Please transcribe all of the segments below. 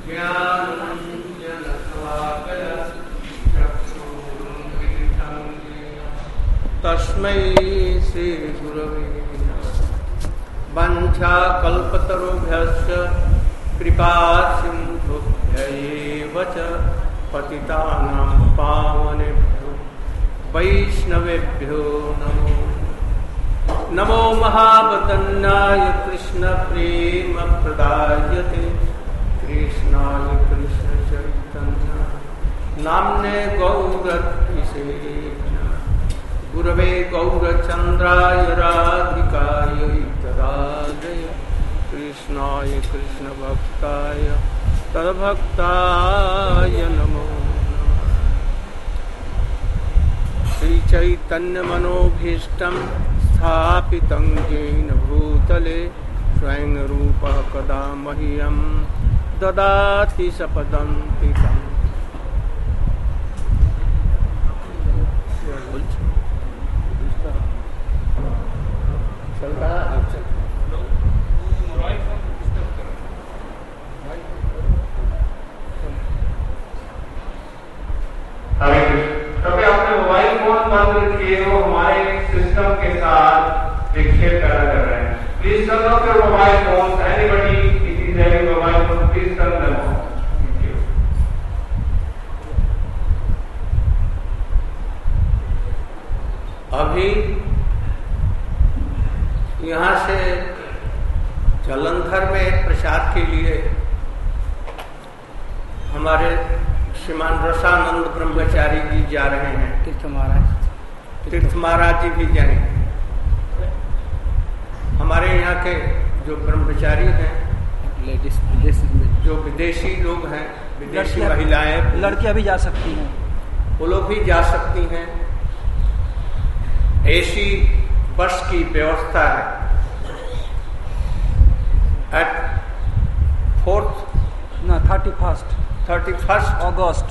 तस्मै श्री गुरवे वंशाकल्पतरुभ्यश्च कृपा सिन्धुभ्यैव च पतितानां पावनेभ्यो वैष्णवेभ्यो नमो नमो महावदन्याय कृष्ण प्रेम प्रदायते कृष्णाय कृष्ण चैतन्य नाम्ने गौरत्रिसे गुरवे गौरचन्द्राय राधिकाय तदालय कृष्णाय कृष्ण भक्ताय तद्भक्ताय नमो श्री चैतन्य मनोभीष्टं स्थापितं येन भूतले स्वयं रूपः कदा मह्यं ददाति सपदन्तिकम् कृपया अपने मोबाइल फोन बंद रखिए, वो हमारे सिस्टम के साथ विक्षेप पैदा कर रहे हैं। Please turn off your mobile phone, anybody if is having mobile phone please turn them off. अभी यहाँ से जालंधर में प्रसाद के लिए हमारे श्रीमान रसानंद ब्रह्मचारी जी जा रहे हैं। तीर्थ महाराज जी भी जाएंगे। हमारे यहाँ के जो ब्रह्मचारी हैं, जो विदेशी लोग हैं, विदेशी महिलाएं, लड़कियां भी जा सकती हैं, वो लोग भी जा सकती हैं। ऐसी बस की व्यवस्था है। At 31st August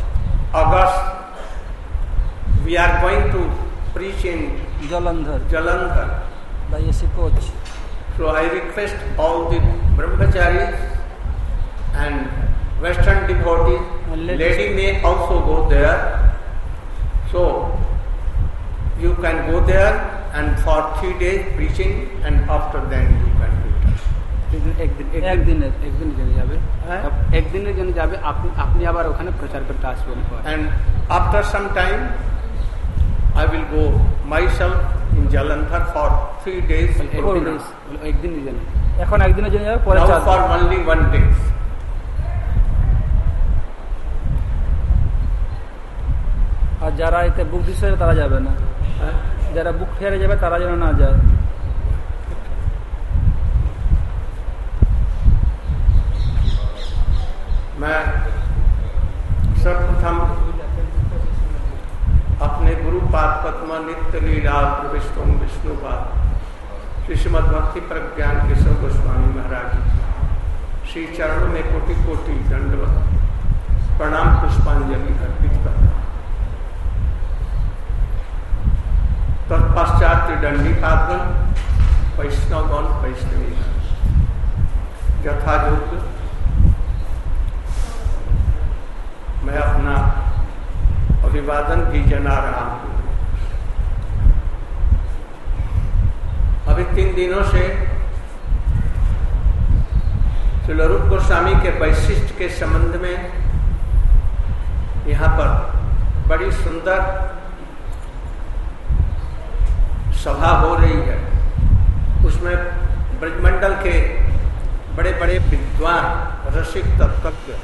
we are going to preach in Jalandhar by AC coach. So I request all the brahmacharis and western devotees, lady may also go there, so you can go there and for 3 days preaching and after then you can return. एक দিনের জন্য যাবে, আপনি আবার ওখানে প্রচার করতে আসবেন। And after some time I will go myself in Jalandhar for 3 days. একদিনের জন্য, এখন একদিনের জন্য যাবে, পরে for only 1 day. আর যারা এতে বুক দিচ্ছে তারা যাবে না, যারা বুক ফেয়ারে যাবে তারা যেন না যায়। मैं सर्वप्रथम अपने गुरुपाद पद्म नित्य लीला प्रविष्टों विष्णुपाद श्री श्रीमद् भक्ति प्रज्ञान केशव गोस्वामी महाराज श्री चरणों में कोटि कोटि दंडवत प्रणाम पुष्पांजलि अर्पित करता। तत्पश्चात दंडिकागण वैष्णवगण वैष्णवी यथायोग्य मैं अपना अभिवादन भी जना रहा हूं। अभी 3 दिनों से श्री रूप गोस्वामी के वैशिष्ट के संबंध में यहाँ पर बड़ी सुंदर सभा हो रही है। उसमें ब्रजमंडल के बड़े बड़े विद्वान रसिक तत्वज्ञ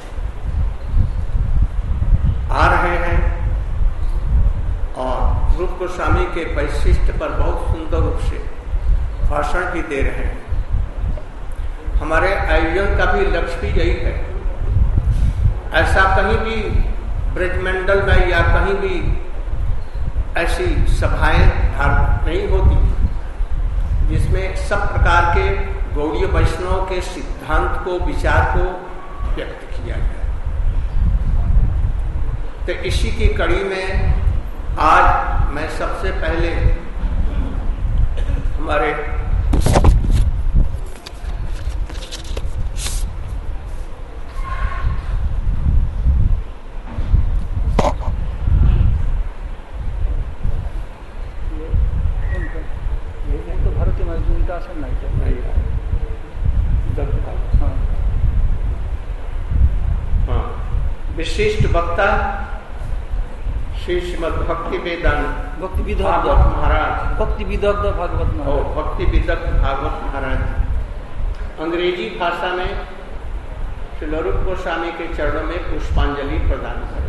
आ रहे हैं और रूप गोस्वामी के वैशिष्ट पर बहुत सुंदर रूप से भाषण भी दे रहे हैं। हमारे आयोजन का भी लक्ष्य भी यही है। ऐसा कहीं भी ब्रजमंडल में या कहीं भी ऐसी सभाएं नहीं होती जिसमें सब प्रकार के गौड़ीय वैष्णव के सिद्धांत को, विचार को व्यक्त किया जाए। तो इसी की कड़ी में आज मैं सबसे पहले हमारे विशिष्ट वक्ता श्री श्रीमद भक्ति वेदांत भक्ति विदग्ध भागवत महाराज, भक्ति विदग्ध भागवत महाराज, भक्ति विदग्ध भागवत महाराज अंग्रेजी भाषा में श्री रूप गोस्वामी के चरणों में पुष्पांजलि प्रदान करें।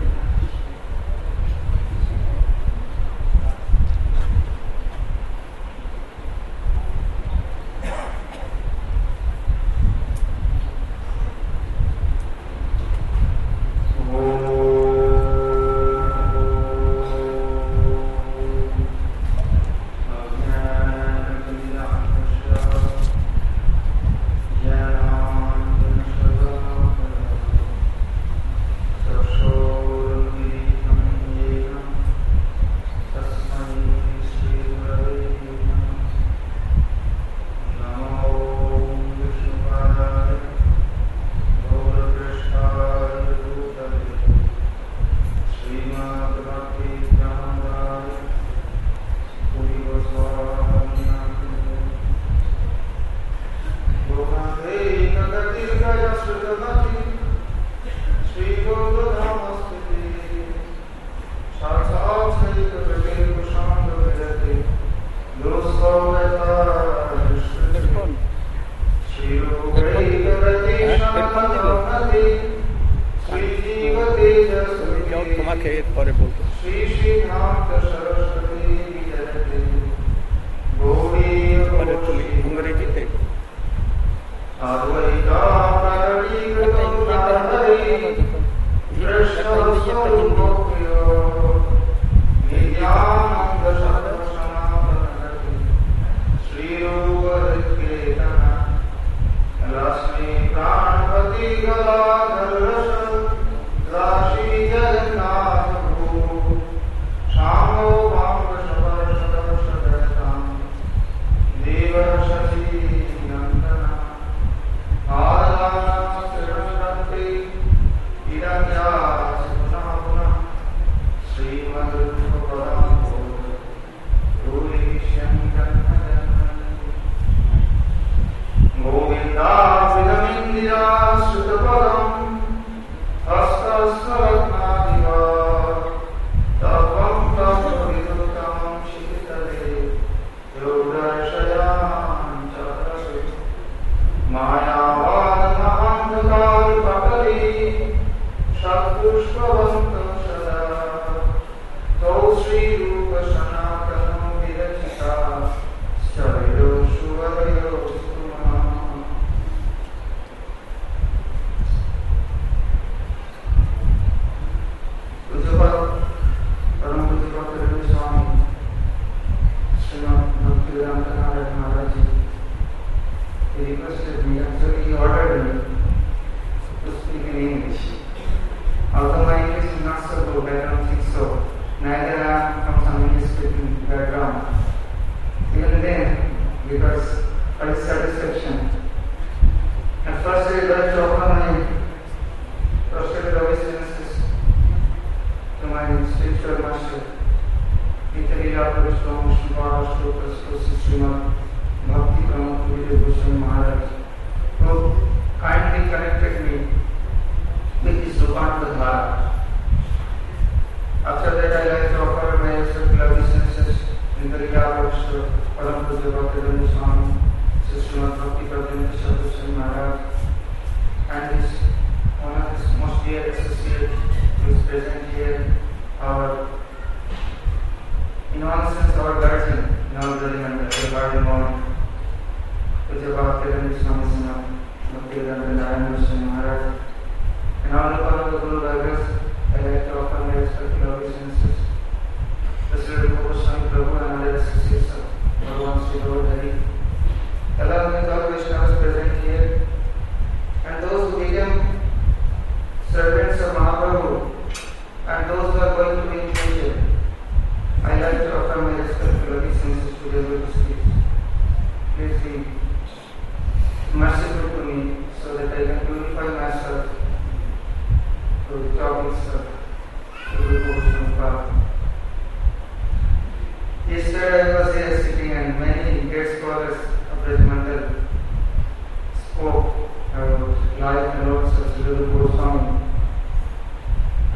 Yesterday I was here sitting and many great scholars of Rajmandal spoke about life and works of Sri Goswami.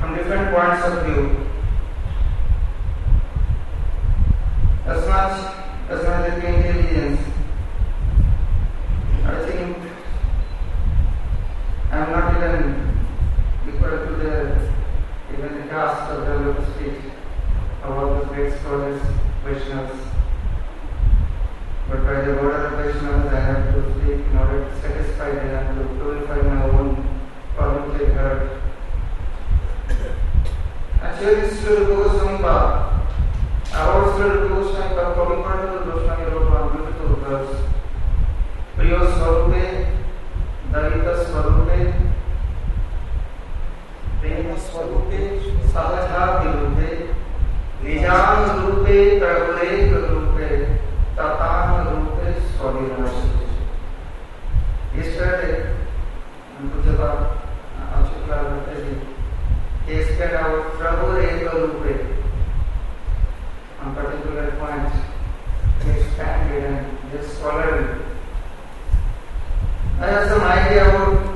from different points of view. As much as the intelligence, I think I am not even equal to even the task of the to speak about the great scholars, Vaishnavas. But by the word of Vaishnavas, I have to speak in order to satisfy them and to purify my own polluted heart. Actually, Sri Goswami Baba, our Sri Goswami Baba, Prabhupada Goswami wrote one beautiful verse. Priya Swarupe, Dalita Swarupe, Prema Swarupe, Sahaja Virupe, Nijan Rupe, Prabhuleka Rupe, Tatana Rupe, Swavirashite. Yesterday, Pujaba Achukla Bhattaji, he explained about Prabhuleka Rupe. On particular points, he expanded and just scholarly. I have some idea about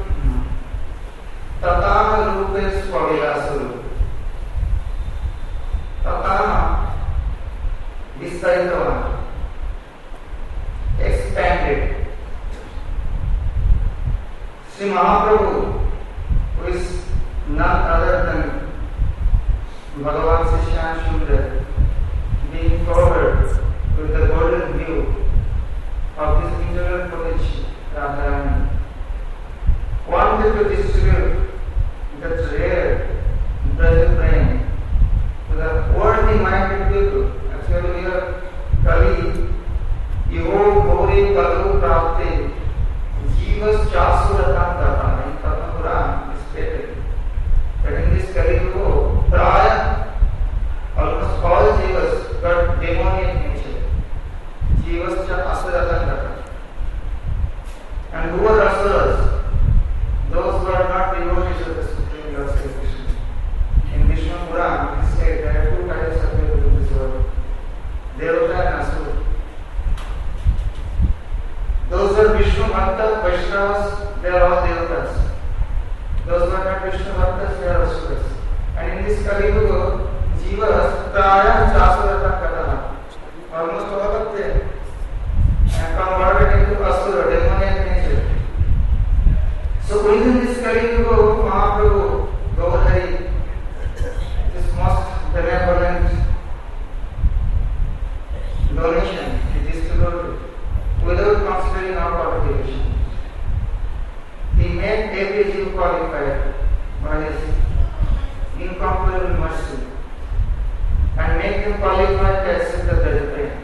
Tatana Rupe Swavilasaru. Tatana, Vistaritava, expanded. Sri Mahaprabhu, who is none other than Bhagavan Sishyan Shudra, being covered with the golden view of this internal college, Radharani, wanted to distribute that rare present brain to the worldly-minded people. Actually, here, Kali, Iho Gori Kalu Prapte, Jivas Chasuratam Data, in Katha Puran is stated that in this Kali Yuga, Praya, almost all Jivas got demonic nature. Jivas Chasuratam Data. And who are asuras? Those who are not devotees of the Supreme Lord Sri Krishna. In Vishnu Puran, it is said there are two types of people in this world, Devata and Asura. Those who are Vishnu Bhakta, Vaishnavas, they are all Devatas. Those who are not Vishnu Bhaktas, they are Asuras. And in this Kali Yuga, Jivas, Praya, Chasurata, Katana, almost all of them and converted into Asura, demonic nature. So within this Kali Yuga, Mahaprabhu, Govardhari, this most benevolent donation he distributed without considering our qualification. He made every Jew qualified by his incomparable mercy and made them qualified to accept the Brahma.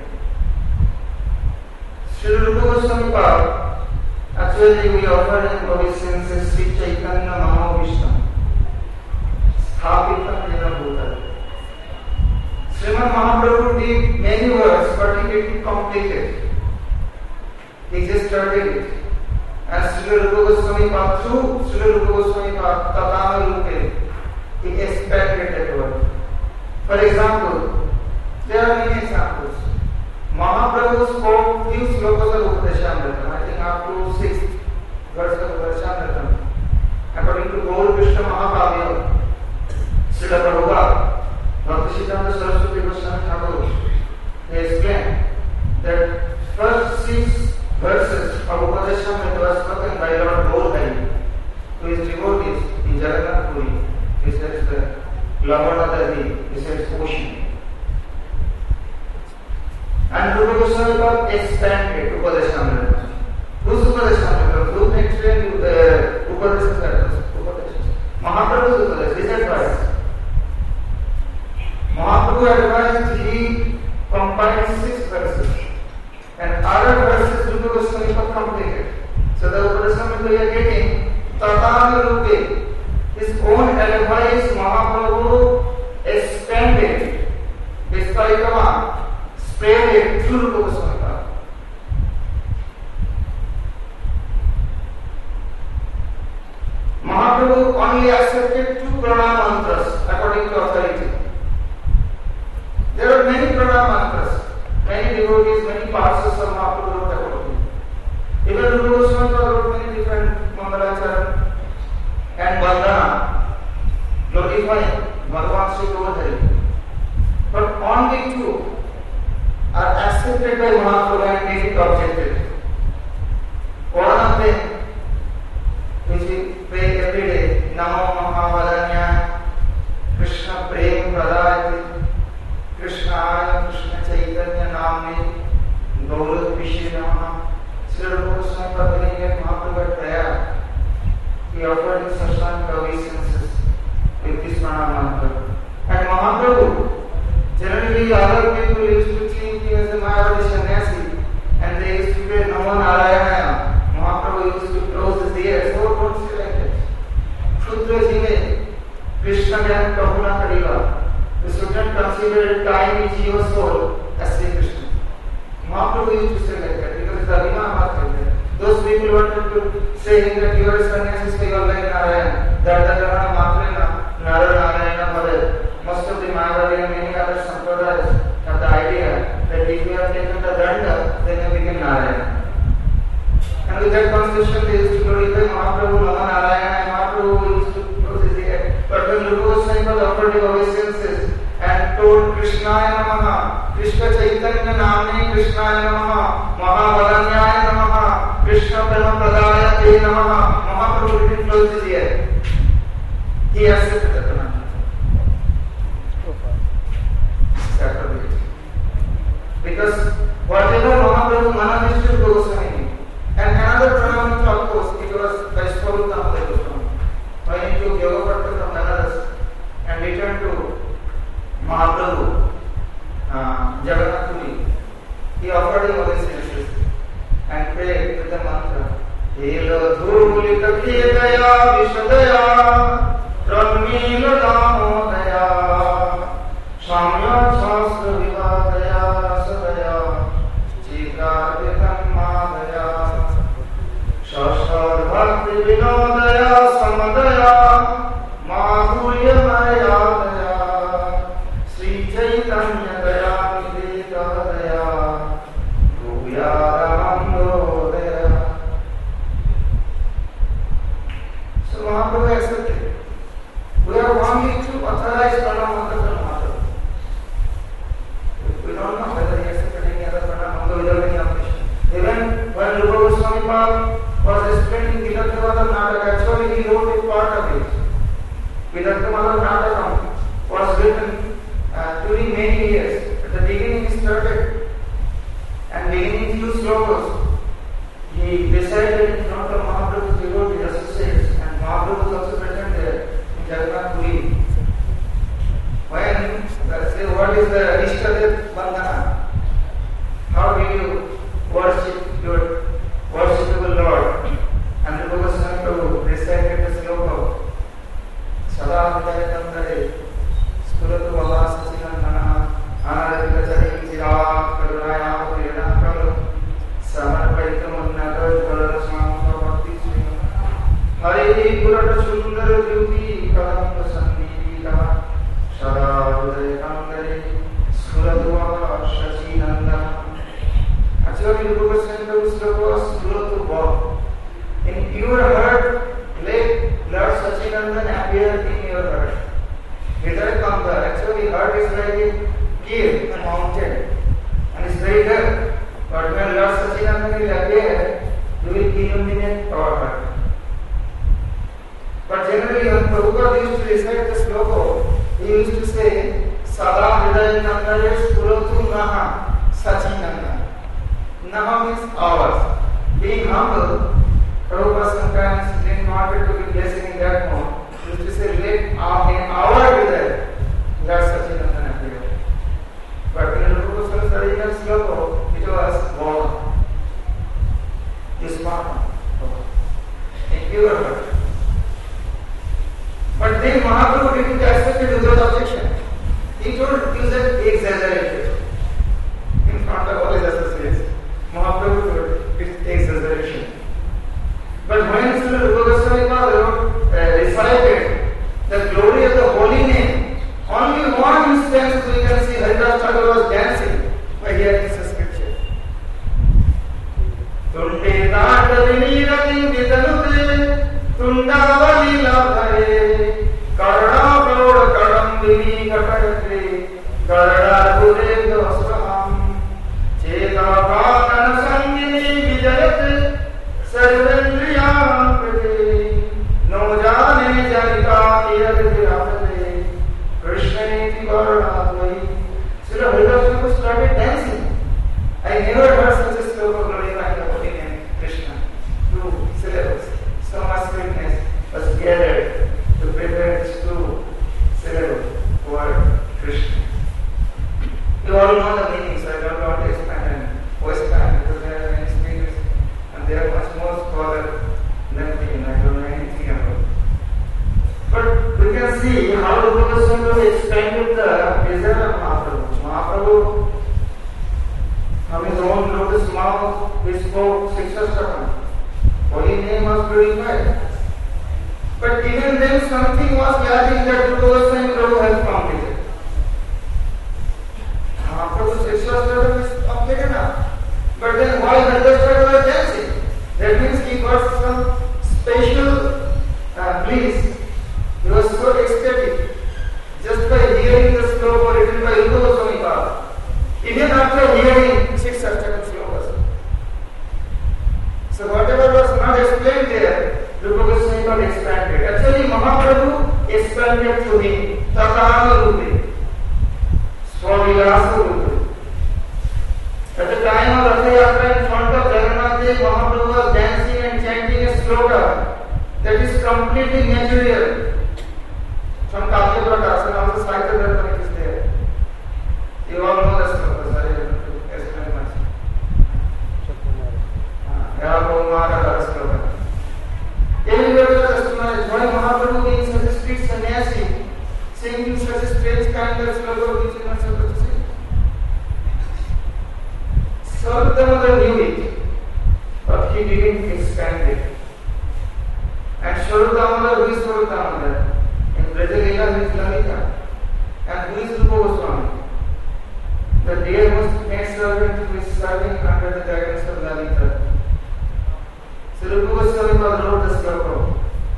Sri Rupa Goswami Baba, actually we offer him obeisances Sri Chaitanya Mahavishnu, Sthapitam Jena Bhuta. Srimad Mahaprabhu did many works, but he didn't complete it. He just started it. And Sri Rupa Goswami Baba, through Sri Rupa Goswami Baba, Tatana Rupe, he expanded that work. For example, there are many examples. Mahaprabhu spoke few slokas of Upadeshamritam, I think up to 6th verse of Upadeshamritam. According to Gaur Krishna Mahakavya, Srila Prabhupada, Bhakti Siddhanta Saraswati Goswami Thakur, he explained that first 6 verses of Upadeshamrita were spoken by Lord Gaur to his devotees in Jagannath Puri. He says the Lavana, he says ocean. And Rupa Goswami Baba expanded Upadeshamrita. Who's Upadeshamrita? Who explained Upadeshamrita? Mahaprabhu's Upadeshamrita. His advice. Mahaprabhu advised, he compiled 6 verses. And other verses Rupa Goswami Baba completed. So the Upadeshamrita we are getting Tatana Rupe. His own advice Mahaprabhu expanded. Vistaritama, spread it through Rupa Goswami Baba. Mahaprabhu only accepted 2 pranam mantras according to authority. There are many pranam mantras, many devotees, many parts of Mahaprabhu wrote about it. Even Rupa Goswami Baba wrote many different Mangalacharan and Vandana, glorifying accepted by Mahaprabhu and made it objective. One of them, which we pray every day, Namo Mahavadanya, Krishna Prem Pradayati, Krishna Aya, Krishna Chaitanya Namne, Gaurat Vishinama, Sri Krishna Padaniya Mahaprabhu prayer. He offered his Sashanka obeisances with this mantra. And Mahaprabhu, generally other people used to think he was a Mayavadi sannyasi and they used to say Namo Narayana. Mahaprabhu used to close his ears. So don't say like that. Shudra Jive, Krishna Gyan Kahuna Kariva. We shouldn't consider tiny Jiva soul as Sri Krishna. Mahaprabhu used to say like that because it's Abhima Mahaprabhu. Those people wanted to say him that you are a sannyasi, so you are like Narayana. That Mahaprabhu, Narayana Mother. Most of the Mayavadi and many other sampradayas have the idea that if you have taken the danda, then you become Narayana. And with that conception, they used to glorify Mahaprabhu, Namo Narayana, and Mahaprabhu used to close his ear. But when Rupa Goswami offered him obeisances and told Krishnaya Namaha, Krishna Chaitanya Namne Krishnaya Namaha, Mahavadanyaya Namaha, Krishna Prema Pradayate Namaha, Mahaprabhu didn't close his ear. He accepted that mantra. Because whatever Mahaprabhu manifested to Goswami, and another pranam, of course, it was by Swarupa Goswami. When he took Yogapatta from Banaras and returned to Mahaprabhu, Jagannath Puri, he offered him obeisances and prayed with the mantra, Helo Dhurmulita Khedaya Vishadaya Pranmila Damodaya Samya Shastra Vivadaya Rasadaya Chikavitam Madaya Shashar Bhakti Vinodaya Samadaya Madhurya Mayadaya Sri Chaitanya Daya Nideta Daya Guyadamandodaya. So Mahaprabhu accepted. We are only to authorize pranam mantra from Mahaprabhu. We don't know whether he accepted any other pranam mantra without any objection. Even when Rupa Goswami was explaining Vidaktavada Nataka, actually he wrote a part of it. Vidaktavada Nataka was written during many years. At the beginning he started, and beginning few slokas, he decided in front of Mahaprabhu's devotee associates, and Mahaprabhu was also present there in Jagannath Puri. When, say, what is the Ishtadev Bandhana? How do you worship your worshipable Lord? And Rupa Goswami Prabhu recited the sloka, Sada Hridaya Kandare, Skuratu Vavasa Chilantana, Anarika Charim Chira, Karunaya Purina Kalu, Samarpaitam Unnata Kalarasam Bhakti Srimam, Hari Purata Sundara Beauty, Kadamba Sandhika, Sada Hridaya Kandare, Skuratu Vavasa Chilantana. Actually, Rupa Goswami Prabhu's sloka was Skuratu Vavasa. In your heart, let Lord Sachinandan appear in your heart. Hridaya Kanda, actually heart is like a cave, a mountain, and it's very dark. But when Lord Sachinandan will appear, you will illuminate our heart. But generally, when Prabhupada used to recite the sloka, he used to say, Sada Hridaya Kandare Skuratu Naha Sachinandan. Naha means ours. Being humble, Prabhupada sometimes didn't want it to be blessing in that mode. He used to say, let in our Hridaya, Lord Sachinandan appear. But in Rupa Goswami's original sloka, it was Vava. Yuspana. In pure heart. But then Mahaprabhu didn't accept it without objection. He told, use it exaggerated. In front of all his associates. Mahaprabhu told, it's exaggeration. But when Sri Rupa Goswami recited the glory of the holy name, only one instance we can see Haridas Thakur was dancing by hearing this scripture. Tunde Natavini Rati Vidanute Tundavali Lavare Karana Proda Kadambini Katayate Karana Gure Dosram Cheta we can see how Rupa Goswami expanded the desire of Mahaprabhu. Mahaprabhu, from his own lotus mouth, he spoke Shiksha-stakam. Holy name was purified. But even then something was lacking that Rupa Goswami Prabhu has completed. Mahaprabhu's Shiksha-stakam is completed now. But then why Hardastakam was dancing? That means he got some special bliss. He was so ecstatic just by hearing the sloka written by Rupa Goswami Baba. Even after hearing 6 Ashtakam slokas. So whatever was not explained there, Rupa Goswami Baba expanded. Actually Mahaprabhu expanded to him. Tatana Rupe. Swavilasa Rupe. At the time of Ratha Yatra in front of Jagannath Dev, Mahaprabhu was dancing and chanting a sloka that is completely natural. From Kalyapata, and also Saitya Darpan is there. You all know the sloka, sorry, I don't have to explain much. Yaha sloka. Everybody was astonished. Why Mahaprabhu being such a strict sannyasi, singing such a strange kind of sloka which is not supposed to sing? Swaruddhamudra knew it, but he didn't expand it. And Swaruddhamudra, who is Swaruddhamudra? In Brajalila, who is Lalita? And who is Rupa Goswami? The dearest maidservant who is serving under the guidance of Lalita. So Rupa Goswami wrote the sloka.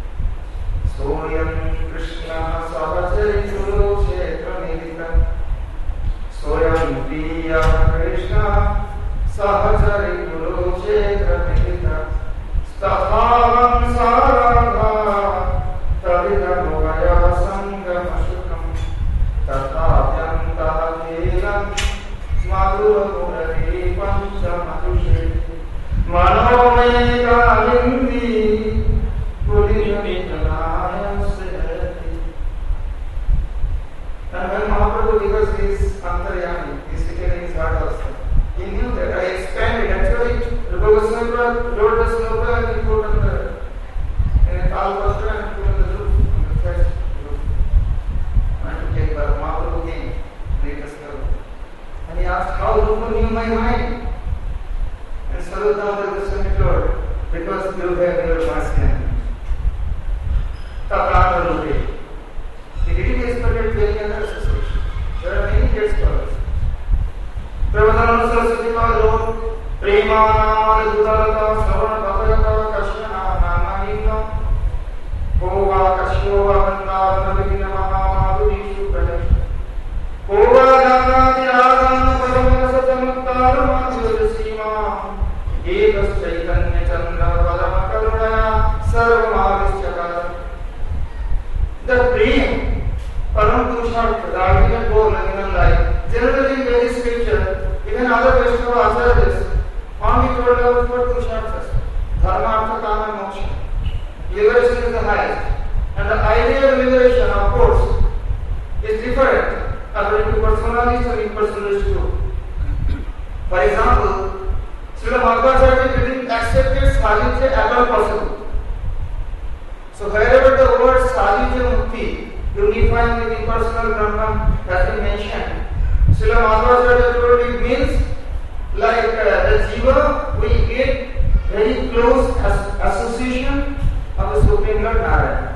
Soyam Krishna Savachari Guru Kshetra Nidita. Soyam Priya Krishna Sahachari Guru Kshetra Nidita. Sthavam Saradha Tavita Movaya Sangam Ashukam Tathatyanta Kelam Madhura Murari Panchamadushe Manomeka Lindi Purinitanaya Sehati. And when Mahaprabhu, because he is Antaryami, he is sitting in his heart also, he knew that I expanded. Actually, Rupa Goswami wrote the sloka and he put on in a Kalpatra and put on the roof, on the first roof. And to take back, Mahaprabhu came, read the sloka. And he asked, how Rupa knew my mind? And Swaruddhamudra Goswami told, because you have your mask. Tatana Rupe. He didn't expect it to any other association. There are many great scholars. Prabhupada Saraswati wrote, Premana Dudalata Savana Bhavayata Kashyana Namanina Kova Kashyova Vandavana Vigina Mahamadhurishu Pradesh Kova Janati Adana Paramana Satamuktaru Madhyodasima Ekas Chaitanya Chandra Padama Karunaya Sarvamavischakara. The dream, Param Purushartha, the ultimate goal in human life, generally in very scripture, even other Vaishnava acharyas, only told about 4 Purusharthas: Dharma, Artha, Kama, Moksha. Liberation is the highest. And the idea of liberation, of course, is different according to personalist or impersonalist group. For example, Srila Madhvacharya didn't accept Sadhya at all possible. So wherever the word Sadhya Mukti, unifying with impersonal Brahman, has been mentioned, Srila Madhvacharya told it means like the Jiva will get very close association of the Supreme Lord Narayana.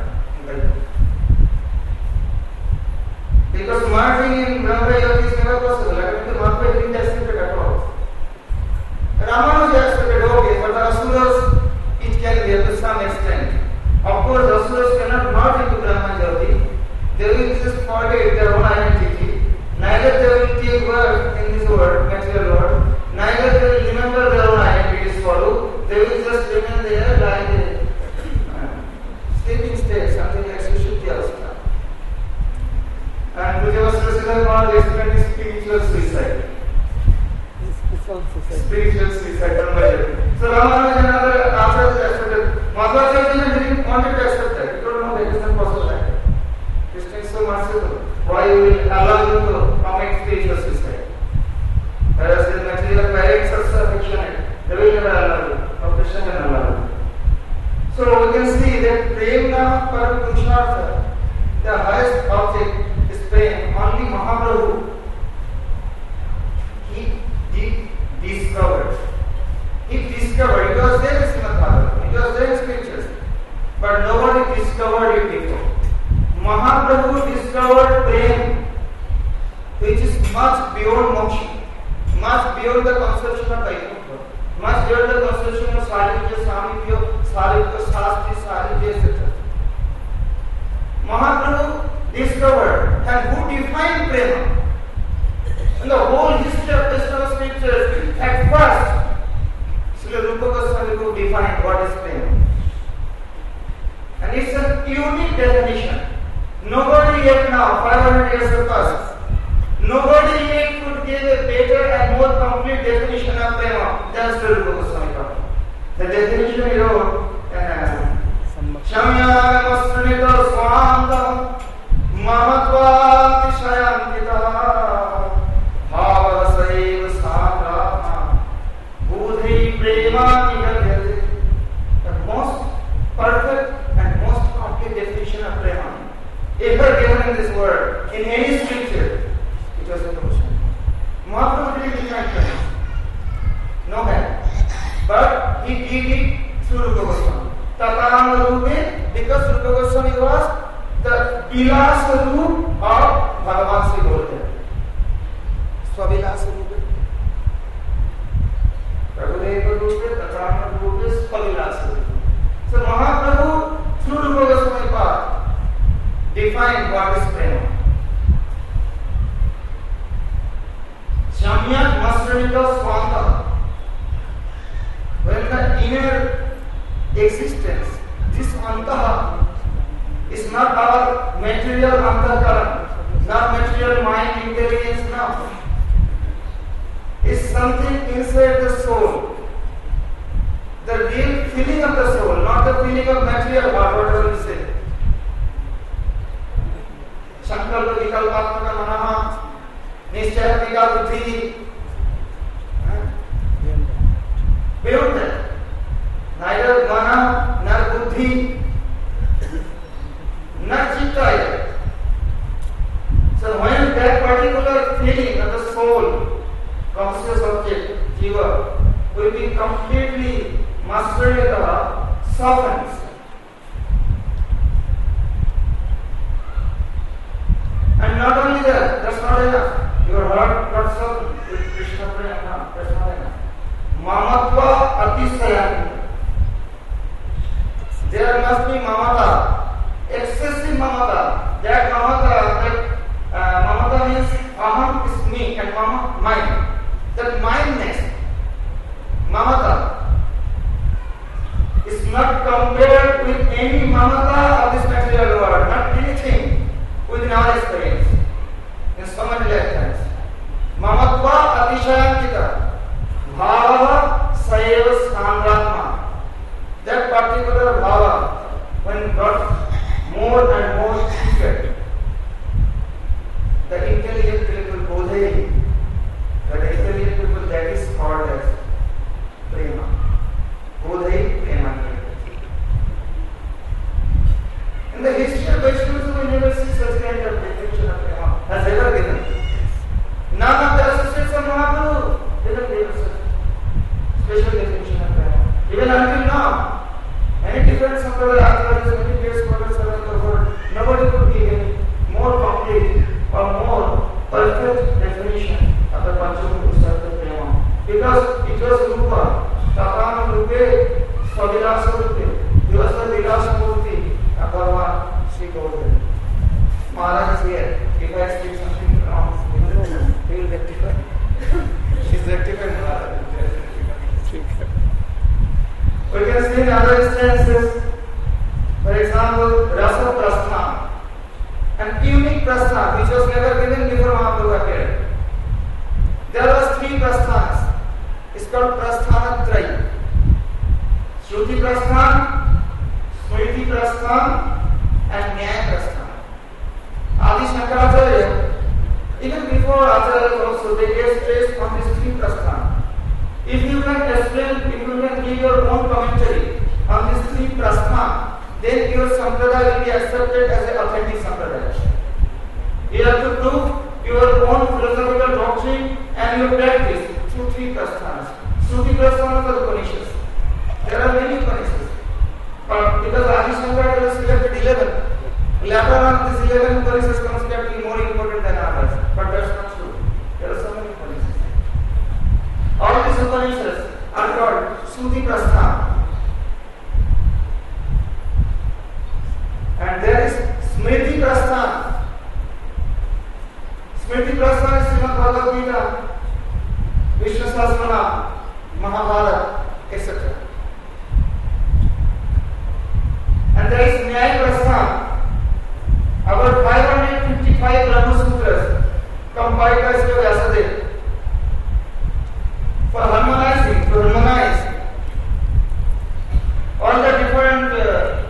Because merging in Brahma Yoga is never possible. Like the Mahaprabhu didn't accept it at all. Ramanuja accepted, okay, but the Asuras, it can be to some extent. Of course, the Asuras cannot merge into Brahma Yoga. They will just forget their own identity. Neither they will take work in this world, material world. Neither they will remember their own identities follow. They will just remain there like a sleeping state, something like Sushuddhi Avastha. And Pujavasrasila called explained spiritual suicide. Spiritual suicide. So Ramanuja and other answers accepted. Madhvacharya didn't want to accept that. He told no, that is not possible. Krishna is so merciful. Why you will allow you to commit spiritual suicide? Whereas the material parents are so affectionate, they will never allow you. Or Krishna can allow you. So we can see that Premna Param Purushartha, the before. Mahaprabhu discovered prem, which is much beyond moksha, much beyond the conception of Vaikuntha, much beyond the conception of Saripya, Samipya, Saripya, Sastri, Saripya, etc. Mahaprabhu discovered and who defined prema. In the whole history of Vaishnava scriptures, at first, Srila Rupa Goswami Guru defined what is prema. And it's a unique definition. Nobody yet now, 500 years have passed, nobody yet could give a better and more complete definition of prema than Srila Rupa Goswami Guru. The definition he wrote, Shamyanamasranita swandam mamatva tishayantita bhavasaiva sangrama budhi prema nigadyate. The most perfect and most complete definition of prema ever given in this world, in any scripture, it was in the Goswami. Mahaprabhu didn't define prema. No man. But he did it through Rupa Goswami. Tatana Rupe, because Rupa Goswami was the Vilasa Rup of Bhagavan Sri Gaudaya. Swavilasa Rupe. Prabhudeva Rupe, Tatana Rupe, Swavilasa Rupe. So Mahaprabhu, through Rupa Goswami path, defined what is prema. Shamyat Masranita Swanta. When the inner existence, this antaha, is not our material antahkaran, not material mind intelligence now. It's something inside the soul. The real feeling of the soul, not the feeling of material or whatever we say. Sankalpa vikalpatmaka manaha, nischayatmika buddhi. Beyond that, neither mana, nor buddhi, nor chitta. So when that particular feeling of the soul, conscious object, jiva, will be completely mastered, softens. And not only that, that's not enough. Your heart got softened with Krishna prema, that's not enough. Mamatva atisayati. There must be mamata, excessive mamata. That mamata means aham is me and mama mine. That mindness, mamata, is not compared with any mamata of this material world, not anything within our experience in so many lifetimes. Mamatva atishayantita. Bhava Sayeva Sangratma. That particular bhava, when got more and more secret, the intelligent people bodhi, the intelligent people, that is called as prema. Bodhi prema. In the history of Vaishnavism, we never see such kind of definition of prema as ever given. None of the associates of Mahaprabhu didn't give us special definition of prema. Even until now, any different sampradaya, many great scholars around the world, nobody could give any more complete or more perfect definition of the Panchamahalakshmi of the prema. Because it was Rupa, Tatana Rupe, Swavilasa Rupe, he was the Vilasa Murti of Bhagavan Sri Gaudaya. Maharaj is here. If I speak something wrong, he will rectify. He's rectified Maharaj. We can see in other instances, for example, Rasa Prasthana, an unique prasthana which was never given before Mahaprabhu appeared. There was 3 prasthanas. It's called Prasthana Trayi. Shruti Prasthana, Smriti Prasthana, and Nyaya Prasthana. Adi Shankaracharya, even before Acharya also, they gave stress on these 3 prasthanas. If you can explain, if you can give your own commentary on these 3 prasthana, then your sampradaya will be accepted as an authentic sampradaya. You have to prove your own philosophical doctrine and your practice through 3 prasthanas. Shruti prasthanas are Upanishads. There are many Upanishads. But because Adi Shankaracharya selected 11, Later on, this 11 Upanishads considered to be more important than others, but that's not true. There are so many Upanishads. All these Upanishads are called Shruti Prasthana. And there is Smriti Prasthana. Smriti Prasthana is Srimad Bhagavad Gita, Vishnu Sahasranam, Mahabharata, etc. And there is Nyaya Prasthana, about 555 Brahma Sutras compiled by Sri Vyasadeva for harmonize all the different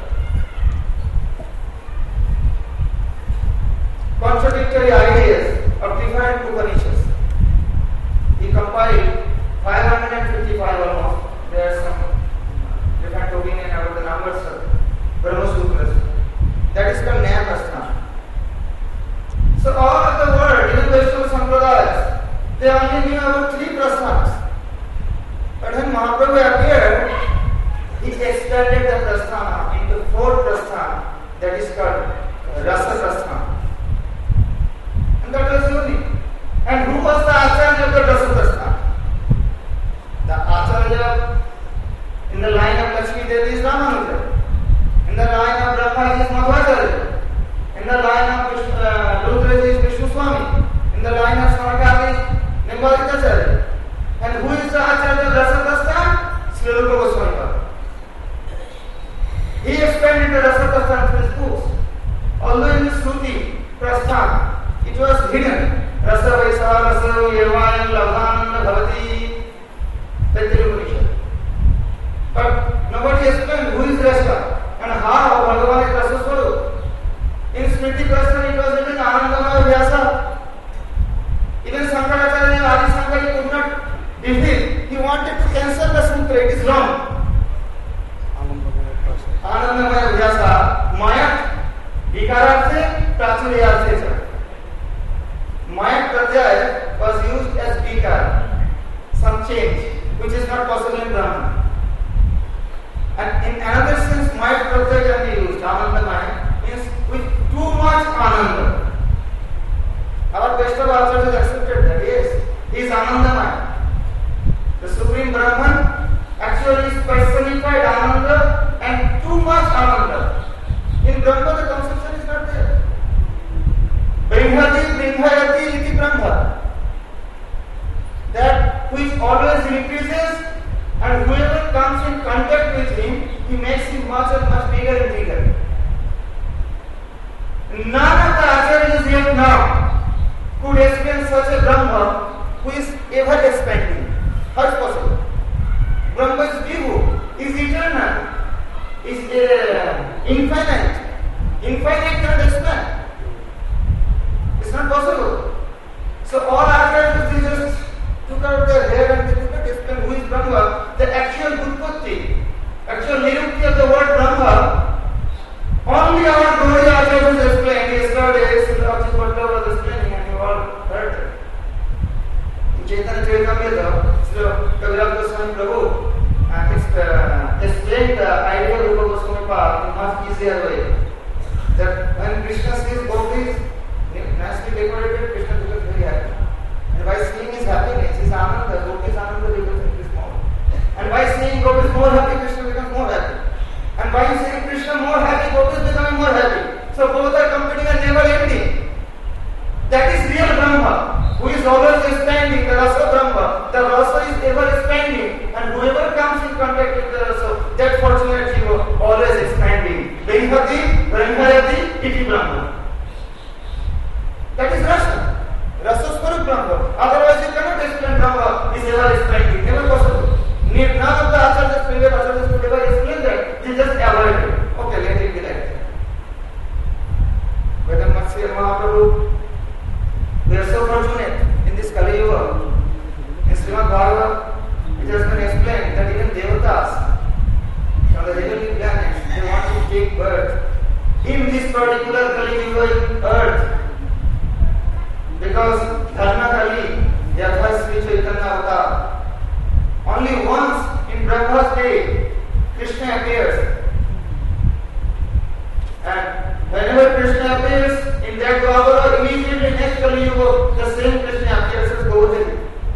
contradictory ideas of different Upanishads. He compiled 555 almost. There are some different opinion about the numbers of Brahma Sutras. That is called Nyaya Prasthana. So all of the world, even Vaishnava Sampradayas, they only knew about 3 prasthanas. But when Mahaprabhu appeared, he expanded the prasthana into 4 prasthana, that is called Rasa Prasthana. And that was unique. And who was the Acharya of the Rasa Prasthana? The Acharya in the line of Lakshmi Devi is Ramanuja. In the line of Brahma is Madhvacharya. In the line of Rudra is Vishnu Swami. In the line of Sanakar is Nimbarikacharya. And who is the Acharya of Rasa Prasthana? Sri Rupa Goswami. He expanded the Rasa Prasthana through his books. Although in the Shruti Prasthana, it was hidden. Rasa Vaisa, Rasa Yevayam, Lavhananda, Bhavati, Taittiriya. But nobody explained who is Rasa. And how Bhagavan is Rasa Swarup. In Smriti Prasthana it was written Anandamaya Vyasa. Even Shankaracharya and Adi Shankara could not defeat. He wanted to cancel the sutra. It is wrong. Anandamaya Vyasa. Mayat Vikararthe Prachuriyarthe cha. Mayat Pratyaya was used as Vikar. Some change, which is not possible in Brahman. And in another sense, Mayat Pratyaya can be used. Anandamaya means with too much Ananda. Our Vaishnava Acharyas accepted that, yes, he is Anandamaya. The Supreme Brahman actually is personified Ananda and too much Ananda. In Brahma, the conception is not there. Brihmati, Brihmayati, Iti Brahma. That which always increases, and whoever comes in contact with him, he makes him much and much bigger and bigger. None of the acharyas yet now could explain such a Brahma who is ever expanding. How is possible? Brahma is Vibhu, is eternal, is infinite. Infinite cannot expand. It's not possible. So all acharyas, they just took out their hair and they could not explain who is Brahma. The actual Utpatti, actual nirukti of the word Brahma, only our Gauriya acharyas explained. Yesterday, Srila Bhatta was explaining and you all heard it. In Chaitanya Charitamrita, Srila Kaviraj Goswami Prabhu explained the idea of Rupa Goswami Pad in a much easier way. That when Krishna sees gopis nicely decorated, Krishna becomes very happy. And by seeing his happiness, his ananda, gopis ananda becomes increased more. And by seeing gopis more happy, Krishna becomes more happy. And by seeing Krishna more happy, gopis becoming more happy. So both are competing and never ending. That is real Brahma, who is always expanding, the Rasa Brahma. The Rasa is ever expanding, and whoever comes in contact with the Rasa, that fortunate jiva, always expanding. Brihmati, Brahmayati, Iti Brahma. That is Rasa. Rasa Swarup Brahma. Otherwise you cannot explain Brahma is ever expanding. Never possible. None of the acharyas, previous acharyas could ever explain that. They just avoid it. Okay, let it be like that. Whether Matsya Mahaprabhu, we are so fortunate in this Kali Yuga. In Srimad Bhagavatam, it has been explained that even Devatas from the heavenly planets, they want to take birth in this particular Kali Yuga earth. Because Dharma Kali, Yatha Sri Chaitanya Avatar, only once in Brahma's day, Krishna appears. And whenever Krishna Krishna appears in that Dwapara, immediately next Kali Yuga, the same Krishna appears as Govardhan.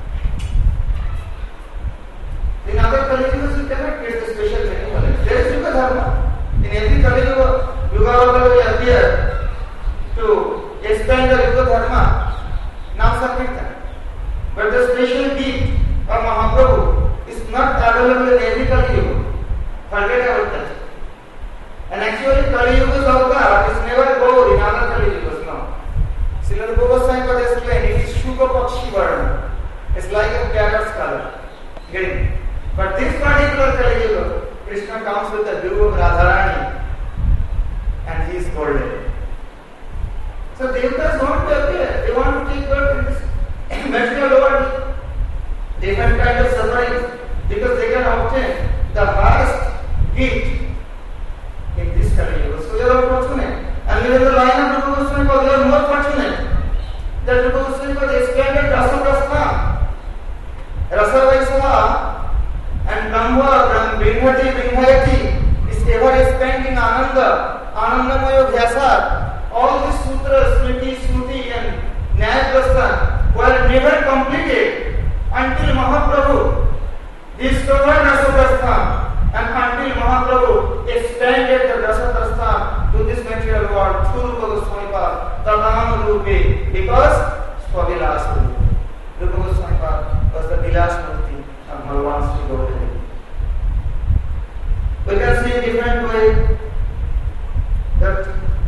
In other Kali Yugas, you cannot get the special meaning. There is Yuga Dharma. In every Kali Yuga, Yuga will appear to expand the Yuga Dharma, Nam Sankirtan. But the special gift of Mahaprabhu is not available in every Kali Yuga. Forget about that. And actually, Kali Yuga's avatar is never gold in other Kali Yugas, no. Srila Goswami Pad explained it is Shukha Pakshi Varna. It's like a parrot's color. Green. But this particular Kali Yuga, Krishna comes with the view of Radharani and he is golden. So Devatas want to appear, they want to take birth in this material world, different kind of suffering, because they can obtain the highest gift in this Kali Yuga. So they are fortunate. And within the line of Rupa Goswami, they are more fortunate. That Rupa Goswami expanded Rasa Prastha, Rasa Vaisava, and Brahma, Brahmayati is ever expanding Ananda, Anandamaya Vyasa. All these sutras, Smriti, Shruti and Nyaya were never completed until Mahaprabhu discovered Rasa Prastha and until Mahaprabhu expanded the Rasa Prastha to this material world through Rupa Goswami Tadam Rupe, because Swavilas Rupa Goswami was the Vilas Murti of Bhagavan Sri Gaudaya. We can see a different way that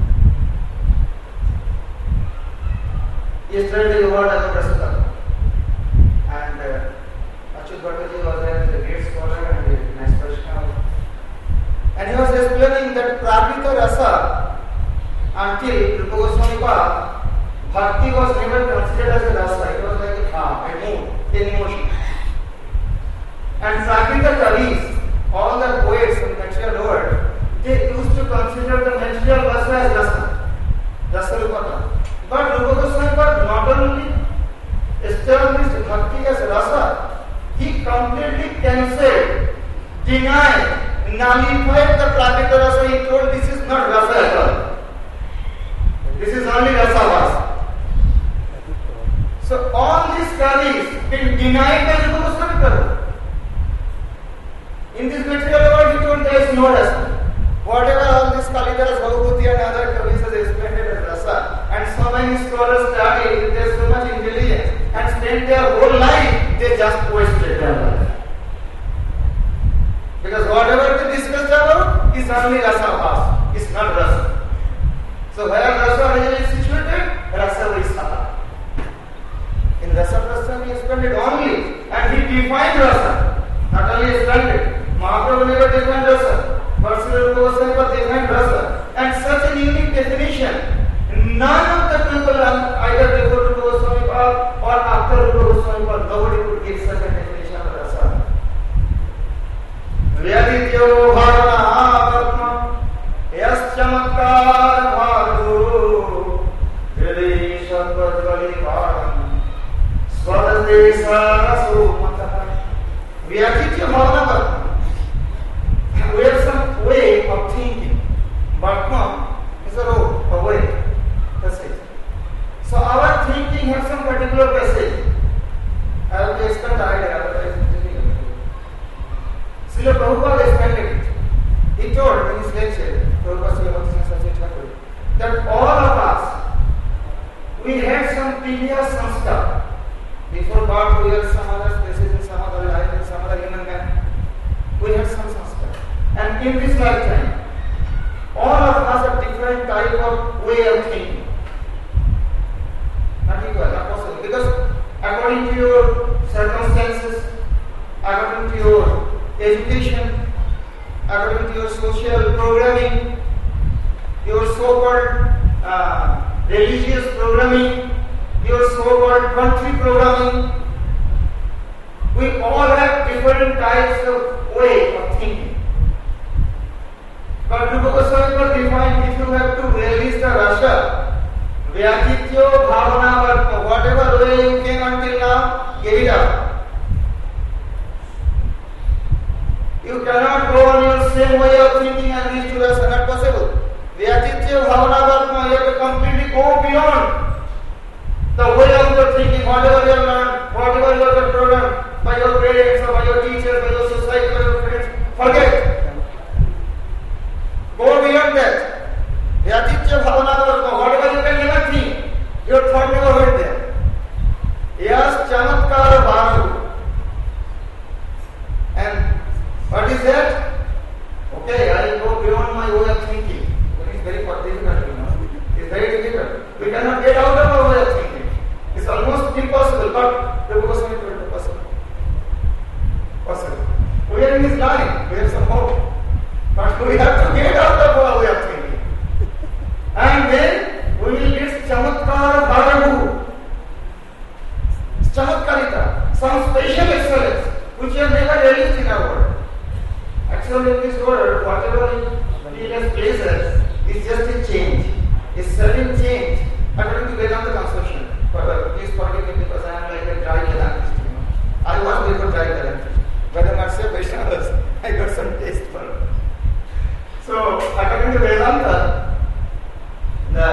yesterday you heard about Prasada, and Achyut Bhattaji was a great scholar and a nice person, and he was explaining that Prapita Rasa until Rupa Goswami Bhakti was never considered as a rasa. It was like a mood, an emotion. And Prakita Kavis, all the poets in the material world, they used to consider the material rasa as rasa, rasa rupata. But Rupa Goswami not only established bhakti as rasa, he completely cancelled, denied, nullified the Prakita rasa. He told this is not rasa at all. This is only rasa vas. So all these kalis been denied by Rupa Goswami. In this material world, he told there is no rasa. Whatever all these Kalidas, Bhagavati and other kavis has explained as rasa, and so many scholars studied, there's so much intelligence, and spent their whole life, they just wasted their life. Because whatever they discussed about is only rasa vas, it's not rasa. So where rasa is situated, rasa is sata. In Rasa Prastha he expanded only, and he defined rasa, not only expanded. Mahaprabhu never defined rasa, but Srila Goswami defined rasa, and such a unique definition, none of the people either before Rupa Goswami or after Rupa Goswami, nobody could give such a definition of rasa. Vyadityo bharana avatma yas chamatkar bhadu hridhi shabbat valibharam swadesha rasumataha. Vyadityo bharana avatma. We have some way of thinking. Bhatma is a road, a way, passage. So our thinking has some particular passage. I have to explain the idea, otherwise it is difficult. Srila Prabhupada explained it. He told in his lecture, Prabhupada Srila Bhakti Thakur, that all of us, we had some previous samskar. Before birth, we had some other places in some other life, in some other human man. We had some samskar. And in this lifetime, all of us have different type of way of thinking. Not equal, not possible. Because according to your circumstances, according to your education, according to your social programming, your so-called religious programming, your so-called country programming, we all have different types of way of thinking. But Rupa Goswami defined, if you have to release the rasa, vyatityo bhavana vartma, whatever way you came until now, give it up. You cannot go on your same way of thinking and reach to rasa, not possible. Vyatityo bhavana vartma, you have teachers, by your society, by your friends. Forget. Go beyond that. Yatitya bhavana varma, whatever you can never think, your thought never went there. Yes, chamatkara bhanu. And what is that? Okay, I go beyond my way of thinking. It's very difficult, It's very difficult. We cannot get out of our way of thinking. It's almost impossible, but the Goswami told it possible. Possible. We are in this line, we have some hope. But we have to get out of our way of thinking. And then we will get chamatkara bharahu. Chamatkarita, some special excellence which we have never realized in our world. Actually, in this world, whatever it has places is just a change, a sudden change according to Vedanta conception. Please forgive me because I am like a dry Vedantist. I was before dry Vedantist. But I must say, Vaishnavas, I got some taste for it. So, according to Vedanta, the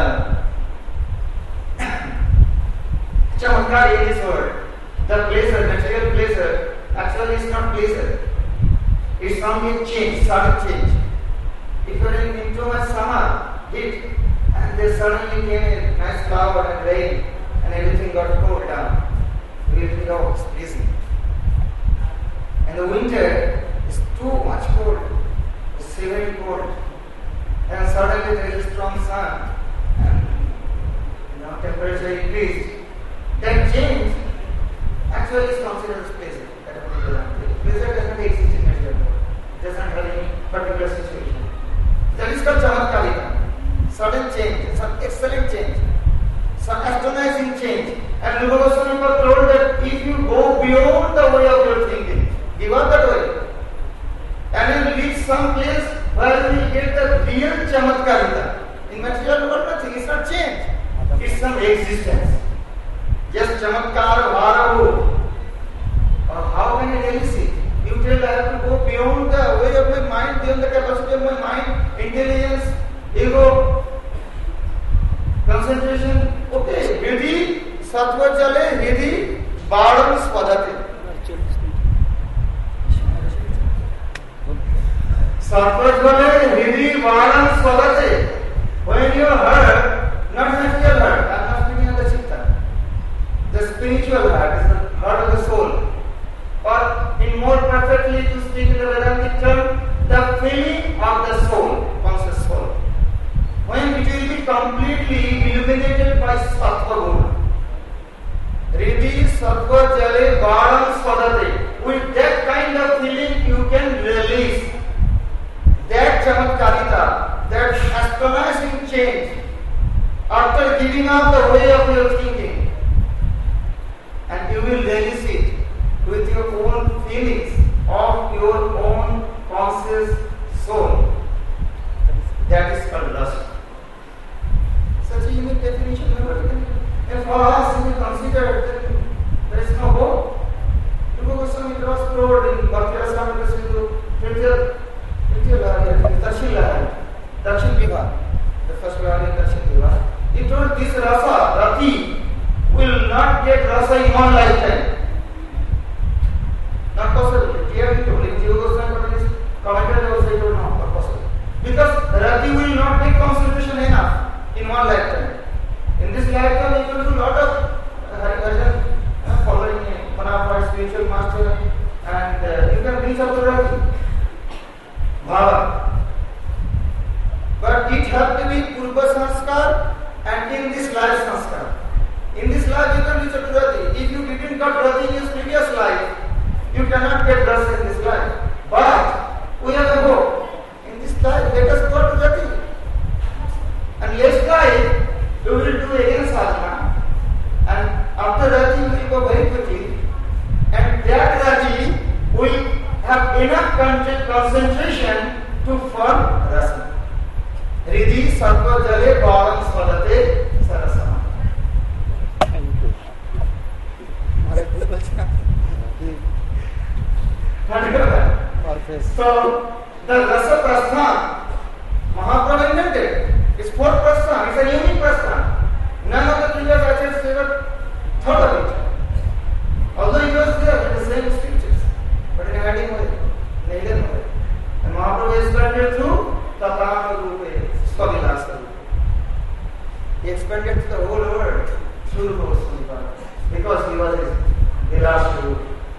chamatkar in this world, the pleasure, material pleasure, actually is not pleasure. It's only change, sudden change. If you are in too much summer, heat, and there suddenly came a nice cloud and rain, and everything got cooled down, we will think, oh, it's pleasing. And the winter is too much cold, it's severely cold, and suddenly there is a strong sun, and temperature increased. That change actually is considered as pleasure. Pleasure does not exist in material world. It does not have any particular situation. That is called chamatkarita. Sudden change, some excellent change, some astonishing change. And Rupa Goswami told that if you go beyond the way of your thinking, give up that way, and you will reach some place where you will get the real chamatkarita. In material world, nothing, it's not change. It's some existence. Just chamatkar varahu. Or how can I really see? You tell I have to go beyond the way of my mind, beyond the capacity of my mind, intelligence, ego, concentration. Okay, hridhi, sattva jale, hridhi, bādam swadhate. Sattva jale, hridhi, bādam swadhate. When you heard, not material heard, I am not speaking of the chitta. The spiritual heart is the heart of the soul. Or in more perfectly to speak in the Vedantic term, the feeling of the soul, conscious soul. When it will be completely illuminated by sattva guna. Hridhi sattva jale vādam swadhate. With that kind of feeling you can release that chamatkarita, that astonishing change after giving up the way of your thinking. And you will release it with your own feelings of your own conscious soul. That is called rasa. Such a unique definition never taken. And for us, we consider that there is no hope. Rupa Goswami draws forward in Bhakti Rasamrita Sindhu, Dakshin Vibha, the first Vibha in Dakshin Vibha. He told this rasa, rati, will not get rasa in one lifetime. Not possible. Clearly told. In Jiva Goswami commentary also he told not possible. Because rati will not take concentration enough in one lifetime. In this lifetime you will do a lot of Harivajan, following one of our spiritual master, and you can reach out to rati. Bhava. But it has to be purva sanskar and in this life sanskar. In this life you can reach out to rati. If you didn't got rati in your previous life, you cannot get rasa in this life. But we have a hope. In this life, let us go to rati. And next life, we will do again sadhana. And after rati, we will go very quickly. And that rati will have enough concentration to form rasa. Hridhi sattva jale vādam swadhate sarasama. So, the rasa prasthana, Mahaprabhu invented. It's fourth prasthana, it's a unique prasthana. None of the previous acharyas ever thought of it. Although it was there in the same scriptures, but in a He expanded to the whole world through Rupa Goswami Pad, because he was his last guru.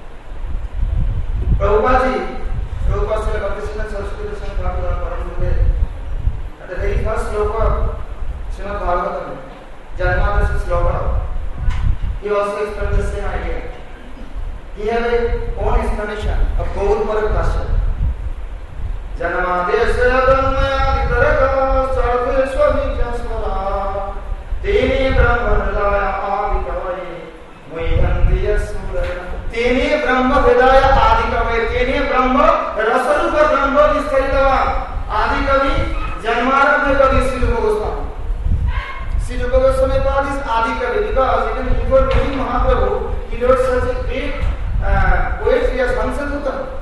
Prabhupada Srila Bhaktisiddhanta Saraswati Goswami Thakur Param, at the very first sloka of Srimad Bhagavatam, Janmadasya sloka, he also explained the same idea. He had a own explanation of Gaur Parakasya. Janmadesya Dhamaya Vitaraka Sarveshwami Jasmara Tene Brahma Hridaya Adikavai Muihandiya Suraya Tene Brahma Hridaya Adikavai Tene Brahma Rasarupa Brahma Vistaritava Adikavi Janmarabha Kavi Sri Rupa Goswami. Sri Rupa Goswami Pad is Adikavi because even before meeting Mahaprabhu, he wrote such a great poetry as Hansadutta.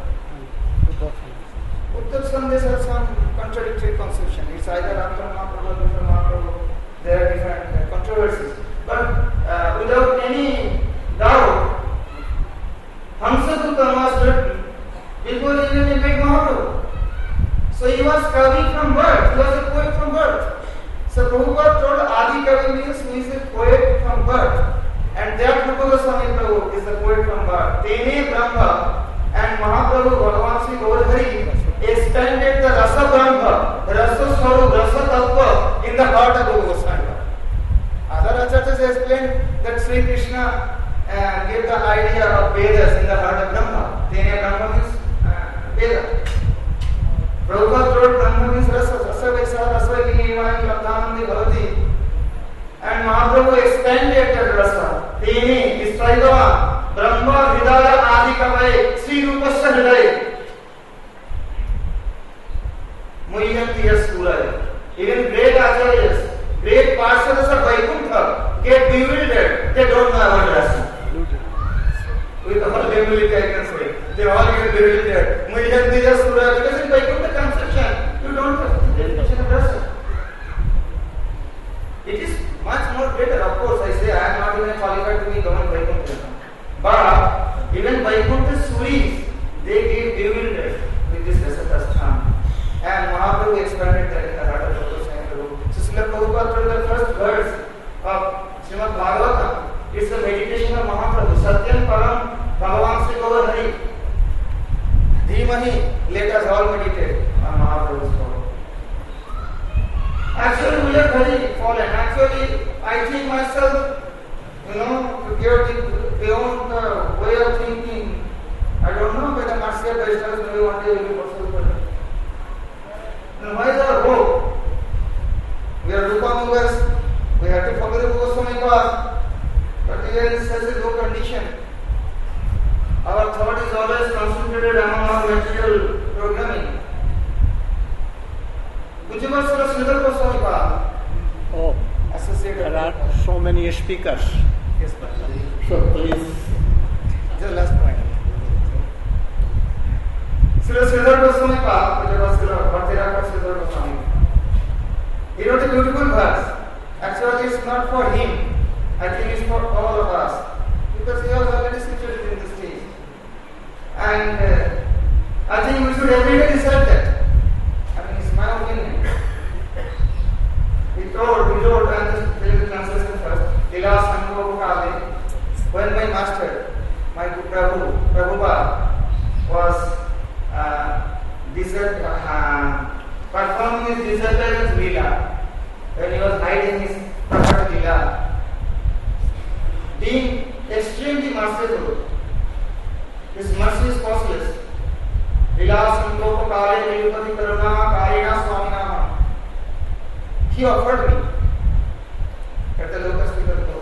Uttara Sandesh has some contradictory conception. It's either after Mahaprabhu, before Mahaprabhu. There are different controversies. But without any doubt, Hansadutta was written before even he met Mahaprabhu. So he was Kavi from birth. He was a poet from birth. So Prabhupada told Adi Kavi means who is a poet from birth. And that Rupa Goswami Prabhu is the poet from birth. Tene Brahma and Mahaprabhu Bhagavan Sri Gaurhari expanded the Rasa Brahma, Rasa Swarup, Rasa Tattva in the heart of Rupa Goswami. Other acharyas explained that Sri Krishna gave the idea of Vedas in the heart of Brahma. Tene Brahma means Veda. Prabhupada told Brahma means Rasa, Rasa Vaisa, Rasa Vinivani, Labdhanandi Bhavati. And Mahaprabhu expanded that Rasa. Tene, Istraidava, Brahma, Hridaya, Adikavai, Sri Rupasya Hridaya. Muihantiya Suraya. Even great acharyas, great parshas of Vaikuntha get bewildered. They don't know about Rasa. With all humility I can say. They all get bewildered. Muihantiya Suraya. Because in Vaikuntha conception, you don't have the definition of Rasa. It is much more better. Of course, I say I am not even qualified to be governed Vaikuntha. But even Vaikuntha Suris, they get bewildered with this Rasatasthan. And Mahaprabhu expanded that in the heart of Rupa Goswami Prabhu. So Srila Prabhupada told the first verse of Srimad Bhagavatam. It's a meditation of Mahaprabhu. Satyam Param Bhagavan Sri Gaurhari. Dhimahi, let us all meditate on Mahaprabhu's power. Actually, we are very fallen. Actually, I think myself, beyond the way of thinking. I don't know whether Marcia Vaishnavas maybe one day will be possible. And why is our hope? We are Rupanugas, we have to follow the Goswami path, but we are in such a low condition. Our thought is always concentrated among our material programming. Would you consider Sridhar Goswami path? Oh, Associated. there are so many speakers. Yes, So please. Just last point. Sridhar Goswami path, which was Bhaktiraka Sridhar Goswami. He wrote a beautiful verse. Actually, it's not for him. I think it's for all of us. Because he was already situated in this stage. And I think we should every day recite that. I mean, it's my opinion. He wrote, and there is a translation first. Lila Sangho Kale. When my master, my Prabhupada, was performing his disappearance Leela, when he was hiding his Prakat Leela, being extremely merciful, his mercy is causeless. Leela Santopa Kale Nirupati Karuna Karina Swaminama. He offered me at the local speaker of the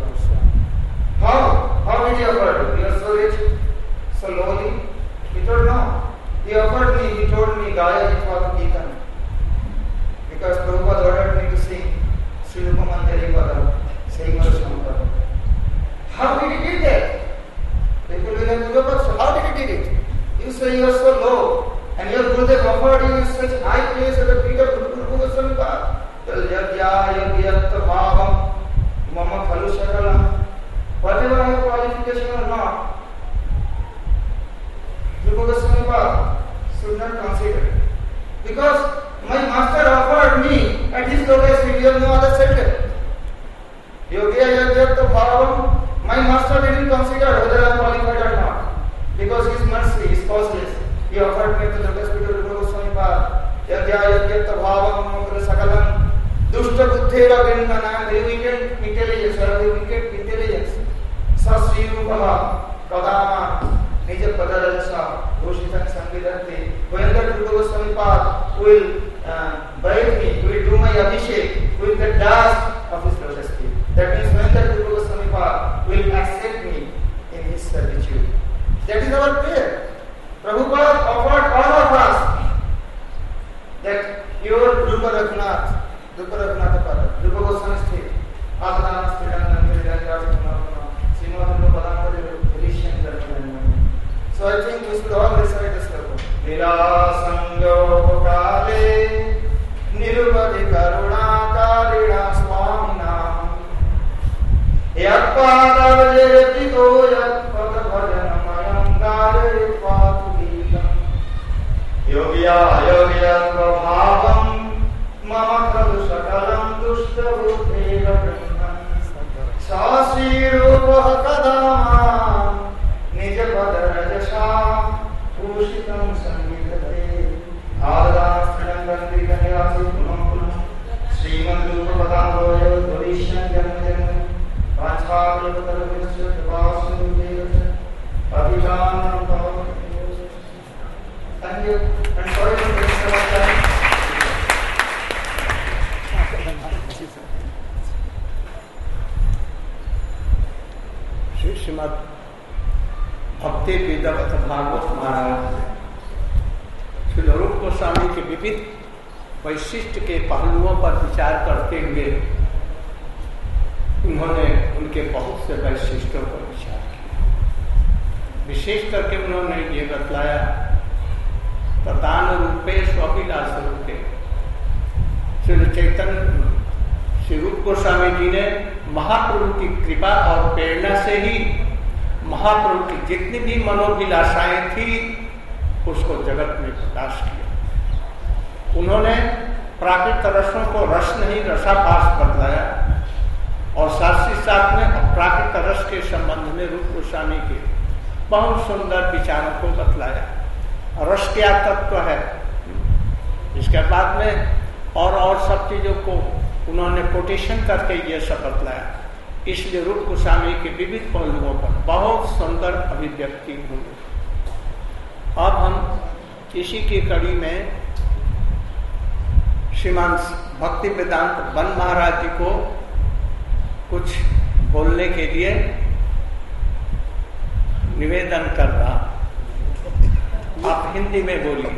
How did he offer? You are so rich, so lowly. He told no. He offered me, he told me, Gaya Jitva Kirtan. Because Prabhupada ordered me to sing Sri Rupa Mantari Padam, saying Marushampada. How did he do that? People will have to go back. So how did he do it? You say you are so low, and your Gurudev offered you in such high place at the feet of Rupa Goswami Pad. Well, Yogiya Yogyatva Bhavam, my master didn't consider whether I am qualified or not. Because his mercy is causeless. He offered me to the hospital to Rupa Goswami Pad. Yogiya Yogyatva Bhavam, Mokra Sakalam, Dushta Buddhera Vrindanam, the wicked intelligence, Sasri Rupaha, Kadama, Nija Padarasa, Goshitan Sangidanti. When the Rupa Goswami Pad will bathe me, will do my abhishek with the dust of his lotus feet. That means when the Rupa Goswami Pad will accept me in his servitude. That is our prayer. Prabhupada offered all of us that your Rupa Raghunath Pada, Rupa Goswami Sthit, Adana Sthidana, so I think we should all recite this sloka. Lila Sango Kale Nirupati Karuna Karina Swamina Yakpada Vajayatiko Yakpada Bhajanam Gare Patu Geetam Yogiya Bhavam Mama Kradu Sakalam Dushta Buddhera Brahman Sasi Rupa Kadama Nija Padarajasha Pushitam Sangitate Adana Sthidam Gandhi Ganyasi Punam Punam Srimad Rupa Padamboya Dvarishan Janmajan Vanchha Rupa Visya Vasu Devasa Abhijanam Bhava. Thank you. And sorry for taking so much time. Shrimad भक्ति वेदांत भागवत महाराज श्री रूप गोस्वामी के विविध वैशिष्ट के पहलुओं पर विचार करते हुए उन्होंने उनके बहुत से वैशिष्टों पर विचार किया। विशेष करके उन्होंने ये बतलाया ततान रूपे स्वभिलाष रूपे श्री चैतन्य श्री रूप गोस्वामी जी ने महाप्रभु की कृपा और प्रेरणा से ही महाप्रभु की जितनी भी मनोभिलाषाएं थी उसको जगत में प्रकाश किया। उन्होंने प्राकृत रसों को रस नहीं रसाभास बतलाया और साथ ही साथ में प्राकृत रस के संबंध में रूप गोस्वामी के बहुत सुंदर विचारों को बतलाया। रस क्या तत्व है, इसके बाद में और सब चीजों को उन्होंने कोटेशन करके ये सब बतलाया। इसलिए रूप गोस्वामी के विविध पहलुओं पर बहुत सुंदर अभिव्यक्ति हुई। अब हम इसी की कड़ी में श्रीमान भक्ति वेदांत बन महाराज जी को कुछ बोलने के लिए निवेदन कर रहा। आप हिंदी में बोलिए।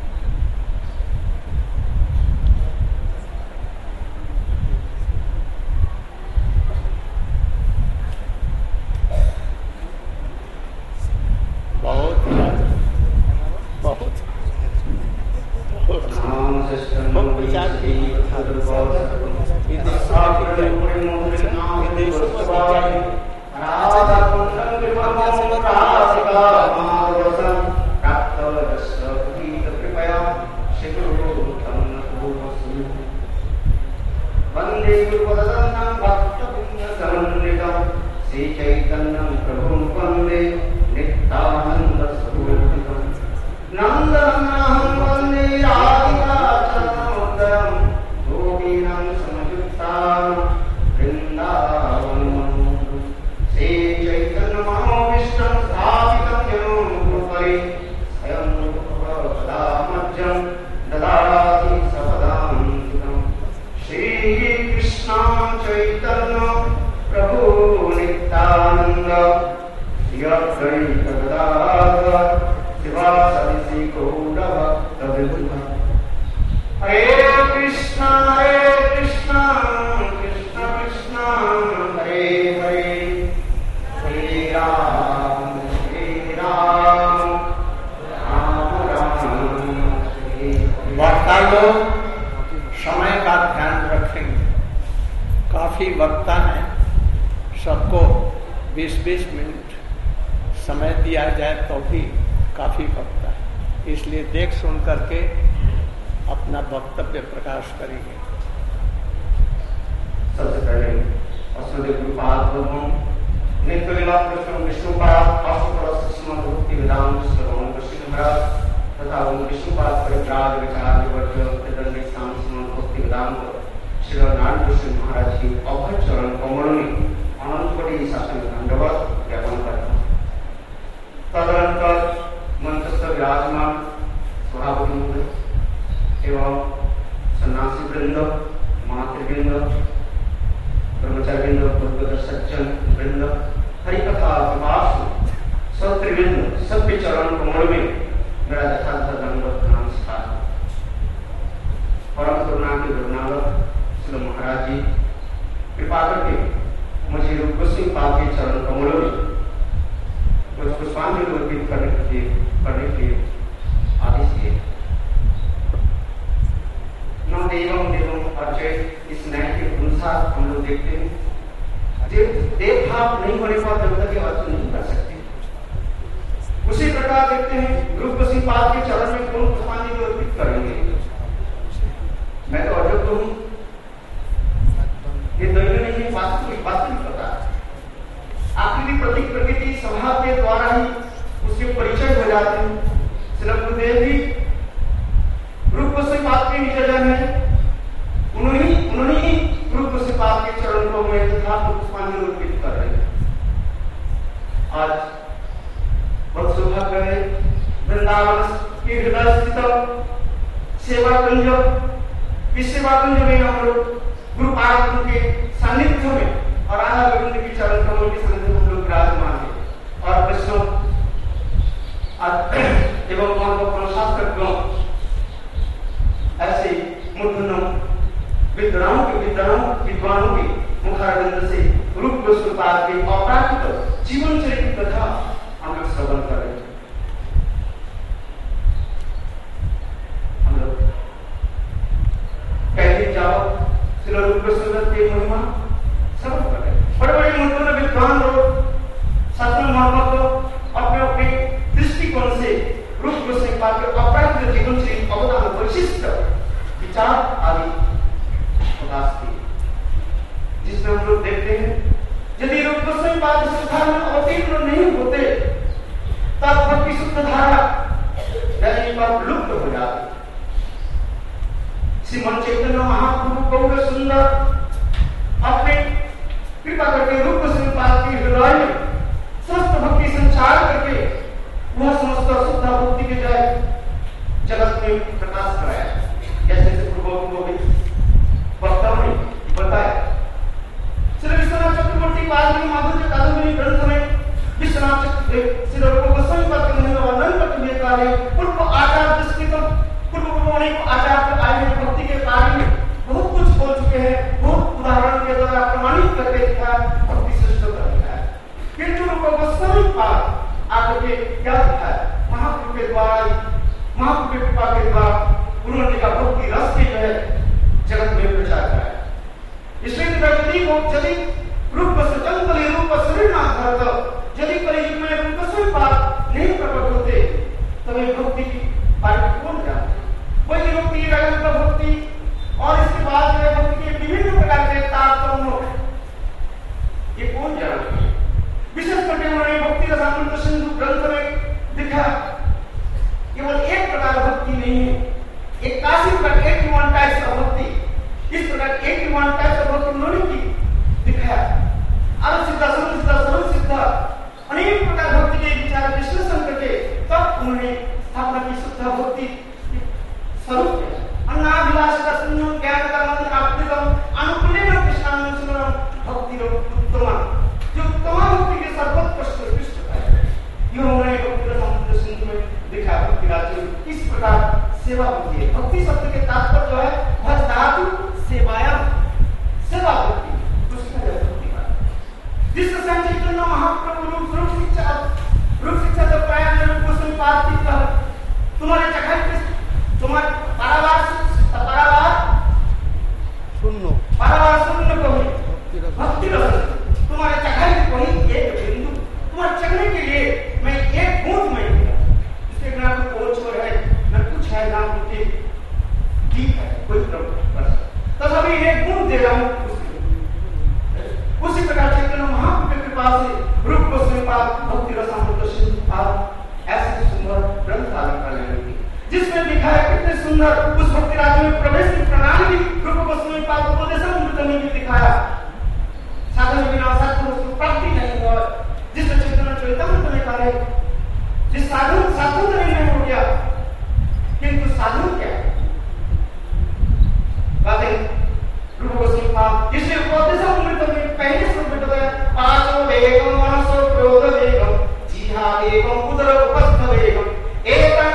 वक्ता हैं, सबको 20-20 मिनट समय दिया जाए तो भी काफी वक्ता है। इसलिए देख सुन करके अपना वक्तव्य प्रकाश करेंगे। सबसे पहले वसुदेव गुरुपाद प्रभु नित्य लीला कृष्ण विष्णुपाद आशुतोष श्रीमद भक्ति वेदांत श्रवण कृष्ण महाराज तथा विष्णुपाद परित्राग विचार विवर्तन दंड स्थान श्रीमद भक्ति वेदांत श्री नारायण कृष्ण महाराज की अभय चरण कमल में अनंत कोटि शासन दंडवत ज्ञापन करता हूँ। तदनंतर मंत्रस्थ विराजमान सभापति एवं सन्यासी वृंद, मातृवृंद, ब्रह्मचारी वृंद, पूर्वोत्तर सज्जन वृंद, हरिकथा विभाषु सत्रिवृंद, सभ्य चरण कमल में मेरा यथार्थ दंडवत नमस्कार। परम करुणा के गुरुनानक श्री महाराज जी कृपा करके मुझे रूप गोस्वामी पाद के चरण कमलों में कुछ पुष्पांजलि अर्पित करने के आदेश दिए। न देवम देवम अर्चय इस न्याय के अनुसार हम लोग देखते हैं देव भाव नहीं होने पर देवता की अर्चना नहीं कर सकते। उसी प्रकार देखते हैं रूप गोस्वामी पाद के चरण में कौन पुष्पांजलि अर्पित करेंगे। मैं तो अजब हूँ, ये दैव नहीं वास्तविक पता आकृति प्रतीक प्रकृति स्वभाव के द्वारा ही उसके परिचय हो जाते हैं। श्री गुरुदेव भी रूप गोस्वामी पाद के निजन है, उन्होंने ही रूप गोस्वामी पाद के चरण को में यथार्थ पुष्पांजलि अर्पित कर रहे हैं। आज बहुत सौभाग्य है वृंदावन के हृदय स्थित सेवा कुंज, इस सेवा कुंज में हम लोग गुरुपाद के सानिध्य में और राधा गोविंद की चरण कमल के सानिध्य में हम लोग विराजमान हैं और कृष्ण एवं महत्वपूर्ण शास्त्रज्ञों ऐसे मूर्धन्यों विद्वानों के मुखारविंद से रूप गोस्वामी पाद के अपराकृत जीवन चरित्र कथा हम लोग श्रवण कर रहे हैं। हम लोग पहले जाओ श्री रूप गोस्वामी की महिमा सब कर रहे हैं। बड़े बड़े मूर्धन्य विद्वान लोग शास्त्र महत्व को अपने अपने दृष्टिकोण से रूप गोस्वामी पाद के अपराकृत जीवन से अवदान वैशिष्ट विचार आदि प्रकाश किए, जिसमें हम लोग देखते हैं यदि रूप गोस्वामी पाद श्रद्धा में अवतीर्ण नहीं होते तब भक्ति शुद्ध धारा रजनी पर लुप्त हो जाती। श्रीमन चैतन्य महाप्रभु बहुत सुंदर अपने कृपा करके रूप गोस्वामी पाद के हृदय में समस्त भक्ति संचार करके वह समस्त शुद्ध भक्ति के जय जगत में प्रकाश कराया। जैसे पूर्व वक्ताओं ने बताया श्री विश्वनाथ चक्रवर्ती पाद में माधुर्य कादम्बरी ग्रंथ में विश्वनाथ श्री रूप गोस्वामी पाद के महिमा वर्णन करते हुए कहा है पूर्व आचार दृष्टिकोण पूर्व अनेक आचार्य आए हैं भक्ति के कार्य में बहुत कुछ बोल चुके हैं, बहुत उदाहरण के द्वारा प्रमाणित करके दिखाया, भक्ति श्रेष्ठ कर दिखाया। किंतु रूप गोस्वामी पाद आकर के क्या दिखाया महाप्रभु के द्वारा, महाप्रभु की कृपा के द्वारा उन्होंने का भक्ति रस के जो है जगत में प्रचार कराया। इसलिए यदि रूप जंगली रूप शरीरनाथ यदि कलयुग में रूप गोस्वामी पाद नहीं प्रकट होते तब भक्ति की बात कौन जानते। वही भक्ति रंग भक्ति और इसके बाद जो भक्ति के विभिन्न प्रकार के तारतम्य ये कौन जानते। विशेष करके उन्होंने भक्ति का सामंत सिंधु ग्रंथ में दिखा केवल एक प्रकार भक्ति नहीं है, एक काशी प्रकार एक टाइप का भक्ति, इस प्रकार एक टाइप का भक्ति उन्होंने की दिखाया। अर्थ सिद्धा सर्व सिद्धा अनेक प्रकार भक्ति के विचार विश्लेषण करके तब उन्होंने स्थापना की शुद्ध भक्ति स्वरूप अन्नाभिलाष का संयम ज्ञान का मंत्र आपतितम अनुकूलेन कृष्णानंद सुंदरम भक्ति उत्तम जो उत्तम भक्ति के सर्वोत्कृष्ट उत्कृष्ट है। यह उन्होंने भक्ति का मंत्र सिंधु में दिखा। भक्ति राज्य इस प्रकार सेवा होती है। भक्ति शब्द के तात्पर्य जो है वह धातु सेवाया सेवा भक्ति जिससे चैतन्य महाप्रभु रूप शिक्षा जब पाया रूप गोस्वामी पाद की तरह तुम्हारे जगह तुम्हारे पारावार शून्य कहो भक्ति रस तुम्हारे जगह वही एक बिंदु तुम्हारे चढ़ने के लिए मैं एक बूंद में इसके बिना कोई पहुंच है न कुछ है ना मुझे ठीक है कोई प्रभु तथापि एक बूंद दे रहा हूं उसी सुंदर उस भक्ति राज्य में प्रवेश की प्रणाली रूप गोस्वामी पाद उपदेशामृत में भी दिखाया। साधन बिना सत्पुरुष प्राप्ति नहीं और जिस चेतन चरितामृत में कहा जिस साधन साधन तो नहीं हो गया, किंतु साधन क्या बातें रूप गोस्वामी पाद इसलिए उपदेशामृत में पहले श्लोक में बताया पांचों वेगम मनसो क्रोध वेगम जिहा वेगम उदर उपस्थ वेगम एकम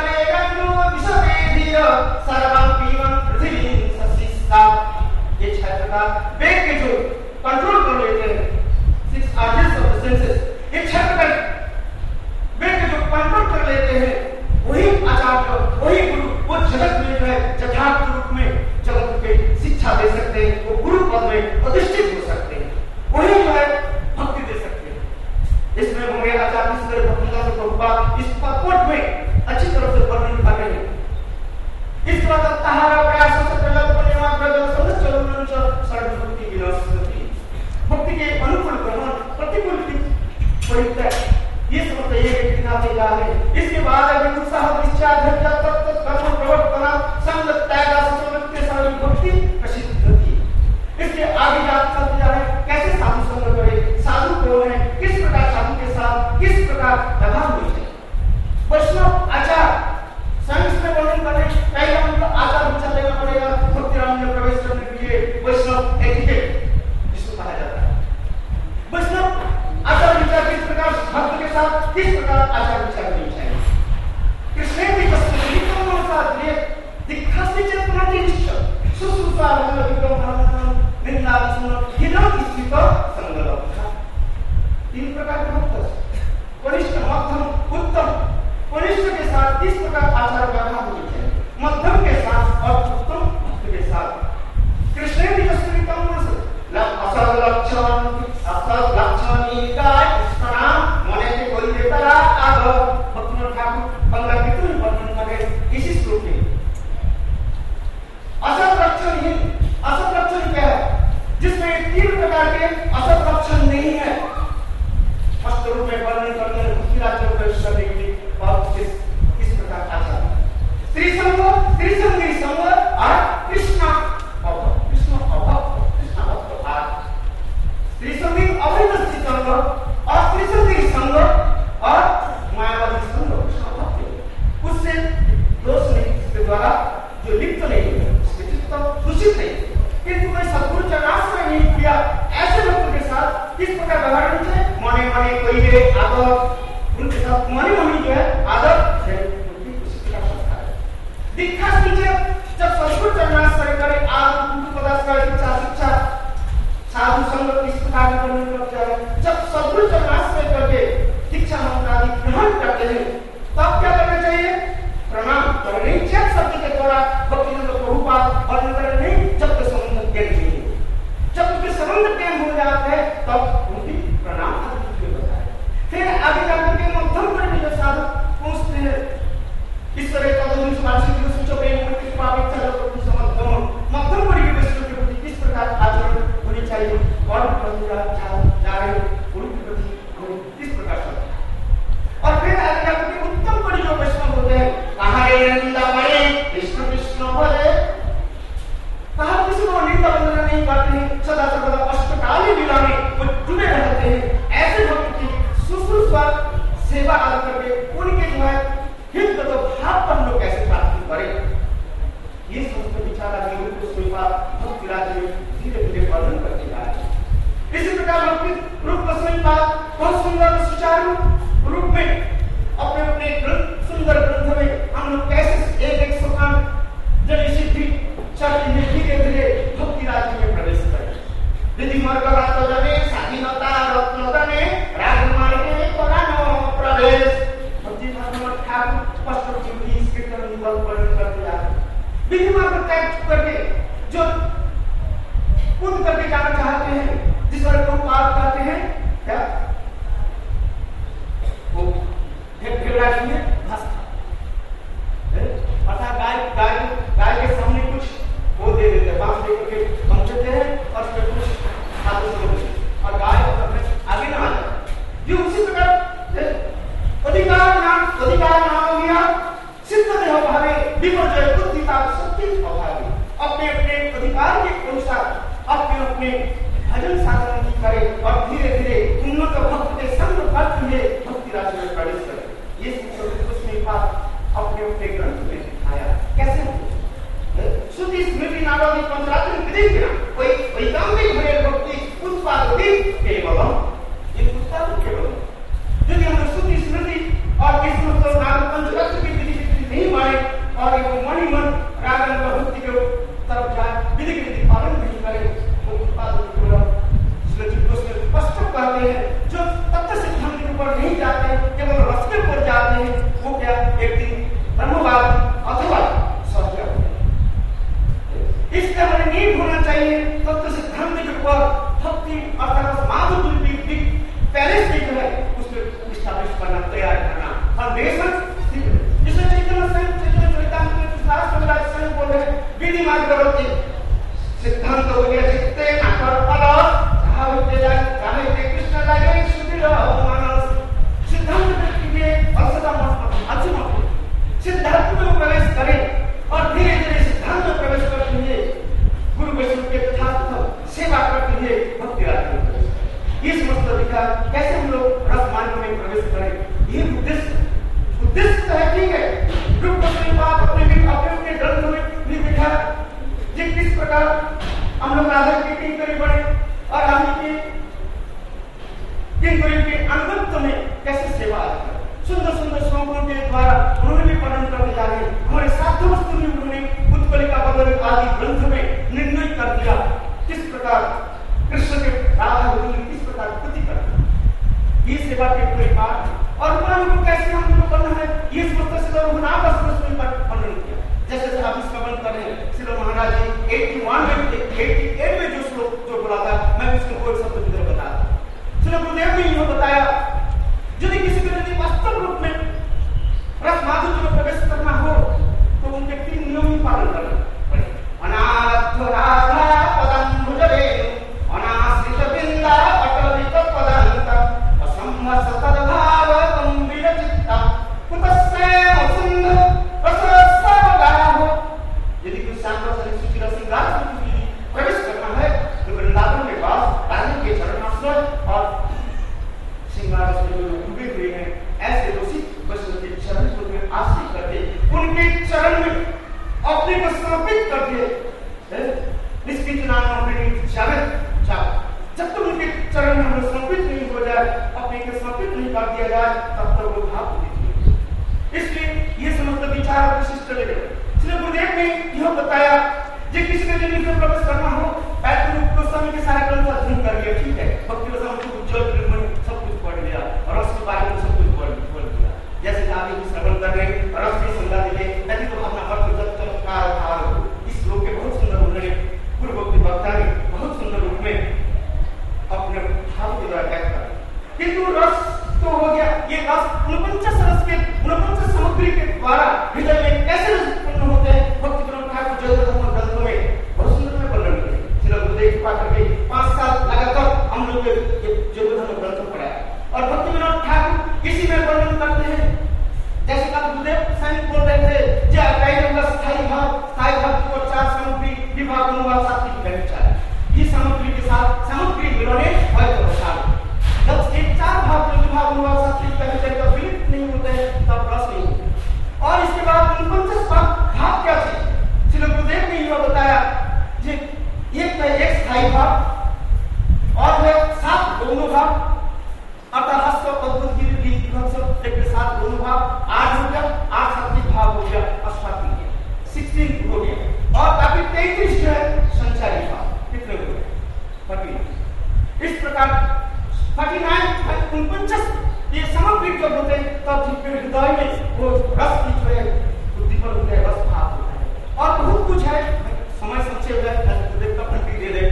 सर्वं पीवं पृथ्वी सशिष्टा। ये छह प्रकार वेग के जो कंट्रोल कर लेते हैं, 6 आर्जन्स ऑफ द सेंसेस, ये छह प्रकार वेग के जो कंट्रोल कर लेते हैं, वही आचार्य, वही गुरु, वो जगत में जो है यथार्थ रूप में जगत के शिक्षा दे सकते हैं, वो गुरु पद में अधिष्ठित हो सकते हैं, वही जो है भक्ति दे सकते हैं। इसमें हमें आचार्य भक्तिदास प्रभुपाद इस पदकोट में अच्छी तरह से वर्णन कर रहे हैं। इस तरह तहारा प्रयास से प्रलंबन एवं प्रगत समझ सर्वभक्ति विनाशति भक्ति के अनुकूल ग्रहण प्रतिकूल की परित्याग ये समझते हैं कि दिखाते जा रहे हैं। इसके बाद अभी उत्साह निश्चय धैर्य तत्व कर्म प्रवर्तन संग त्याग समझते सारी भक्ति प्रसिद्ध होती है। इसके आगे चलते जा रहे हैं कैसे साधु संग करें, साधु कौन है, किस प्रकार साधु के साथ किस प्रकार व्यवहार होना चाहिए। वैष्णव आचार साइंस में वर्णन करने पहले हमको आचार विचार लेना पड़ेगा। भक्ति राम में प्रवेश करने के लिए वैष्णव एटिकेट जिसको कहा जाता है, वैष्णव आचार विचार किस प्रकार भक्त के साथ किस प्रकार आचार विचार करनी चाहिए। कृष्ण की वस्तु को साथ लिए दिखासी चेतना की निश्चय सुसुसा विक्रम निंदा सुन हिना किसी को संगत। तीन प्रकार के भक्त कनिष्ठ मध्यम उत्तम। कनिष्ठ के साथ किस प्रकार आचार व्यवहार होनी चाहिए, मध्यम के साथ और उत्तम भक्त के साथ। कृष्ण की वस्तुनिकम असल लक्षण प्रणाम मने के कोई देता आग भक्ति ठाकुर बंगला कितने वर्णन करे इसी श्लोक में। असत लक्षण क्या है, जिसमें तीन प्रकार के असत लक्षण नहीं है। स्पष्ट रूप में वर्णन करते हैं भक्ति राज्य में प्रवेश करने के लिए और इस प्रकार आचार त्रिसंग संग और कृष्ण अभक्त त्रिसंगी अवैध संग और त्रिसंगी संग और मायावादी संग कृष्ण भक्त उससे दोष नहीं, इसके द्वारा जो लिप्त नहीं है उसके चित्त दूषित नहीं, किंतु कोई सद्गुरु चरणाश्रय नहीं किया ऐसे भक्त के साथ किस प्रकार व्यवहार होना चाहिए। मने कोई है आदर उनके साथ मनी जो है आदर है उनकी उसी का संस्कार है। दीक्षा कीजिए जब सद्गुरु चरणाश्रय करे आदर उनको पदार्थ शिक्षा साधु संग इस प्रकार का वर्णन करते हैं। जब सद्गुरु चरणाश्रय करके दीक्षा मंत्र आदि ग्रहण करते हैं तब क्या करना चाहिए, प्रणाम करने जब शब्द के द्वारा भक्तिनंद प्रभुपाद वर्णन करें नहीं जब तक संबंध ज्ञान नहीं हो, जब उनके संबंध ज्ञान हो जाते हैं तब उनकी प्रणाम आदि बताए। फिर आगे जाकर के मध्यम वर्ग में जो साधु पहुंचते हैं ईश्वर एक पद वार्षिक सूचो प्रेम मुक्ति पाप इच्छा जो कुछ मध्यम वर्ग के वैष्णव के प्रति किस प्रकार आचरण होनी चाहिए और बंधुरा जा रहे उनके प्रति किस प्रकार से। और फिर आगे जाकर के उत्तम वर्ग जो वैष्णव होते हैं कहारे निंदा बड़े कृष्ण कृष्ण बोले कहा किसी को निंदा वंदना नहीं करते हैं, सदा सर्वदा अष्टकाली लीला में वो जुड़े रहते हैं। ऐसे भक्त की सुश्रूषा सेवा आदि करके उनके जो है हित तो भाव पर लोग कैसे प्राप्त करें, ये समस्त विचार आदि को स्वीकार भक्ति राज्य में धीरे धीरे वर्णन करते जा रहे हैं। इसी प्रकार भक्ति रूप स्वीकार बहुत सुंदर सुचारू रूप में अपने अपने ग्रंथ सुंदर ग्रंथ में हम लोग कैसे एक एक सोपान जन सिद्धि चल धीरे धीरे भक्ति राज्य में प्रवेश करें। विधि मार्ग रात जने स्वाधीनता रत्नदने राजमार्गे परानो प्रवेश भक्ति ठाकुर स्पष्ट चिंती इसके तरह निकल वर्णन करते जा रहे हैं। विधि मार्ग तय करके जो कूद करके जाना चाहते हैं जिस पर को पार करते हैं क्या वो भेड़ा की है अर्थात गाय के सामने कुछ वो दे बलम, ये पुस्तक के बलम। यदि हम शुद्ध स्मृति और इस मतलब नाम पंचरत्न की विधि नहीं माने और एक मणि मन राग भक्ति के तरफ जाए, विधि की विधि पालन नहीं करे, तो उत्पादन स्पष्ट कहते हैं जो तत्व सिद्धांत के ऊपर नहीं जाते, केवल रस के ऊपर जाते हैं, वो क्या एक दिन ब्रह्मवाद अथवा सत्य होते हैं। इसलिए हमें नीड होना चाहिए तत्व सिद्धांत के ऊपर भक्ति अर्थात माधुर्य पहले से जो है उसको स्टैब्लिश करना, तैयार करना, फाउंडेशन जिसमें चैतन्य स्वयं बोल रहे हैं विधि मार्ग सिद्धांत हो गया जितने नाकर अलग कृष्ण लगे सिद्धांत सिद्धांत में प्रवेश करें और धीरे धीरे सिद्धांत में प्रवेश करते हुए गुरु वैष्णव के तथाकथित सेवा करते हुए भक्ति राज इस समस्त विचार कैसे हम लोग रस मार्ग में प्रवेश करें, ये उद्देश्य है। ठीक है, रूप अपने ग्रंथ में लिखा कि किस प्रकार हम लोग राधा की किंकरी बने और रानी के अनुगत्य में कैसे सेवा करें। सुंदर सुंदर श्लोकों के द्वारा उन्होंने भी वर्णन करने जा रहे हैं। हमारे साधु वस्तु में उन्होंने उत्पलिका बदल आदि ग्रंथ में निर्णय कर दिया किस प्रकार कृष्ण के राधा किस प्रकार प्रति करना, ये सेवा के पूरे पाठ और को कैसे हम लोग करना है, ये समस्त से वर्णन किया। जैसे आप इसका वर्णन कर रहे हैं श्री महाराज जी 88 में जो श्लोक जो बोला था, मैं उसको कोई शब्द की तरह बता दूं। श्री गुरुदेव ने यह बताया यदि किसी को यदि वास्तव रूप में रस माधुर्य में प्रवेश करना हो तो उनके 3 नियम ही पालन करना पड़ेगा। अनाथ राधा पदम भुजरे अनाश्रित बिंदा अटलित पदांत असम्मत तद्भाव गंभीर चित्ता कुतस्ते वसुंद रसस्वगाहो। यदि कोई शांत और सुचिर श्रृंगार प्रवेश करना है तो वृंदावन में वास रानी के चरणाश्रय और श्रृंगार से डूबे हुए हैं ऐसे दोषी वैष्णव के चरण में आश्रित करके उनके चरण में अपने को समर्पित करके जब तक उनके चरण में हमें समर्पित नहीं हो जाए, अपने को समर्पित नहीं कर दिया जाए, तब तक वो भाव नहीं। इसलिए ये समस्त विचार विशिष्ट लेकर श्री गुरुदेव ने यह बताया कि किसी ने जमीन में प्रवेश करना हो गोस्वामी के सारे ग्रंथ अध्ययन कर लिया, ठीक है, भक्ति गोस्वामी को उज्जवल सब कुछ पढ़ लिया और उसके बारे में सब कुछ पढ़ लिया। जैसे आप भी श्रवण कर रहे हैं और उसकी संज्ञा दिले नहीं तो अपना भक्त जब चमत्कार इस श्लोक के बहुत सुंदर उन्होंने पूर्व भक्ति वक्ता ने बहुत सुंदर रूप में अपने भाव के द्वारा व्यक्त किया। किंतु रस तो हो गया, ये रस 49 रस के 49 सामग्री के द्वारा हृदय में कैसे उत्पन्न होते हैं भक्ति ठाकुर ग्रंथों में बहुत सुंदर में वर्णन किया। श्री गुरुदेव करके 5 साल लगातार हम लोग जगधर्म ग्रंथ पढ़ाया और भक्ति विनोद ठाकुर इसी में वर्णन करते हैं। जैसे कल गुरुदेव सैनिक बोल रहे थे जो स्थायी भाव को 4 सामग्री विभाग अनुवाद सात्विक व्यभिचार, ये सामग्री के साथ सामग्री मिलाने जब एक 4 भाव में विभाग अनुवाद सात्विक व्यभिचार का विलिप्त नहीं होते हैं तब रस नहीं होता। और इसके बाद 49 भाव क्या थे श्री गुरुदेव ने यह बताया कि एक स्थायी भाव और वे 7 दोनों भाव अर्थात हस्त अद्भुत के साथ दोनों भाव 8 हो गया, 8 सात्विक भाव हो गया, अष्टात्मिक 16 हो गया और बाकी 33 जो है संचारी भाव कितने हो गए 49। इस प्रकार 49 ये सामग्री जब होते हैं तब हृदय में वो रस की जो है उद्दीपन होता है, रस भाव होता है और बहुत कुछ है। समय संक्षेप दे दे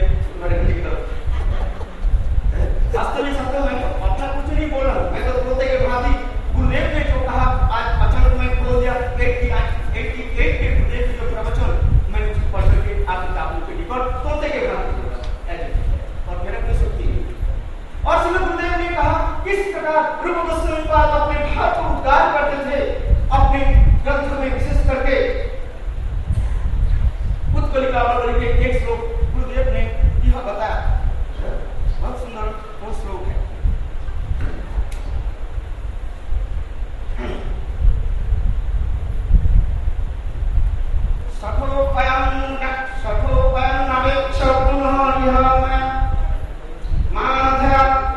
वास्तविक शब्द में अपना कुछ नहीं बोल रहा, मैं तो बोलते के भांति गुरुदेव ने जो कहा आज अचानक मैं बोल दिया 88 के गुरुदेव जो प्रवचन मैं पढ़ करके आप किताबों के निकट तोते के भांति और मेरा कोई शक्ति नहीं। और श्री गुरुदेव ने कहा किस प्रकार रूप गोस्वामी पाद अपने भाव को उद्गार करते थे अपने ग्रंथ में विशेष करके उत्कलिका बदल के एक श्लोक गुरुदेव ने यह बताया, बहुत सुंदर वो श्लोक है। सठोपयं नवेक्ष पुनः यह माधव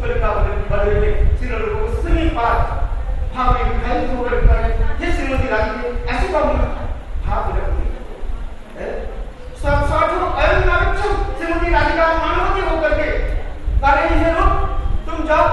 ऊपर का बदले में सिर लोगों को सही बात भाव में विभाजित होकर करें। ये श्रीमती रानी ने ऐसी बात भाव रखती है। सब साठों अयन नाविक श्रीमती राधिका मानवती होकर के कार्य है लोग तुम जाओ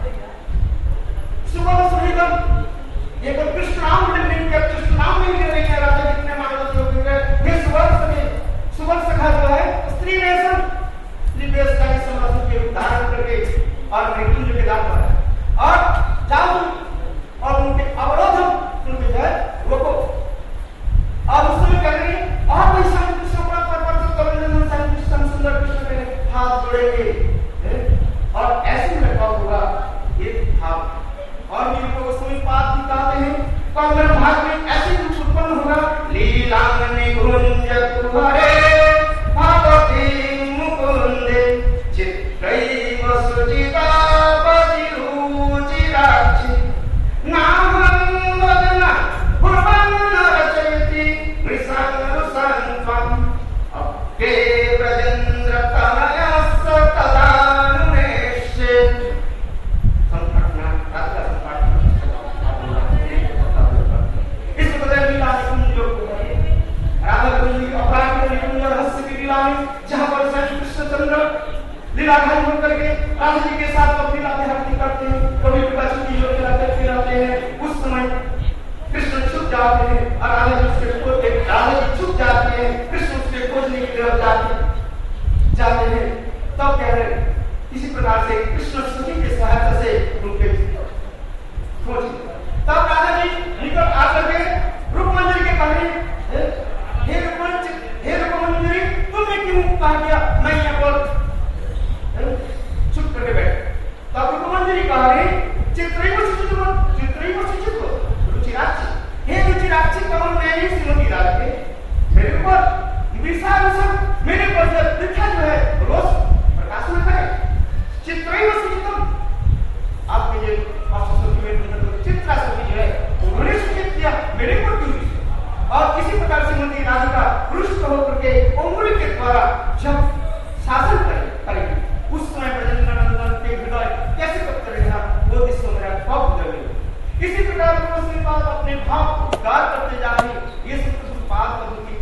सुबह सुनिगम ये कोई कृष्ण नाम नहीं किया, कृष्ण नाम नहीं ले रही है राजा जितने मानवती होकर के ये सुबह सखा जो है स्त्री वेशम लिबेस का समाज के उदाहरण करके और मृत्यु के दान पर और जाओ और उनके अवरोध उनके जो है रोको और उसमें कर रही और वही सामने कृष्ण पर करुणा सामने कृष्ण सुंदर कृष्ण के हाथ जोड़ेंगे और ऐसे में क्या होगा ये भाव और भी को समझ बात भी कहते हैं कौन भाग में ऐसे रूप उत्पन्न होगा लीलांगने गुंजत तुम्हारे भगवती मुकुंदे चित्रैव सुचिता पतिरुचिराक्षि नामं वदना भुवन रचयति मृषानुसंत्वम् अप्ये ब्रजेन्द्र तनयस्स तदानुमेष्ये इस बदल लीला जो राधा कुंज अपराध के निकुंज रहस्य की लीला में जहां पर श्री कृष्णचंद्र लीलाधारी होकर के राधा जी के साथ अपनी लीला विहरती करते हैं, कभी प्रकाश की जो खिलाते हैं उस समय कृष्ण छुप जाते हैं और राधा जी छुप जाते हैं, कृष्ण उसके खोजने के लिए जाते हैं। तब कह रहे इसी प्रकार से कृष्ण सखी की सहायता से उनके खोज तब राधा जी निकट आकर के रूपमंजरी के कहने हे रूपमंजरी तुमने क्यों कहा किया मैं यहाँ पर चुप करके बैठ। तब रूपमंजरी कह रही चित्रैव सुचित्व रुचिराक्षी हे रुचिराक्षी कमल मैंने श्रीमती राधे मेरे ऊपर विशाल मेरे पर जो है रोज प्रकाश में करे चित्रैव सुचित्व आपके ये चित्रा सभी जो है उन्होंने सूचित किया मेरे को क्यों और किसी प्रकार से श्रीमती राधिका पुरुष होकर के उंगली के द्वारा जब शासन करेगी उस समय ब्रजेंद्रनंदन के हृदय कैसे तप करेगा वो दिशा मेरा बहुत जरूरी। इसी प्रकार उसके बाद अपने भाव को उद्गार करते जा रही ये सब बात पद्धति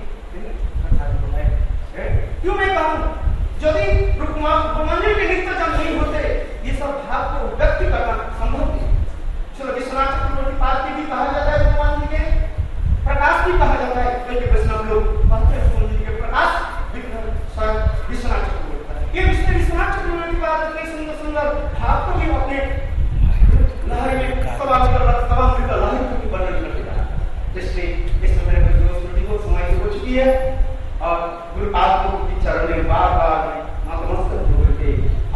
क्यों मैं कहूं यदि रूपमंजरी के नित्य जब नहीं होते ये सब भाव को व्यक्त करना संभव नहीं। चलो विश्वनाथ चक्रवर्ती पाद भी कहा जाता है रूपमंजरी के प्रकाश भी कहा जाता है क्योंकि वैष्णव लोग कहते हैं रूपमंजरी के प्रकाश विश्वनाथ चक्रवर्ती ये विश्वनाथ चक्रवर्ती पाद इतने सुंदर सुंदर भाव को भी अपने लहर में तबाह कर लहर को वर्णन करते रहा जिससे इस समय में जो समय हो चुकी है और गुरु आपको की चरण में बार बार नतमस्तक होकर के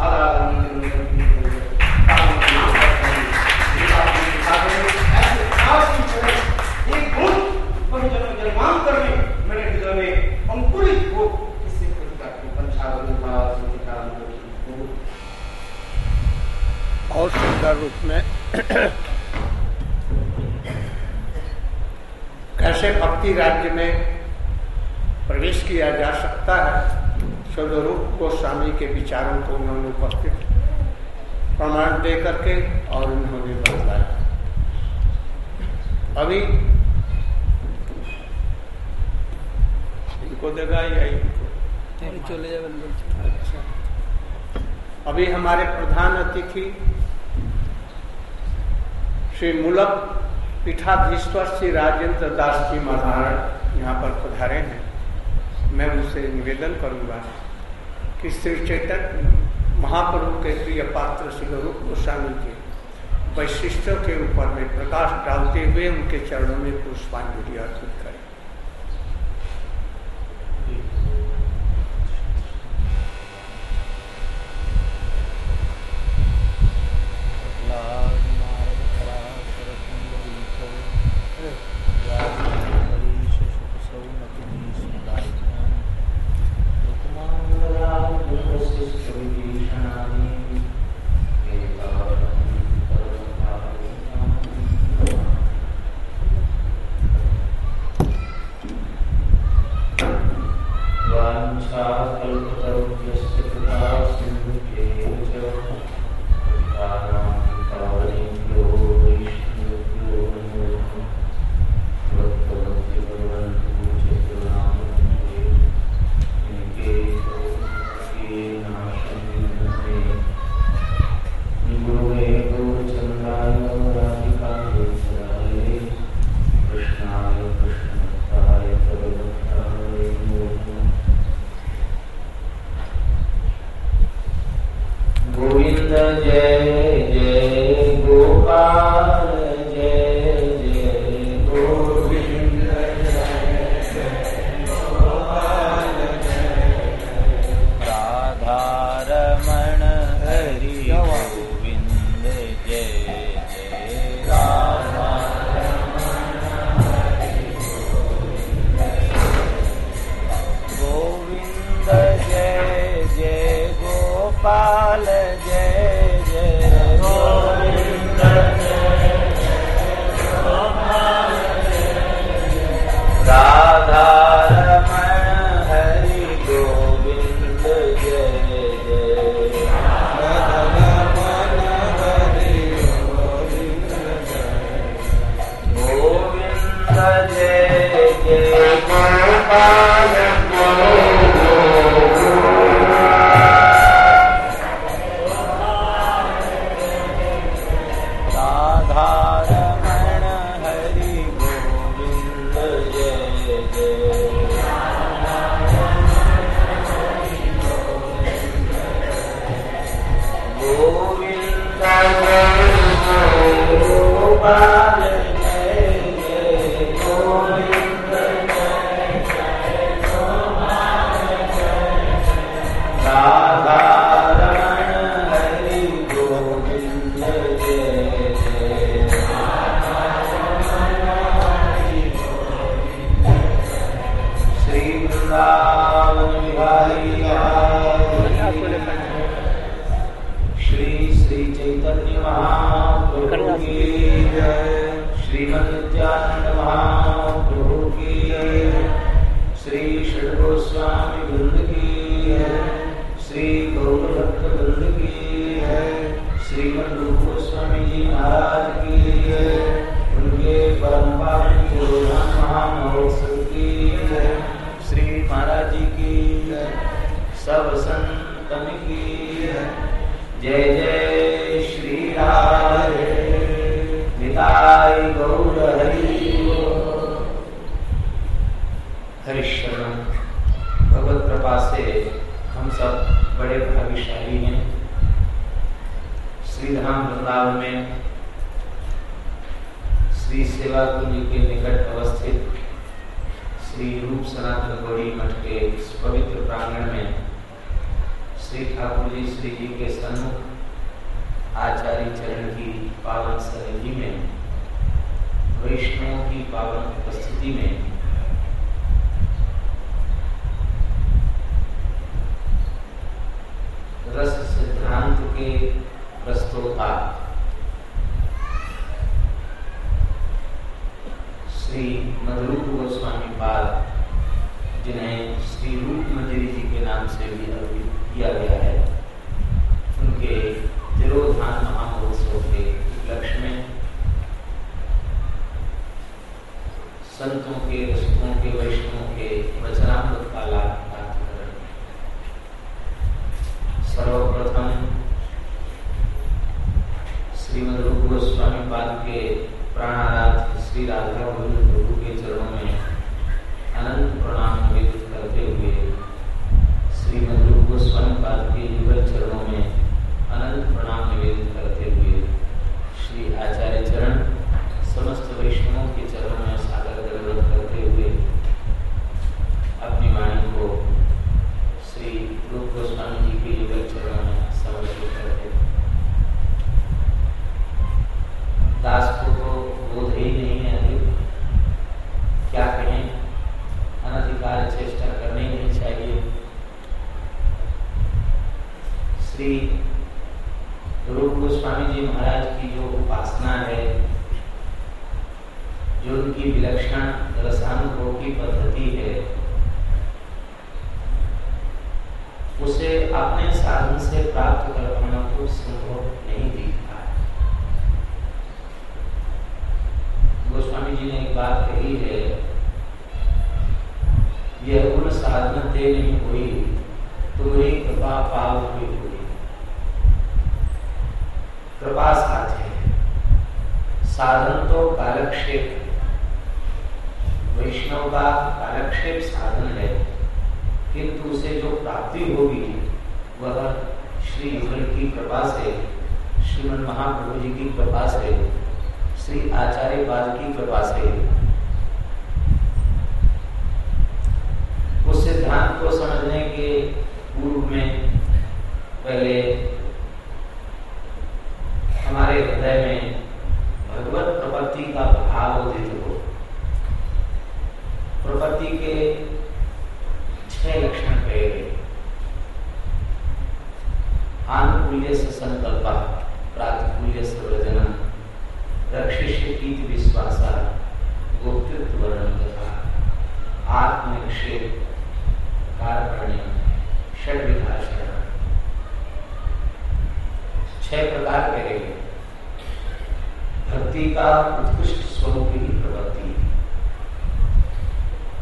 एक गुण जन्मांतर में मेरे हृदय में अंकुरित हो इससे और सुंदर रूप में कैसे भक्ति राज्य में प्रवेश किया जा सकता है स्वरूप गोस्वामी के विचारों को उन्होंने उपस्थित प्रमाण दे करके और उन्होंने बताया। अभी इनको देगा या इनको चले जाए। अच्छा, अभी हमारे प्रधान अतिथि श्री मूलक पीठाधीश्वर श्री राजेंद्र दास जी महाराज यहाँ पर पधारे हैं। मैं उनसे निवेदन करूंगा कि श्री चैतन्य महाप्रभु के प्रिय पात्र श्री रूप गोस्वामी के वैशिष्टों के ऊपर में प्रकाश डालते हुए उनके चरणों में पुष्पांजलि अर्पित करें।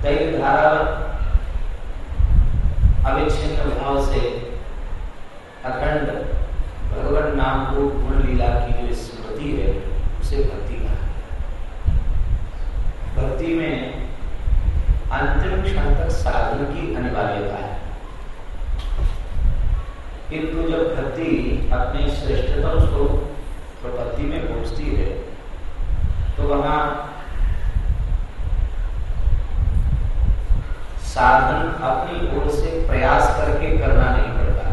तैल धारावत अविच्छिन्न भाव से अखंड भगवान नाम को गुण लीला की जो स्मृति है उसे भक्ति कहा। भक्ति में अंतिम क्षण तक साधन की अनिवार्यता है, किंतु जब भक्ति अपने श्रेष्ठतम स्वरूप प्रपत्ति में पहुंचती है तो वहां साधन अपनी ओर से प्रयास करके करना नहीं पड़ता।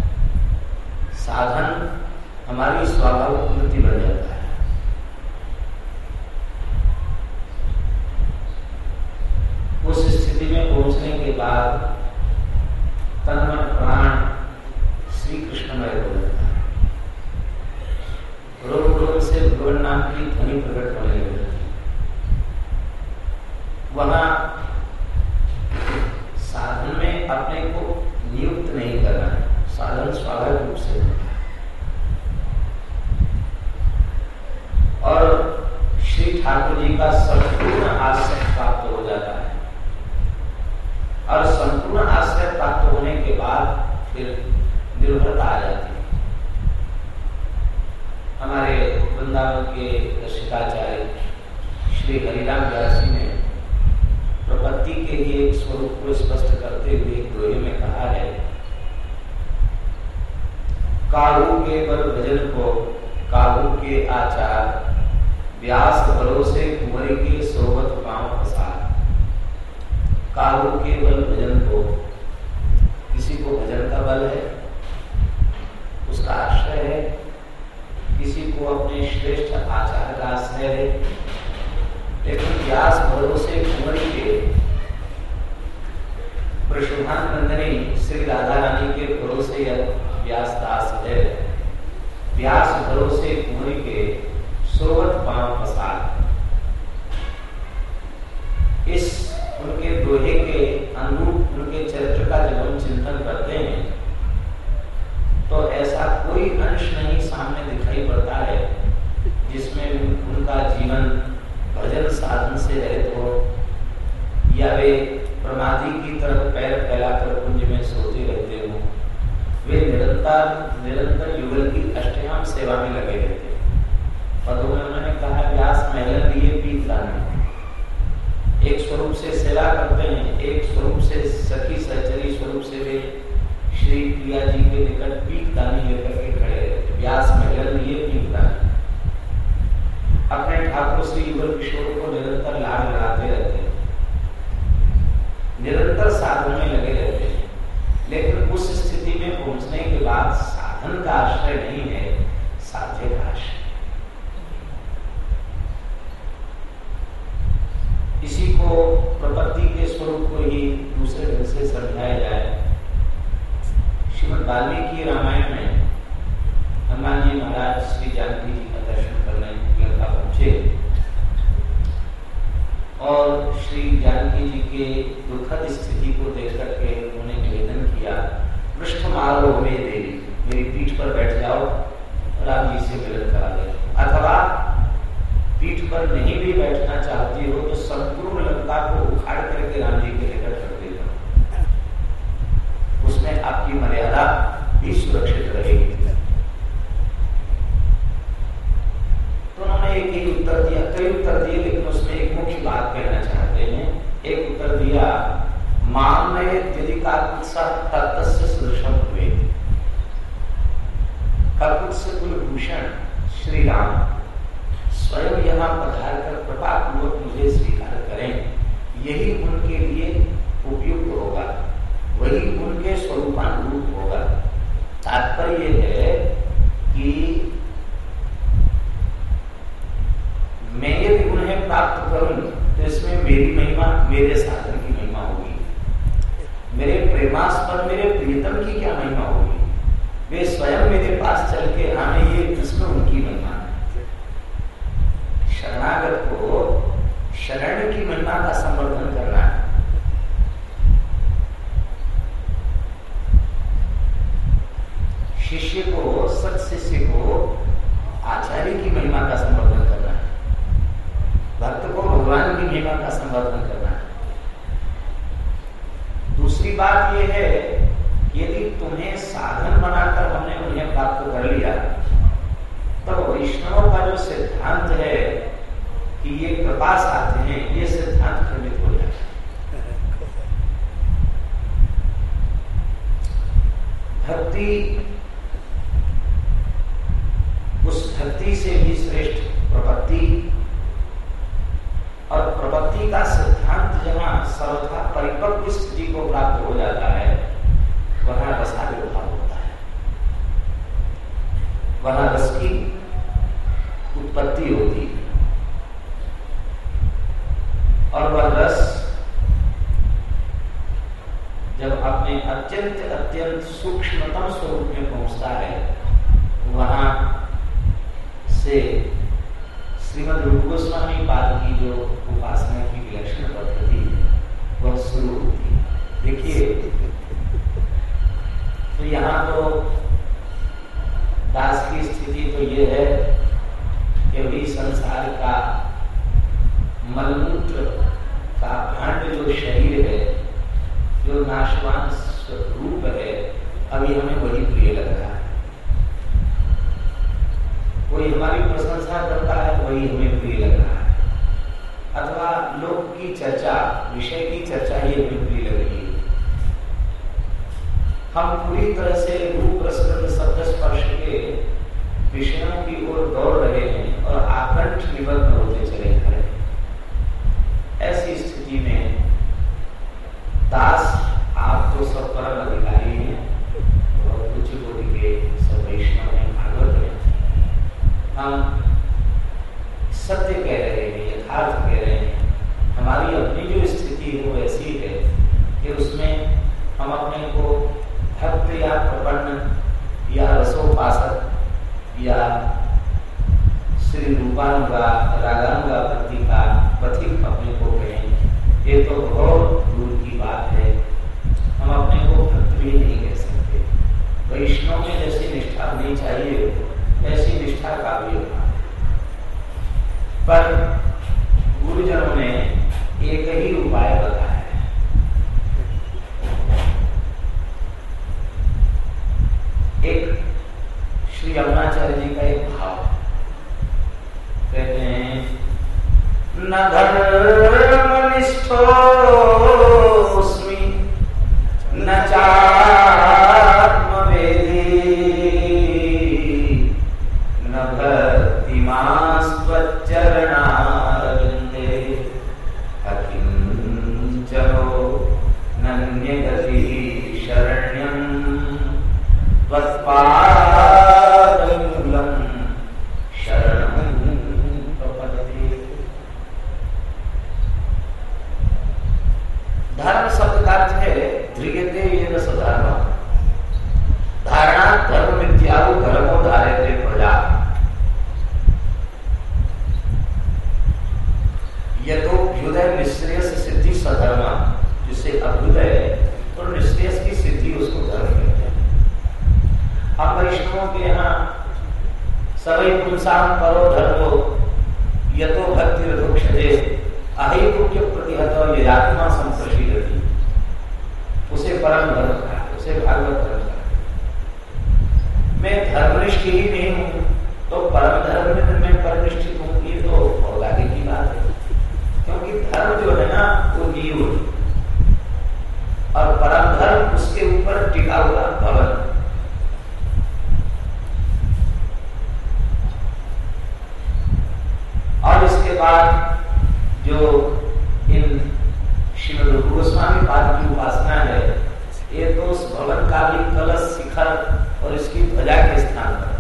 साधन हमारी स्वाभाविक वृत्ति बन जाता है। उस स्थिति में पहुंचने के बाद तन मन प्राण श्री कृष्णमय हो जाता है। रोग रोग से भगवान नाम की ध्वनि प्रकट होने लग जाती है। वहां साधन में अपने को नियुक्त नहीं करना है, साधन स्वाभाविक रूप से होता है। और श्री ठाकुर जी का संपूर्ण आश्रय प्राप्त हो जाता है। और संपूर्ण आश्रय प्राप्त होने के बाद फिर निर्भरता आ जाती है। हमारे वृंदावन के रसिकाचार्य श्री हरिराम व्यास जी ने प्रपत्ति के लिए एक स्वरूप को स्पष्ट करते हुए एक दोहे में कहा है, काहू के बल भजन को काहू के आचार, व्यास भरोसे कुंवरी के सोबत पांव प्रसाद। काहू के बल भजन को, किसी को भजन का बल है, उसका आश्रय है, किसी को अपने श्रेष्ठ आचार का आश्रय है, लेकिन व्यास भरोसे कुंवरी के प्रशुभान नंदनी श्री राधा रानी के भरोसे व्यास दास है। व्यास भरोसे कुंवरी के सोवत पांव प्रसाद। इस उनके दोहे के अनुरूप उनके चरित्र का जब हम चिंतन करते हैं तो ऐसा कोई अंश नहीं सामने दिखाई पड़ता है जिसमें उनका जीवन भजन साधन से रहित हो या वे प्रमादी की तरफ पैर फैलाकर कुंज में सोते रहते हो। वे निरंतर युगल की अष्टयाम सेवा में लगे रहते हैं। पदों में उन्होंने कहा, व्यास महल लिए पीत दाने। एक स्वरूप से सेवा करते हैं, एक स्वरूप से सखी सहचरी स्वरूप से वे श्री प्रिया जी के निकट पीत दानी लेकर के खड़े रहते। व्यास महल लिए पीत दाने। अपने ठाकुर श्री युगल किशोर को निरंतर लाड लड़ाते रहते हैं, निरंतर साधन में लगे रहते हैं। लेकिन उस स्थिति में पहुंचने के बाद साधन का आश्रय नहीं है, साध्य का आश्रय। इसी को प्रपत्ति के स्वरूप को ही दूसरे ढंग से समझाया जाए। श्रीमद् वाल्मीकि रामायण में हनुमान जी महाराज श्री जानकी जी का दर्शन करने लंका पहुंचे और श्री जानकी जी के दुखद स्थिति को देख करके उन्होंने निवेदन किया, पृष्ठ मारो मे देवी, मेरी पीठ पर बैठ जाओ, राम जी से मिलन करा दे। अथवा पीठ पर नहीं भी बैठना चाहती हो तो संपूर्ण लंका को उखाड़ करके राम जी के निकट रख देगा, उसमें आपकी मर्यादा भी सुरक्षित रहेगी। तो उन्होंने एक ही उत्तर दिया, कई उत्तर दिए, लेकिन उसमें एक मुख्य बात कहना चाहते हैं। एक उत्तर दिया, मान में यदि तत्स्य सदृशम हुए। ककुत्स कुलभूषण श्री राम स्वयं यहाँ पधार कर कृपा पूर्वक मुझे स्वीकार करें, यही उनके लिए उपयुक्त होगा, वही उनके स्वरूपानुरूप होगा। तात्पर्य है कि मैं यदि उन्हें प्राप्त करूं तो इसमें मेरी महिमा, मेरे साधन की महिमा होगी, मेरे प्रेमास्पद मेरे प्रियतम की क्या महिमा होगी। वे स्वयं मेरे पास चल के आने, ये इसमें उनकी महिमा है। शरणागत को शरण की महिमा का संवर्धन करना है। शिष्य को, सत शिष्य को आचार्य की महिमा का संवर्धन करना है। भक्त को भगवान की महिमा का संवर्धन करना है। वैष्णवों का जो सिद्धांत है कि ये कृपा साध्य हैं, ये सिद्धांत खंडित हो जाता है। भक्ति, उस भक्ति से भी श्रेष्ठ प्रपत्ति, और प्रपत्ति का सिद्धांत जहां सर्वथा परिपक्व स्थिति को प्राप्त हो जाता है, वहां रसाविर्भाव होता है, वहां रस की उत्पत्ति होती है। और वह रस जब अपने अत्यंत अत्यंत सूक्ष्मतम स्वरूप में पहुंचता है, वहां से श्रीमद् रूप गोस्वामी पाद की जो उपासना की विलक्षण पद्धति है वह शुरू होती है। देखिए, तो यहाँ तो दास की स्थिति तो ये है कि अभी संसार का मलमूत्र का भांड जो शरीर है, जो नाशवान रूप है, अभी हमें वही प्रिय लग रहा है। कोई हमारी प्रशंसा करता है, वही हमें प्रिय लग रहा है, अथवा लोक की चर्चा, विषय की चर्चा ही हमें प्रिय लग रही है। हम पूरी तरह से रूप रस शब्द स्पर्श के विषयों की ओर दौड़ रहे हैं और आकंठ निबद्ध होते चले जा रहे हैं। ऐसी स्थिति में दास, आप तो सब परम अधिकारी हैं और उच्च कोटि के सब वैष्णव हैं, भागवत हैं, हम सत्य कह रहे हैं, यथार्थ कह रहे हैं। हमारी अपनी जो स्थिति है वो ऐसी है कि उसमें हम अपने को भक्त या प्रपन्न या रसोपासक या श्री रूपानुगा रागानुगा भक्ति का पथिक अपने को कहें, ये तो बहुत दूर की बात है। हम अपने को भक्त भी नहीं कह सकते। वैष्णव में जैसी निष्ठा होनी चाहिए ऐसी निष्ठा का भी होना, पर गुरुजनों ने एक ही उपाय बताया है। एक श्री अरुणाचार्य जी का एक भाव कहते हैं, न धर्मनिष्ठोऽस्मि न चात्मवेदी न भक्तिमास्त्वच्चरणारविन्दे अकिञ्चनो नन्यगतिः शरण्यं त्वत्पादमूलं शरणं प्रपद्ये। धर्म शब्द का अर्थ है ध्रियते येन सधर्मः, धारणा धर्म विद्याओ धर्मो धारयते प्रजा। यतोभ्युदय निःश्रेयस सिद्धि सधर्म, जिससे अभ्युदय और निःश्रेयस की सिद्धि उसको धर्म कहते हैं। हम वैष्णवों के यहाँ सवै पुंसाम परो धर्मो यतो भक्ति रथोक्षजे अहेतुक्य प्रतिहत यदात्मा संप्रशीलति, उसे परम धर्म कहा, उसे भागवत धर्म कहा। मैं धर्मनिष्ठ ही नहीं हूं तो परम धर्म में परनिष्ठित हूं, ये तो बहुत आगे की बात है। क्योंकि धर्म जो है ना वो नींव और परम धर्म उसके ऊपर टिका हुआ भवन। और इसके बाद जो इन श्रीमद् रूप गोस्वामी पाद की उपासना है, ये तो उस भवन का भी कलश शिखर और इसकी ध्वजा के स्थान पर।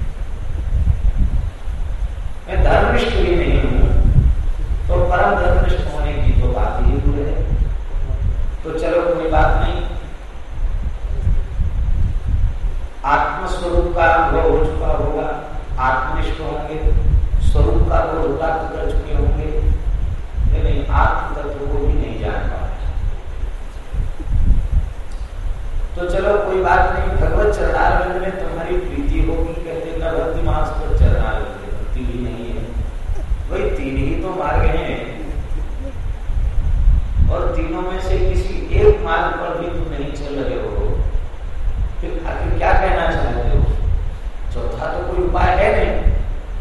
मैं धर्मनिष्ठ भी नहीं हूं तो परम धर्मनिष्ठ होने की तो बात ही दूर है। तो चलो कोई बात नहीं, आत्मस्वरूप का अनुभव हो चुका होगा, आत्मनिष्ठ होंगे, स्वरूप का वो प्राप्त कर चुके होंगे, लेकिन आत्म तत्व को भी नहीं जान पा रहे। तो चलो कोई बात नहीं, भगवत चरणारविंद में तुम्हारी प्रीति होगी, कहते न भक्ति मास पर चरणारविंद, भक्ति भी नहीं है। वही तीन ही तो मार्ग हैं और तीनों में से किसी एक मार्ग पर भी तुम नहीं चल रहे हो, फिर आखिर क्या कहना चाहते हो? चौथा तो कोई उपाय है नहीं।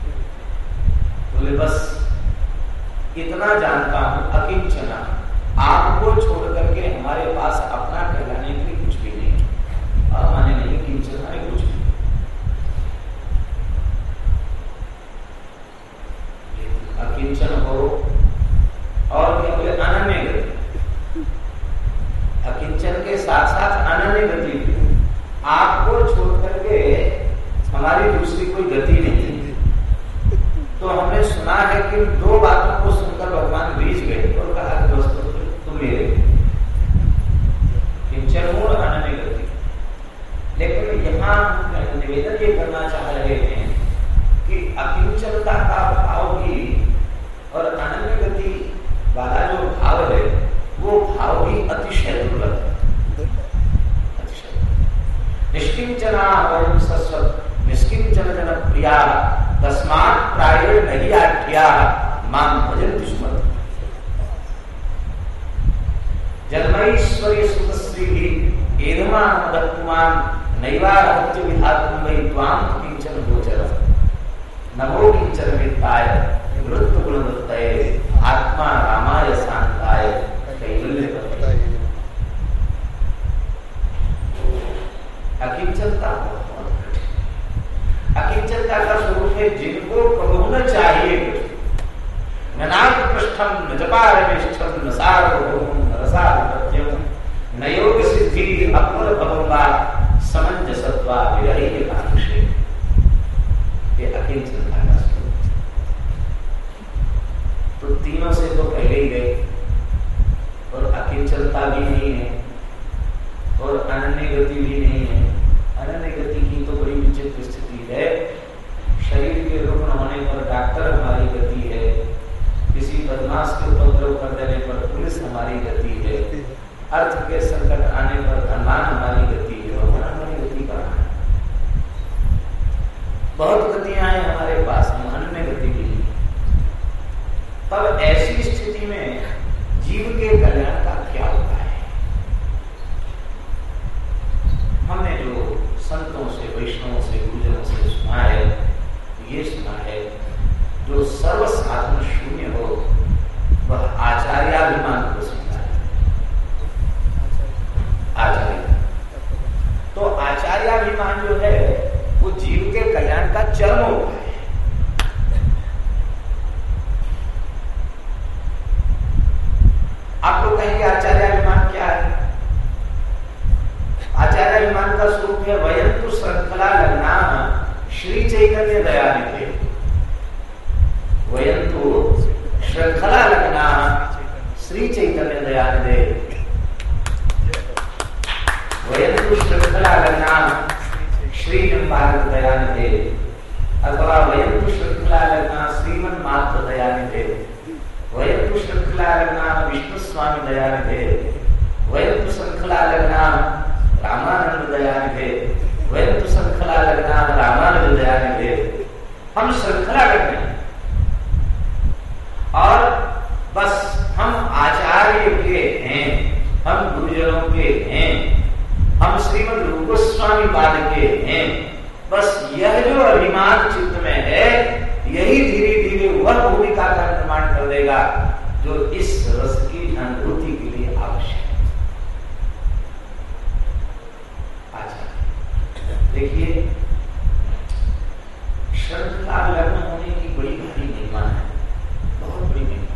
अकिंचन हो और क्या बोले अनन्य गति। अकिंचन के साथ साथ अनन्य गति भी। आपको छोड़ करके हमारी दूसरी कोई गति नहीं है। तो हमने सुना है कि दो बातों को सुनकर भगवान बीज गए और कहा कि दोस्तों तुम मेरे किंचन मूल अनन्य गति। लेकिन यहाँ निवेदन ये करना चाह रहे हैं कि अकिंचनता का भाव भी और अनन्य गति वाला जो भाव है वो भाव भी अतिशय दुर्लभ है। निष्किंचना वयं सस्वत् निष्किंचन जन प्रिया तस्मात् प्रायेण नहीं आढ्या मां भजन्ति सुमति। जन्मैश्वर्य सुतश्रीः एधमानमदत्पुमान् नैवारहत्य विधातुं वै त्वां किंचन गोचरः नमो किंचन वित्ताय वृत्तगुणवृत्तये आत्मा रामाय शांताय कैवल्यपतये। अकिंचनता अकिंचनता का स्वरूप है जिनको कबहू न चाहिए न नागपृष्ठम न जपारमेष्ठम न सार्वभौमं न रसाधिपत्यम न योग सिद्धि अपूर्ण भवंगा समंजसत्वा विरहि कांक्षे। ये अकिंचनता का स्वरूप। तो तीनों से तो पहले ही गए और अकिंचनता भी नहीं है और अनन्य गति भी नहीं है। अनन्य गति की तो बड़ी विचित्र स्थिति है। शरीर के रुग्ण होने पर डॉक्टर हमारी गति है, किसी बदमाश के उपद्रव कर देने पर पुलिस हमारी गति है, अर्थ के संकट आने पर धनवान हमारी गति है। और हमारी गति कहाँ है? बहुत गतियां हैं हमारे पास, हम अनन्य गति भी नहीं। तब ऐसी स्थिति में जीव के कल्याण का क्या होता है? हमने जो संतों से, वैष्णवों से, गुरुजनों से सुना है, ये सुना है जो सर्व साधन शून्य हो वह आचार्याभिमान को सुनता है। आचार्य तो आचार्याभिमान जो है वो जीव के कल्याण का चरम होता है। आप लोग कहेंगे आचार्याभिमान क्या है? आचार्याभिमान का स्वरूप है वयंतु श्रृंखला लग्ना श्री चैतन्य दयानिधे। वयंतु श्रृंखला लग्ना श्री चैतन्य दयानिधे। वयंतु श्रृंखला लग्ना श्री निम्बारक दयानिधे अथवा वयंतु श्रृंखला लग्ना श्रीमन मात्र दयानिधे। वयंतु श्रृंखला लग्ना विष्णु स्वामी दयानिधे। वयंतु श्रृंखला लग्ना रामानंद दयानिधे। वयंतु श्रृंखला लग्ना रामानंद दयानिधे। हम श्रृंखला लग गए और बस हम आचार्य के हैं, हम गुरुजनों के हैं, हम श्रीमद रूप गोस्वामी पाद के हैं। बस यह जो अभिमान चित्त में है यही धीरे धीरे वह भूमिका का निर्माण कर देगा जो इस रस की अनुभूति के लिए आवश्यक है। देखिए श्रृंखला लग्न होने की बड़ी भारी महिमा है, बहुत बड़ी महिमा।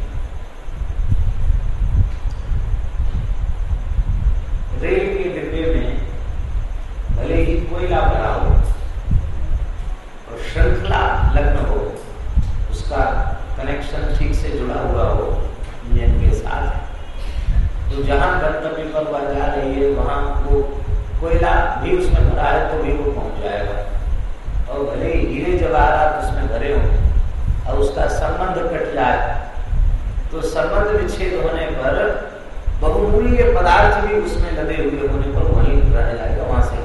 रेल के डिब्बे में भले ही कोयला भरा हो और श्रृंखला लग्न हो, उसका कनेक्शन ठीक से जुड़ा हुआ हो इंजन के साथ, तो जहां गंतव्य पर वह जा रही है वहां वो कोयला भी उसमें भरा है तो भी वो पहुंच जाएगा। और भले ही हीरे जवाहरात उसमें भरे हो और उसका संबंध कट जाए तो संबंध विच्छेद होने पर बहुमूल्य पदार्थ भी उसमें लदे हुए होने पर वहीं रह जाएगा, वहां से।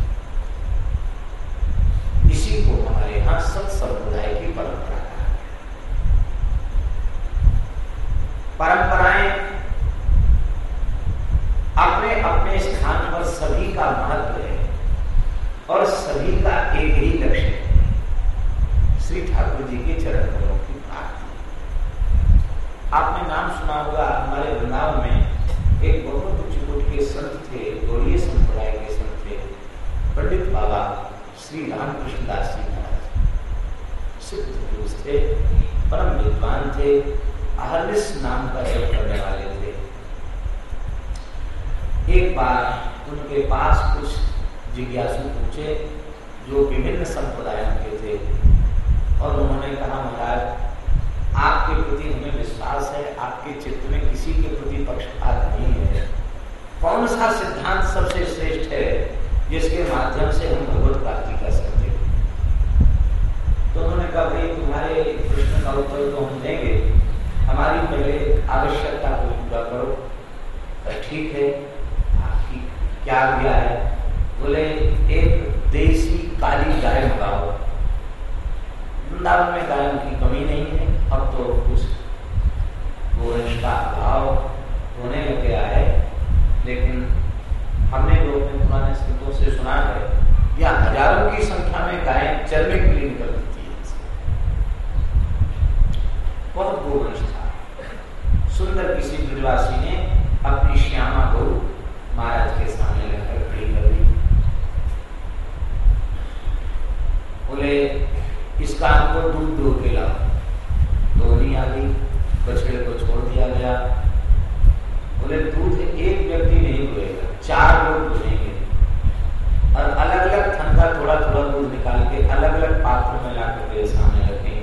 इसी को हमारे यहाँ सत संप्रदाय की परंपरा है। परंपराएं अपने अपने स्थान पर सभी का महत्व है और सभी का एक ही लक्ष्य है, श्री ठाकुर जी के चरण कमलों की प्राप्ति। आपने नाम सुना होगा, हमारे वृंदावन में एक बहुत उच्च कोटि के संत थे, गौड़ीय संप्रदाय के संत थे, पंडित बाबा श्री रामकृष्ण दास जी महाराज। सिद्ध पुरुष थे, परम विद्वान थे, अहर्निश नाम का जप करने वाले थे। एक बार उनके पास कुछ जिज्ञासु पूछे जो विभिन्न संप्रदायों के थे, और उन्होंने कहा, महाराज आपके प्रति हमें विश्वास है, आपके चित्त में किसी के प्रति पक्षपात नहीं है, कौन सा सिद्धांत सबसे श्रेष्ठ है जिसके माध्यम से हम भगवत प्राप्ति कर सकते हैं? तो उन्होंने कहा, भाई तुम्हारे प्रश्न का उत्तर तो हम देंगे, हमारी पहले आवश्यकता को पूरा करो। ठीक है, आपकी क्या आज्ञा है? बोले एक देसी काली गाय मंगाओ। वृंदावन में गायों की कमी नहीं है, अब तो कुछ गोवंश का अभाव होने लग गया है, लेकिन हमने जो अपने पुराने संतों से सुना है, या हजारों की संख्या में गायें चरने के लिए निकल जाती है। बहुत गोवंश था। सुंदर किसी ब्रजवासी ने अपनी श्यामा गौ महाराज के सामने लेकर खड़ी कर दी। बोले इसका हमको दूध दो के लाओ। तो नहीं आ गई, बछड़े को छोड़ दिया गया। बोले दूध एक व्यक्ति नहीं दुहेगा, 4 लोग दुहेंगे, और अलग अलग थन का थोड़ा थोड़ा दूध निकाल के अलग अलग पात्र में लाकर के सामने रखेंगे,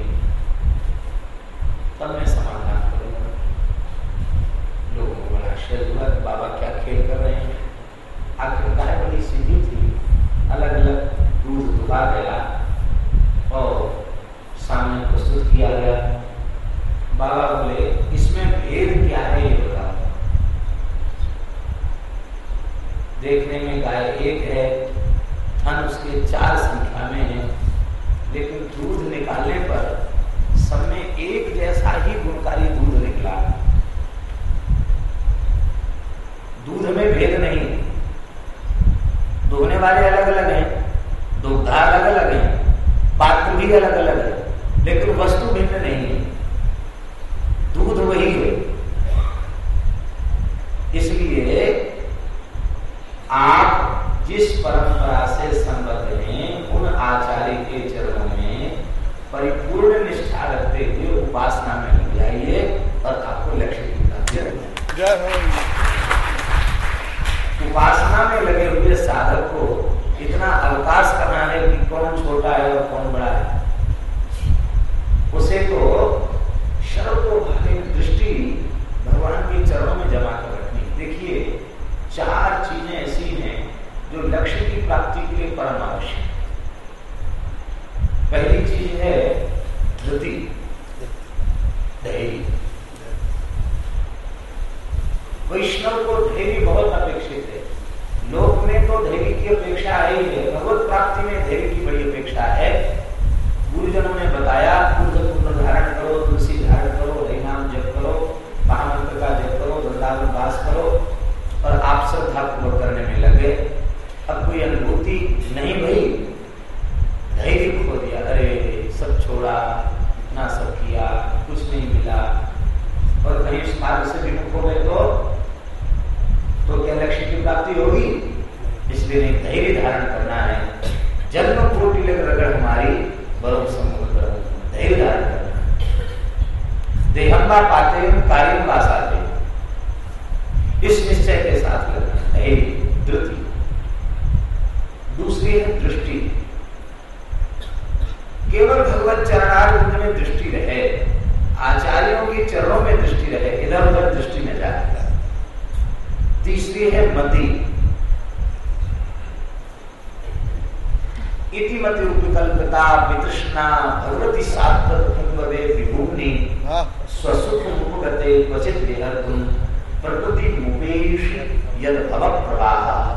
तब मैं समाधान करूंगा। लोगों को बड़ा आश्चर्य हुआ कि बाबा क्या खेल कर रहे हैं। आखिर गाय बड़ी सीधी थी, अलग अलग दूध दुहा गया और सामने प्रस्तुत किया गया। बाबा बोले इसमें भेद क्या है ये बताओ। देखने में गाय एक है, थन उसके 4 संख्या में है, लेकिन दूध निकालने पर सब में एक जैसा ही गुणकारी दूध निकला। दूध में भेद नहीं, दुहने वाले अलग अलग हैं, दुग्धा अलग अलग है, पात्र भी अलग अलग है, लेकिन वस्तु भिन्न नहीं है, दूध वही है। इसलिए आप जिस परंपरा से संबद्ध हैं, उन आचार्य के चरणों में परिपूर्ण निष्ठा रखते हुए उपासना में लग जाइए और आपको लक्ष्य की प्राप्ति होगी। उपासना में लगे हुए साधक को इतना अवकाश करना है कि कौन छोटा है और कौन बड़ा है। उसे तो सर्वतोभाविक दृष्टि भगवान के चरणों में जमा कर रखनी। देखिए 4 चीजें ऐसी हैं जो लक्ष्य की प्राप्ति के लिए परम आवश्यक है। पहली चीज है धृति, धैर्य। वैष्णव को धैर्य बहुत अपेक्षित है। लोक में तो धैर्य की अपेक्षा है ही है, भगवत प्राप्ति में धैर्य की बड़ी अपेक्षा है। गुरुजनों ने बताया पूर्ण धारण करो, तुलसी धारण करो, हरि नाम जप करो, महामंत्र का जप करो, वृंदावन वास करो, और आप श्रद्धा पूर्वक करने में लगे। अब कोई अनुभूति नहीं भई, धैर्य खो दिया, अरे सब छोड़ा, इतना सब किया, कुछ नहीं मिला, और कहीं इस मार्ग से विमुख हो गए तो क्या लक्ष्य की प्राप्ति होगी? इसलिए नहीं, धैर्य धारण करना है। जन्म कोटि लग रगड़ हमारी बरम समुद्र, धैर्य धारण करना। देहम्बा पाते कार्य वासाते, इस निश्चय के साथ लगना, धैर्य, धृति। दूसरी है दृष्टि, केवल भगवत चरणारविंद में दृष्टि रहे, आचार्यों के चरणों में दृष्टि रहे, इधर उधर दृष्टि न जाए। तीसरी है मति, इति मति उपकल्पिता वितृष्णा भगवती सात्वते विभूनि स्वसुख मुपगते क्वचित विहर्तुं प्रकृति मुपेश यद भव प्रवाह।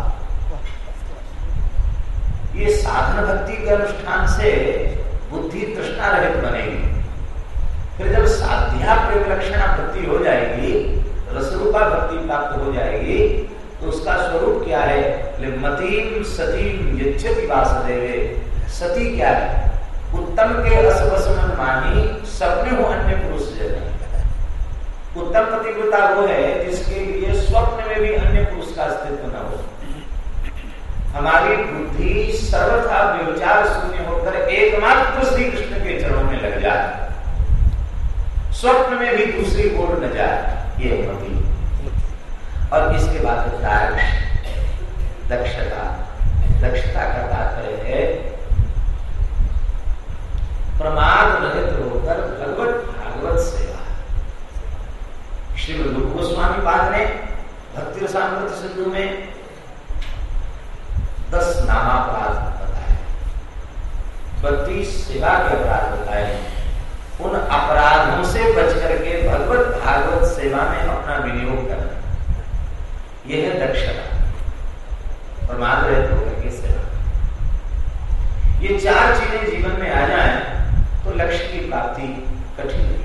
ये साधन भक्ति के अनुष्ठान से बुद्धि तृष्णा रहित बनेगी। फिर जब साध्या प्रेम लक्षणा भक्ति हो जाएगी, रसरूपा भक्ति प्राप्त हो जाएगी, तो उसका स्वरूप क्या है? मतीम सतीम यच्छति वासुदेवे। सती क्या है? उत्तम के रसवस मन मानी, सपने हो अन्य पुरुष जन। उत्तम पतिव्रता वो है जिसके लिए स्वप्न में भी अन्य पुरुष का अस्तित्व न हो। हमारी बुद्धि सर्वथा व्यभिचार शून्य होकर एकमात्र श्री कृष्ण के चरणों में लग जाए। स्वप्न में भी दूसरी ओर न जाए, ये मति। और इसके बाद दक्षता। दक्षता का तात्पर्य है प्रमाद रहित होकर भगवत भागवत सेवा। श्रीमद् रूप गोस्वामी पाद ने भक्ति रसामृत सिंधु में 10 नामापराध बताए, 32 सेवा के अपराध बताए। उन अपराधों से बच करके भगवत भागवत सेवा में अपना विनियोग करना, यह है दक्षता, प्रमाद रहित होकर के सेवा। ये 4 चीजें जीवन में आ जाएं तो लक्ष्य की प्राप्ति कठिन नहीं।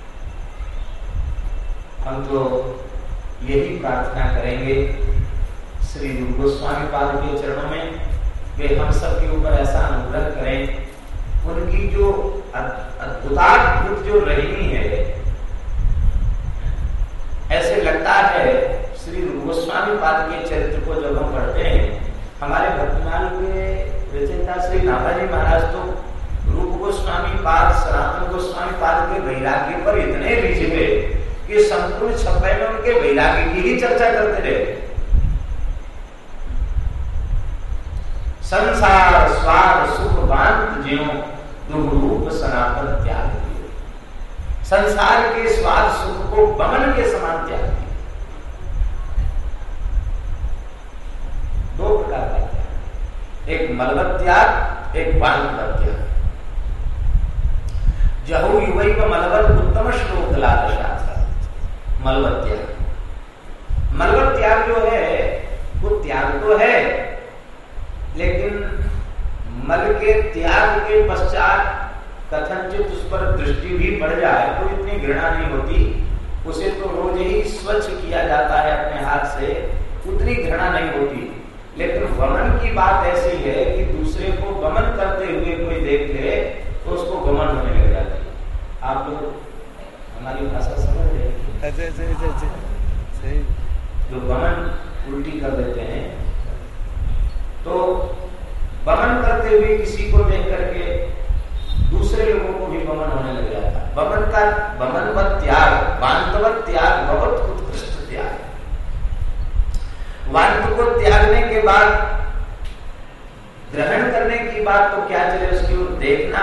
हम तो यही प्रार्थना करेंगे श्री रूप गोस्वामी पाद के चरणों में, वे हम सबके ऊपर ऐसा अनुग्रह करें, उनकी जो अद्भुताद्भुत जो रही है, ऐसे लगता है श्री रूप गोस्वामी पाद के चरित्र को जब हम पढ़ते हैं, हमारे भक्तिमाल के रचयिता श्री नाभाजी महाराज तो रूप गोस्वामी पाद, सनातन गोस्वामी पाद के वैराग्य पर इतने रिझ गए कि संपूर्ण 26 में उनके वैराग्य की ही चर्चा करते रहे। संसार स्वाद सुख बांत ज्यों दुर्रूप सनातन त्याग दिए। संसार के स्वाद सुख को बमन के समान त्याग दिया। 2 प्रकार का त्याग, एक मलवत त्याग, एक बांधवत त्याग। जहु युवैव मलवत उत्तम श्लोक लादशा। मलवत त्याग, मलवत त्याग जो है वो त्याग तो है, लेकिन मल के त्याग के पश्चात कथनचित उस पर दृष्टि भी बढ़ जाए तो इतनी घृणा नहीं होती। उसे तो रोज ही स्वच्छ किया जाता है अपने हाथ से, उतनी घृणा नहीं होती। लेकिन वमन की बात ऐसी है कि दूसरे को वमन करते हुए कोई देख ले तो उसको वमन होने लग जाती है। आप लोग हमारी भाषा समझ रहे हैं? जो वमन उल्टी कर देते हैं, तो वमन करते हुए किसी को देख करके दूसरे लोगों को भी वमन होने लग जाता है। वमनवत त्याग, वांतवत त्याग बहुत उत्कृष्ट त्याग। वांत को त्यागने के बाद ग्रहण करने की बात तो क्या चले, उसकी ओर देखना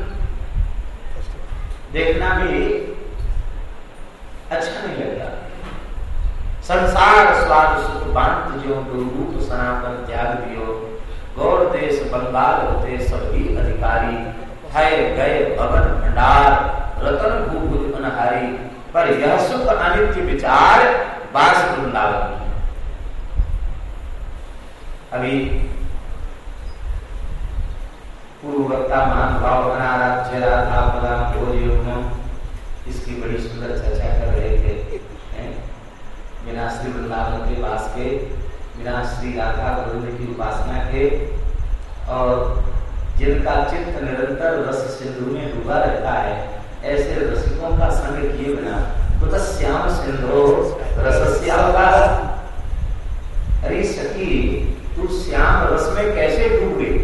भी अच्छा नहीं लगता। संसार स्वाद सुख बांत ज्यों दुर्रूप सनातन त्याग दियो। गौर देश बंगाल होते सभी अधिकारी। है गए भवन भंडार रतन भूभुज अनहारी। पर यह सुख अनित्य विचार बास वृंदावन। अभी पूर्ववक्ता महानुभाव अनाराध्य राधा पदाम इसकी बड़ी सुंदर चर्चा कर रहे थे। बिना श्री वृंदावन के वास के, बिना श्री राधा गोविंद की उपासना के, और जिनका चित्त निरंतर रस सिंधु में डूबा रहता है, ऐसे रसिकों का संग किए बिना तो श्याम सिंधु रसस्यावगा। अरे सखी, तू श्याम रस में कैसे डूब गई?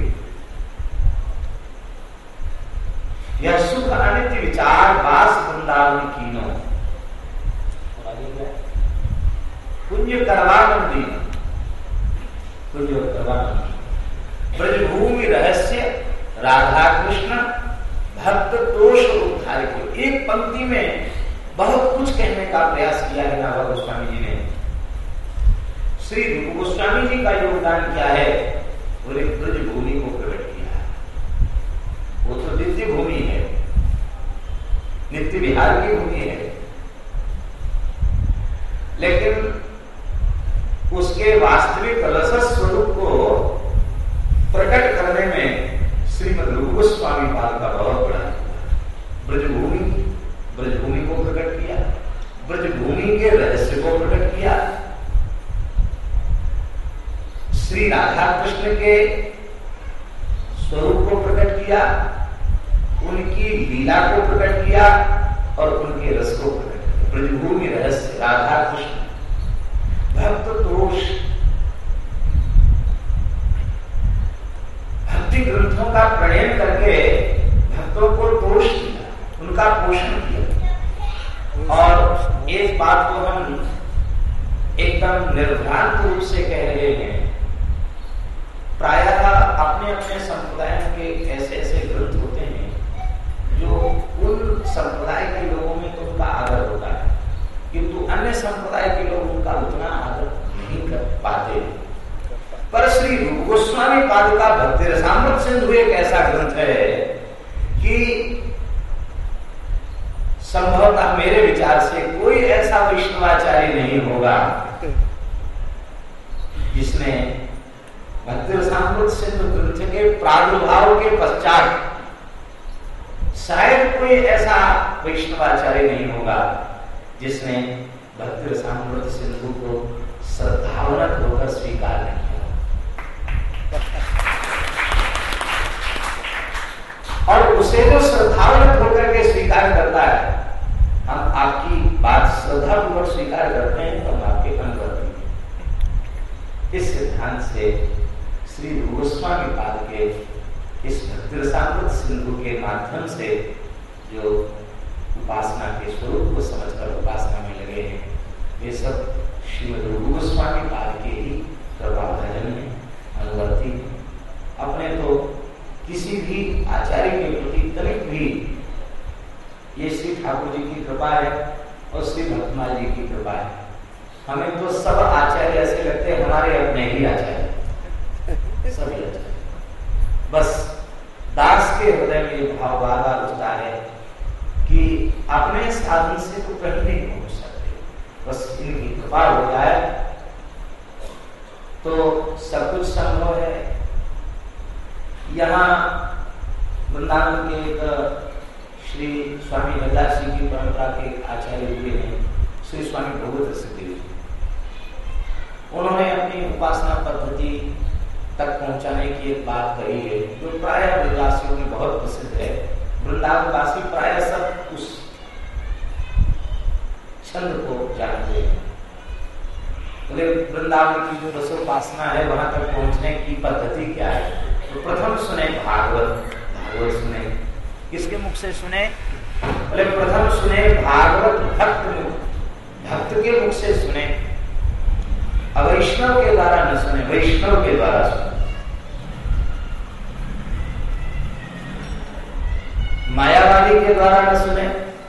यह सुख अनित्य विचार वास वृंदावन कीनो। पुण्य करवानंदी, पुण्य करवानंदी। ब्रजभूमि रहस्य राधा कृष्ण भक्त दोष उद्धार को। एक पंक्ति में बहुत कुछ कहने का प्रयास किया है नाभा गोस्वामी जी ने। श्री रूप गोस्वामी जी का योगदान क्या है? बोले ब्रजभूमि को प्रकट किया है। वो तो नित्य भूमि है, नित्य विहार की भूमि है, लेकिन उसके वास्तविक रस स्वरूप को प्रकट करने में श्रीमद् रूप गोस्वामी पाद का बहुत बड़ा ब्रजभूमि को प्रकट किया, ब्रजभूमि के रहस्य को प्रकट किया, श्री राधा कृष्ण के स्वरूप को प्रकट किया, उनकी लीला को प्रकट किया और उनके रस को प्रकट किया। ब्रजभूमि रहस्य राधा कृष्ण भक्त दोष। भक्ति ग्रंथों का प्रणयन करके भक्तों को दोष दिया, उनका पोषण किया। इस बात को हम एकदम निर्भ्रांत रूप से कह रहे हैं। प्रायः अपने अपने संप्रदायों के ऐसे ऐसे ग्रंथ होते हैं जो उन संप्रदाय के लोगों में तो उनका आदर होता है, किंतु अन्य संप्रदाय के लोग उनका उतना आदर नहीं कर पाते। पर श्री रूप गोस्वामी पाद का भक्ति रसामृत सिंधु एक ऐसा ग्रंथ है कि संभवतः मेरे विचार से कोई ऐसा वैष्णवाचार्य नहीं होगा जिसने भक्ति रसामृत सिंधु ग्रंथ के प्रादुर्भाव के पश्चात शायद कोई ऐसा वैष्णवाचार्य नहीं होगा जिसने भक्ति रसामृत सिंधु को श्रद्धावनत होकर स्वीकार नहीं किया। और उसे जो श्रद्धावनत होकर के स्वीकार करता है, हम आपकी बात श्रद्धापूर्वक स्वीकार करते हैं तो हम आपके अनुवर्ती हैं। इस सिद्धांत से श्री गोस्वामी पाद के इस भक्ति रसामृत सिंधु के माध्यम से जो उपासना के स्वरूप को समझकर उपासना में लगे हैं, ये सब श्रीमद् गोस्वामी पाद के ही कृपाभाजन में अनुवर्ती हैं। अपने तो किसी भी आचार्य के प्रति तनिक भी, ये श्री ठाकुर जी की कृपा है और श्री भक्तमाल जी की कृपा है। हमें तो सब आचार्य ऐसे लगते हैं हमारे अपने ही आचार्य, सभी आचार्य। बस दास के हृदय में ये भाव बार बार उठता है कि अपने साधन से तो कहीं नहीं पहुंच सकते, बस इनकी कृपा हो जाए तो सब कुछ संभव है। यहाँ वृंदावन के एक श्री स्वामी हरिदास जी की परंपरा के आचार्य हुए हैं श्री स्वामी भगवत सिद्धि। उन्होंने अपनी उपासना पद्धति तक पहुंचाने की एक बात कही है जो प्रायः वृंदावासियों में बहुत प्रसिद्ध है। वृंदावनवासी प्रायः सब उस छंद को जानते हैं। वृंदावन की जो रसोपासना है वहां तक पहुंचने की पद्धति क्या है? तो प्रथम सुने भागवत, भागवत सुने, किसके मुख से सुने? बोले प्रथम सुने भागवत भक्त मुख, भक्त के मुख से सुने। वैष्णव के द्वारा न सुने, वैष्णव के द्वारा सुने। मायावादी के द्वारा न सुने,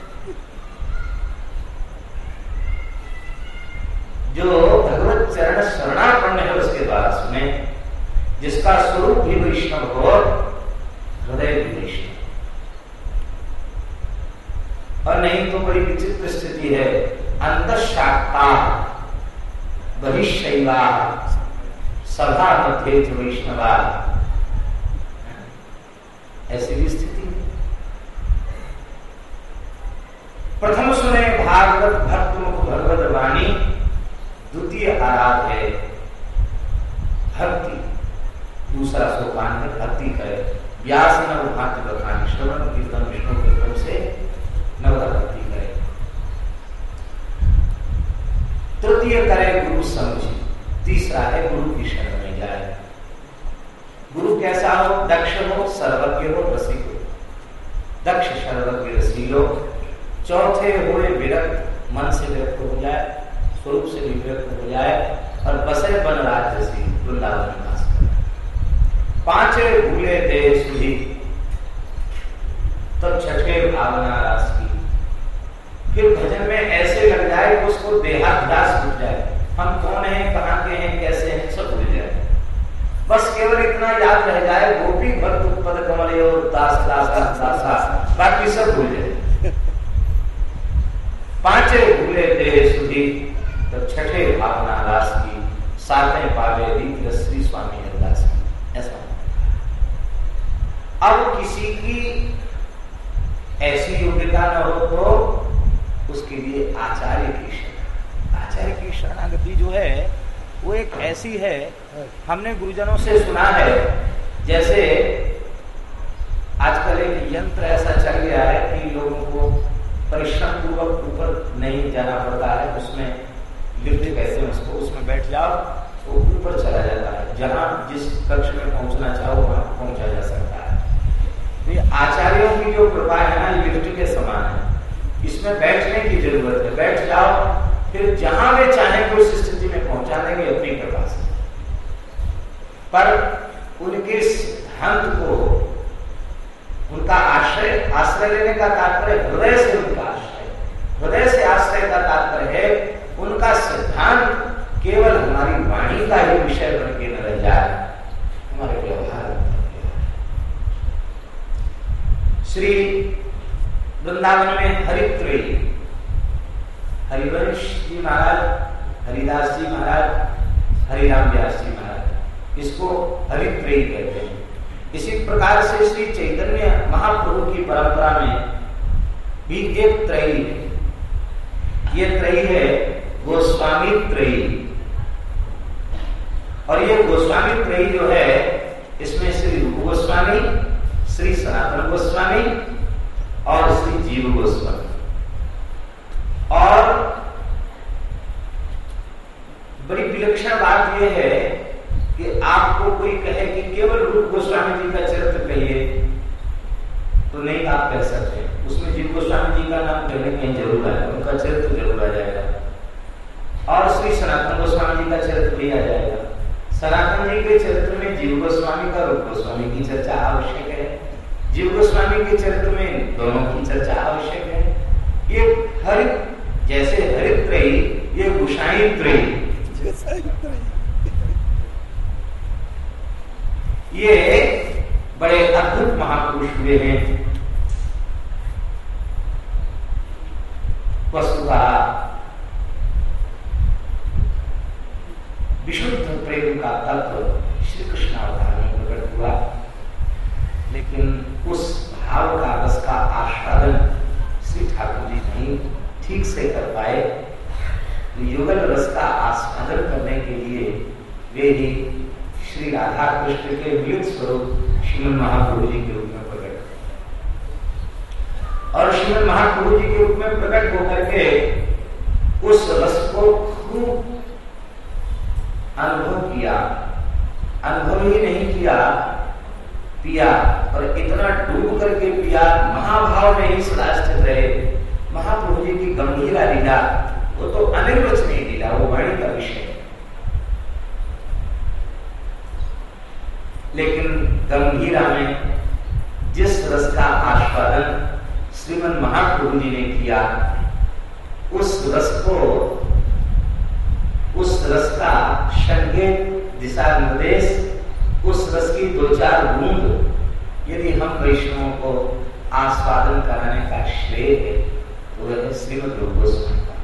जो भगवत चरण शरणापन्न है उसके द्वारा सुने, जिसका स्वरूप भी वैष्णव हो, हृदय भी वैष्णव। और नहीं तो बड़ी विचित्र स्थिति है, अंतःशाक्ता बहिशैवा सभा मध्य वैष्णवा, ऐसी भी स्थिति है। प्रथम सुने भागवत भक्त मुख भगवत वाणी, द्वितीय आराध्य भक्ति, दूसरा सोपान है भक्ति करे। व्यास नवभाग्य बखानी, श्रवण कीर्तन विष्णु के क्रम से नवदा भक्ति करे। तृतीय करे गुरु समझी, तीसरा है गुरु की शरण में जाए। गुरु कैसा हो? दक्ष हो, सर्वज्ञ हो, रसिक हो। दक्ष सर्वज्ञ रसीलो। चौथे हुए विरक्त, मन से विरक्त हो जाए, स्वरूप से भी विरक्त हो जाए और बसे बन राज्य से वृंदावन में वास करे। पांचवे भूले देह सुधी, तब छठे भावना रास की। फिर भजन में ऐसे लग जाए कि उसको देहाध्यास उठ जाए, हम कौन हैं, कहाँ के हैं, कैसे हैं, सब भूल जाए। बस केवल इतना याद रह जाए, गोपी भक्त पद कमल और दास दासा दासा, बाकी सब भूल जाए। पांचे भूले देह सुधी, तब छठे भावना रास की। सातवें पावे रीत श्री स्वामी हरिदास की। ऐसा अब किसी की ऐसी योग्यता न हो तो उसके लिए आचार्य की शरण, आचार्य की शरणागति जो है वो एक ऐसी है, हमने गुरुजनों से सुना है, जैसे आजकल एक यंत्र ऐसा चल गया है कि लोगों को परिश्रम पूर्वक ऊपर नहीं जाना पड़ता है, उसमें लिफ्ट कहते हैं उसको, उसमें बैठ जाओ वो ऊपर चला जाता है, जहां जिस कक्ष में पहुंचना चाहो वहां पहुंचा जा सकता है। तो ये आचार्यों की जो कृपा है ना, लिफ्ट के समान है। इस इसमें बैठने की जरूरत है। बैठ जाओ, फिर जहां वे चाहेंगे उस स्थिति में पहुंचा देंगे अपनी कृपा से। पर उनके सिद्धांत को, उनका आश्रय लेने का तात्पर्य हृदय से, उनका आश्रय, हृदय से आश्रय का तात्पर्य है उनका सिद्धांत केवल हमारी वाणी का ही विषय बन के न रह जाए, हमारे व्यवहार में। श्री वृंदावन में हरित्रयी, हरिवंश जी महाराज, हरिदास जी महाराज, हरिराम व्यास जी महाराज, इसको हरित्रयी कहते हैं। इसी प्रकार से श्री चैतन्य महाप्रभु की परंपरा में भी एक त्रयी है। ये त्रयी है गोस्वामी त्रयी, और ये गोस्वामी त्रयी जो है, इसमें श्री रूप गोस्वामी, श्री सनातन गोस्वामी और श्री जीव गोस्वामी। और बड़ी विलक्षण बात यह है कि आपको कोई कहे कि केवल रूप गोस्वामी जी का चरित्र कहिए, तो नहीं आप कह सकते। उसमें जीव गोस्वामी जी का नाम कहीं कहीं जरूर आएगा, उनका चरित्र जरूर आ जाएगा, और श्री सनातन गोस्वामी जी का चरित्र भी आ जाएगा। सनातन जी के चरित्र में जीव गोस्वामी का, रूप गोस्वामी की चर्चा आवश्यक है। जीव गोस्वामी के चरित्र में दोनों की चर्चा आवश्यक है। ये हरित, जैसे हरित्रयी, ये गोसाई त्रयी, ये बड़े अद्भुत महापुरुष हुए हैं। वस्तुतः विशुद्ध प्रेम का तत्व श्री कृष्ण अवतार में प्रकट हुआ, लेकिन उस भाव का, रस का आस्वादन श्री ठाकुर जी नहीं ठीक से कर पाए। युगल रस का आस्वादन करने के लिए वे ही श्री राधा कृष्ण के मिलित स्वरूप श्रीमन महाप्रभु जी के रूप में प्रकट, और श्रीमन महाप्रभु जी के रूप में प्रकट होकर के उस रस को खूब अनुभव किया। अनुभव ही नहीं किया, पिया, और इतना डूब करके पिया, महाभाव में ही सदा स्थित रहे। महाप्रभु जी की गंभीरा लीला, वो तो अनिर्वचनीय लीला, वो वाणी का विषय है। लेकिन गंभीरा में जिस रस का आस्वादन श्रीमन महाप्रभु जी ने किया, उस रस को, उस रस का संकेत, दिशा निर्देश, उस रस की 2-4 बूंद यदि हम वैष्णवों को आस्वादन कराने का श्रेय है, तो वह है श्रीमद रूप गोस्वामी का।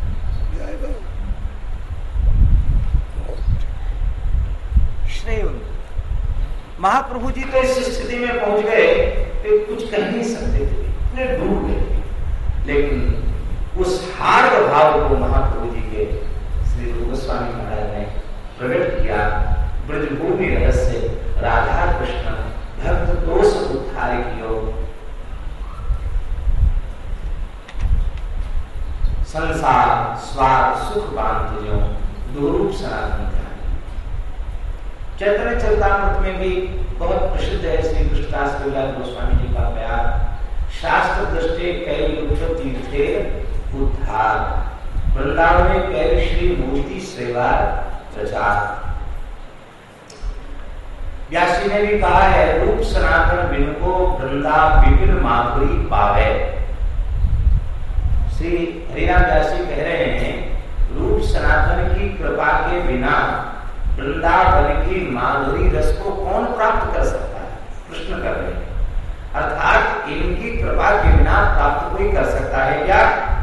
श्रेय महाप्रभु जी तो इस स्थिति में पहुंच गए कि कुछ कह नहीं सकते थे, इतने डूब गए। लेकिन उस हार्द भाव को महाप्रभु जी के श्री रूप गोस्वामी महाराज ने प्रकट किया। ब्रजभूमि रहस्य राधा कृष्ण भक्त दोष उद्धार कियो, संसार स्वार्थ सुख बांध जो दुरूप सनातन ध्यान। चैतन्य चरितामृत में भी बहुत प्रसिद्ध है श्री कृष्णदास कविराज गोस्वामी जी का बयान, शास्त्र दृष्टि कैल तीर्थे उद्धार, वृंदावन में कैल श्री मूर्ति सेवा प्रचार। व्यास जी ने भी कहा है, रूप सनातन बिन को वृंदा विपिन माधुरी पावे। श्री हरिराम व्यास जी कह रहे हैं, रूप सनातन की कृपा के बिना वृंदावन की माधुरी रस को कौन प्राप्त कर सकता है? प्रश्न कर रहे हैं। अर्थात इनकी कृपा के बिना प्राप्त कोई कर सकता है क्या?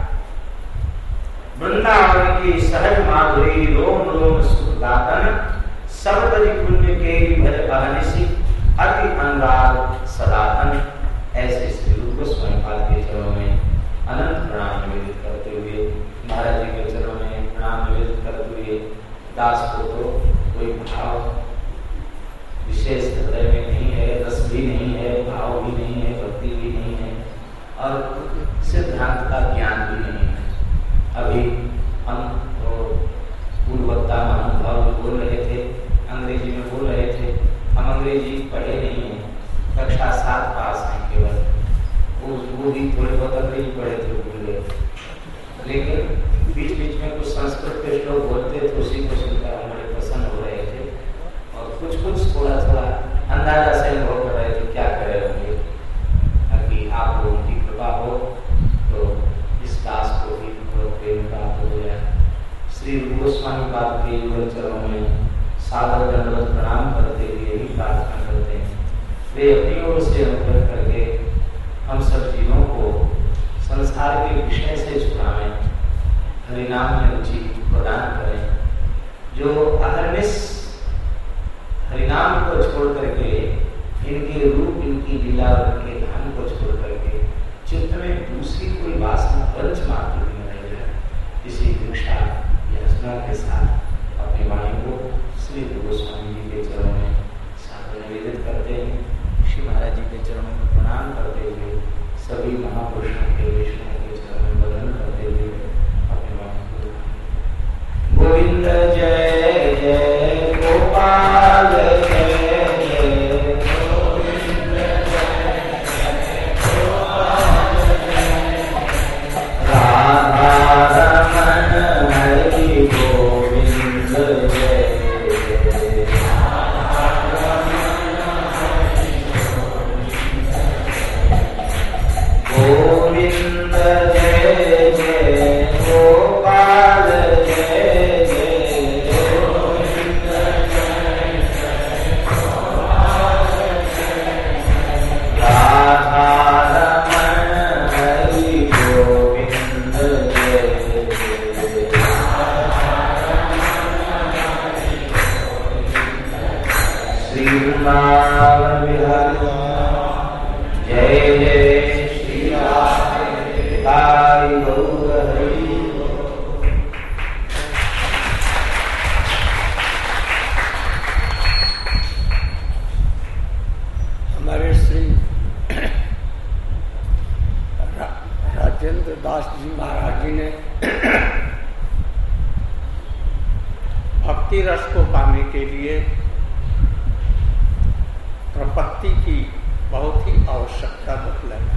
वृंदावन की सहज माधुरी रोम रोम सुखदातन, सब बज पुण्य के भज अहनिसी, अति अनुराग सदातन। ऐसे श्री रूप गोस्वामी पाद के चरणों में अनंत प्रणाम निवेदित करते हुए, महाराज जी के चरणों में प्रणाम निवेदित करते हुए, दास को तो कोई भाव विशेष हृदय में नहीं है, रस भी नहीं है, भाव भी नहीं है, भक्ति भी नहीं है, और सिद्धांत का ज्ञान भी नहीं है। अभी हम तो पूर्ववक्ता महानुभाव में बोल रहे थे, अंग्रेजी में बोल रहे थे। हम अंग्रेजी पढ़े नहीं हैं, कक्षा 7 पास हैं केवल, वो भी थोड़े बहुत अंग्रेजी पढ़े थे, भूल गए। लेकिन बीच बीच में कुछ संस्कृत के श्लोक बोलते तो उसी को सुनकर हम बड़े प्रसन्न हो रहे थे और कुछ कुछ थोड़ा थोड़ा अंदाजा से अनुभव कर रहे थे क्या कर रहे होंगे, ताकि आप लोगों की कृपा हो तो इस दास को भी बहुत प्रेम प्राप्त हो जाए। श्री रूप गोस्वामी पाद के युगल चरणों में सादर दंडवत प्रणाम करते हुए यही प्रार्थना करते हैं, वे अपनी ओर से अनुग्रह करके हम सब जीवों को संसार के विषय से छुड़ावें, हरिनाम में रुचि प्रदान करें। जो अहरनिश हरिनाम को छोड़ करके इनके रूप, इनकी लीला और इनके धाम को छोड़ करके चित्त में दूसरी कोई वासना पंच मात्र भी न रह जाए, इसी दीक्षा याचना के साथ अपनी वाणी को श्री गोस्वामी जी के चरणों में सादर निवेदित करते हैं। श्री महाराज जी के चरणों में प्रणाम करते हुए सभी महापुरुषों के वैष्णव के चरणों में वंदन करते हुए अपनी वाणी को गोविंद जय जय गोपाल जय जय गोविंद जय जय गोपाल जय राधा रमण हरि गोविंद जय गोविंद जय जय गोपाल जय जय गोविंद जय जय गोपाल जय राधा रमण हरि गोविंद जय श्री वृंदावन बिहारी जय जय श्री राधे गौर हरि। हमारे श्री राजेंद्र दास जी महाराज जी ने भक्ति रस को पाने के लिए प्रपत्ति की बहुत ही आवश्यकता बतलाई।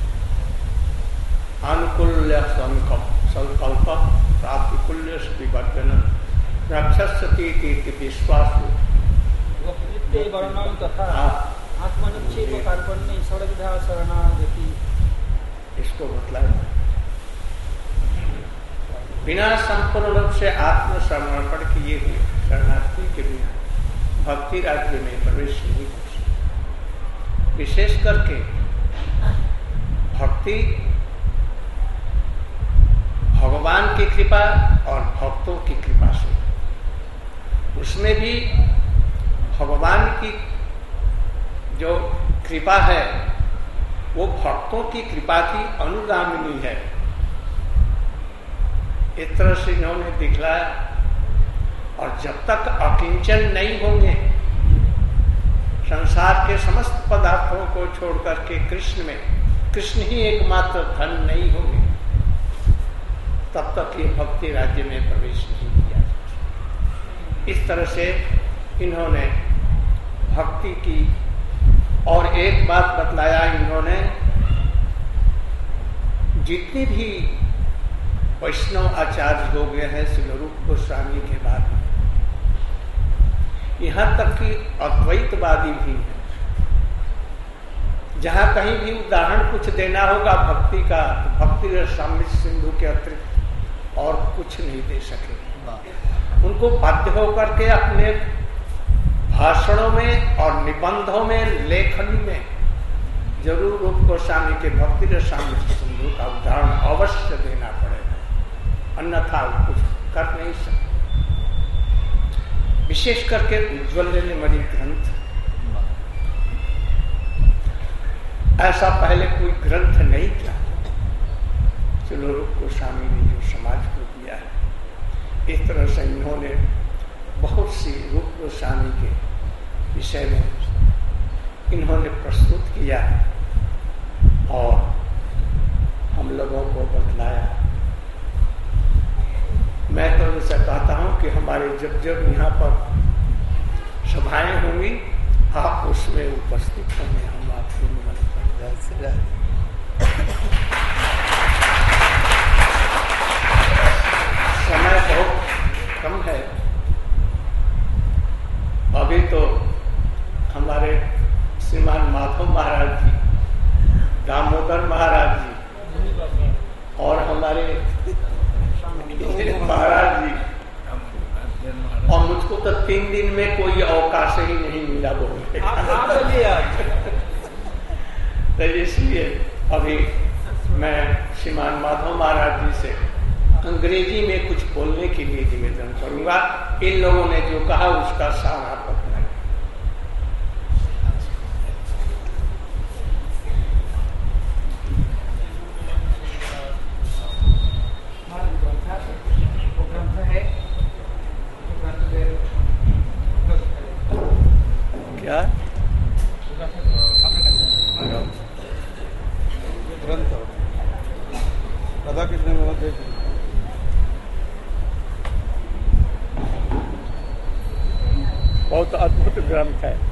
अनुकूल्य संकल्प प्राप्तिकुल्य विवर्जन रक्षस्यति विश्वास वर्णन तथा आत्मनिच्छेद कार्पण्य सर्वविधा शरणागति, इसको बतलाया। बिना संपूर्ण रूप से आत्मसमर्पण किए हुए शरणार्थी के बिना भक्ति राज्य में प्रवेश नहीं हो सकता। विशेष करके भक्ति भगवान की कृपा और भक्तों की कृपा से, उसमें भी भगवान की जो कृपा है वो भक्तों की कृपा की अनुगामिनी है। इस तरह से इन्होंने दिखलाया। और जब तक अकिंचन नहीं होंगे, संसार के समस्त पदार्थों को छोड़कर के कृष्ण ही एकमात्र धन नहीं होंगे, तब तक ये भक्ति राज्य में प्रवेश नहीं किया जा सकता। इस तरह से इन्होंने भक्ति की। और एक बात बतलाया इन्होंने, जितने भी वैष्णव आचार्य हो गए हैं श्री रूप गोस्वामी के बाद, यहाँ तक कि अद्वैतवादी भी है। जहाँ कहीं भी उदाहरण कुछ देना होगा भक्ति का, तो भक्ति रसामृत सिंधु के अतिरिक्त और कुछ नहीं दे सके। उनको बाध्य होकर के अपने भाषणों में और निबंधों में, लेखनी में जरूर रूप गोस्वामी के भक्ति रसामृत सिंधु का उदाहरण अवश्य देना पड़ेगा, अन्यथा कुछ कर नहीं सकते। विशेष करके उज्ज्वलमणि ग्रंथ, ऐसा पहले कोई ग्रंथ नहीं था। चलो रूप गोस्वामी ने जो समाज को दिया है, इस तरह से इन्होंने बहुत सी रूप गोस्वामी के विषय में इन्होंने प्रस्तुत किया और हम लोगों को बतलाया। मैं तो उनसे कहता हूं कि हमारे जब जब यहाँ पर सभाएं होंगी, आप उसमें उपस्थित होंगे, हम आपको निमंत्रण श्रीमान माधव महाराज जी से अंग्रेजी में कुछ बोलने के लिए निवेदन करूंगा। इन लोगों ने जो कहा उसका सार आप अपनाएं। क्या ग्रंथ राधा कृष्ण महादेव बहुत अद्भुत ग्रंथ है।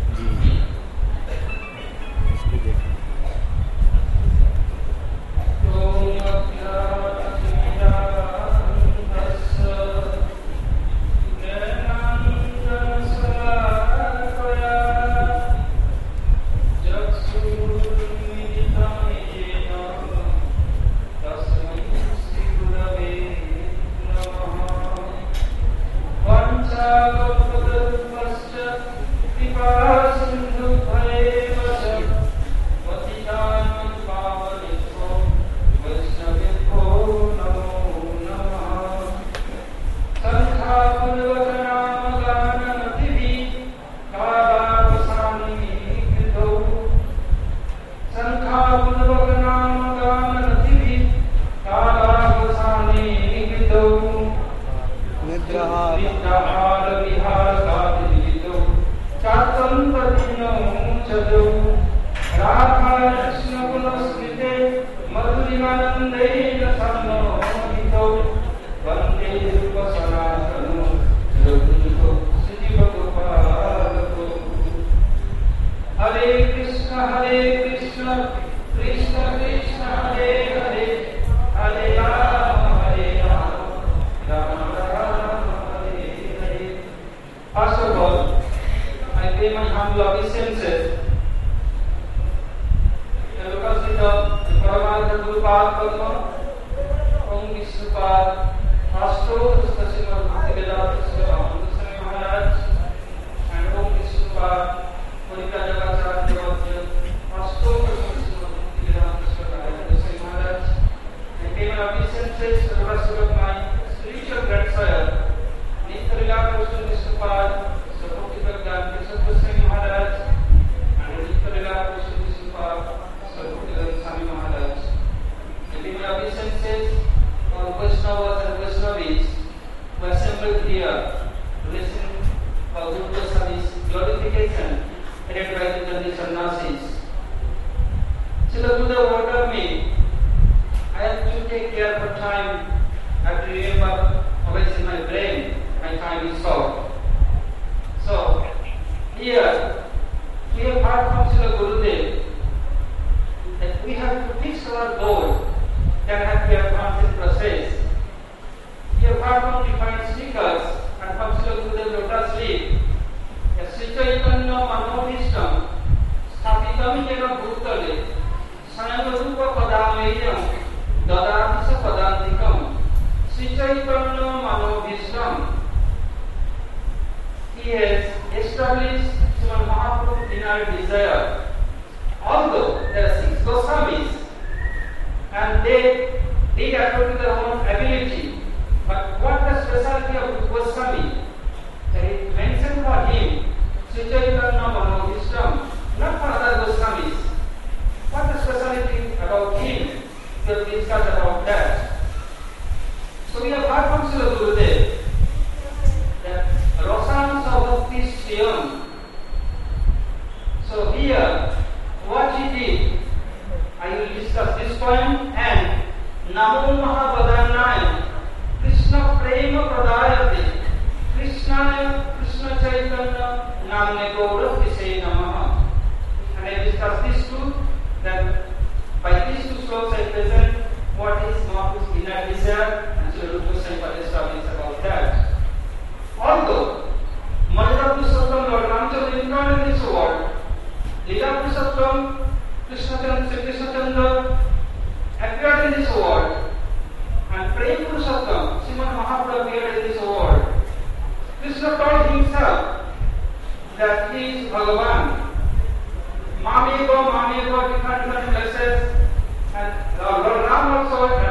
Mami go, different places, and Lord Ram also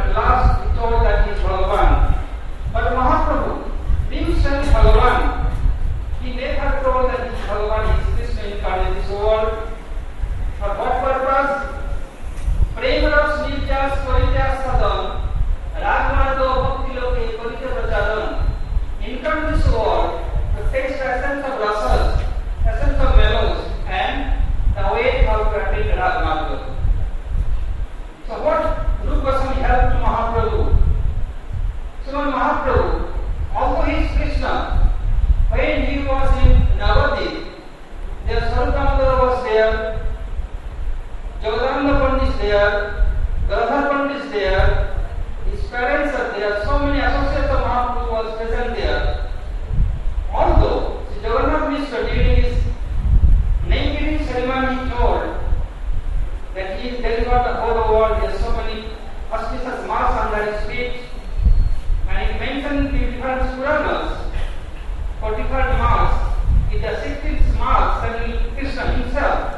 world, there are so many auspicious marks on their streets, and it mentioned the different Puranas for different marks. In the 16th mark, suddenly Krishna himself.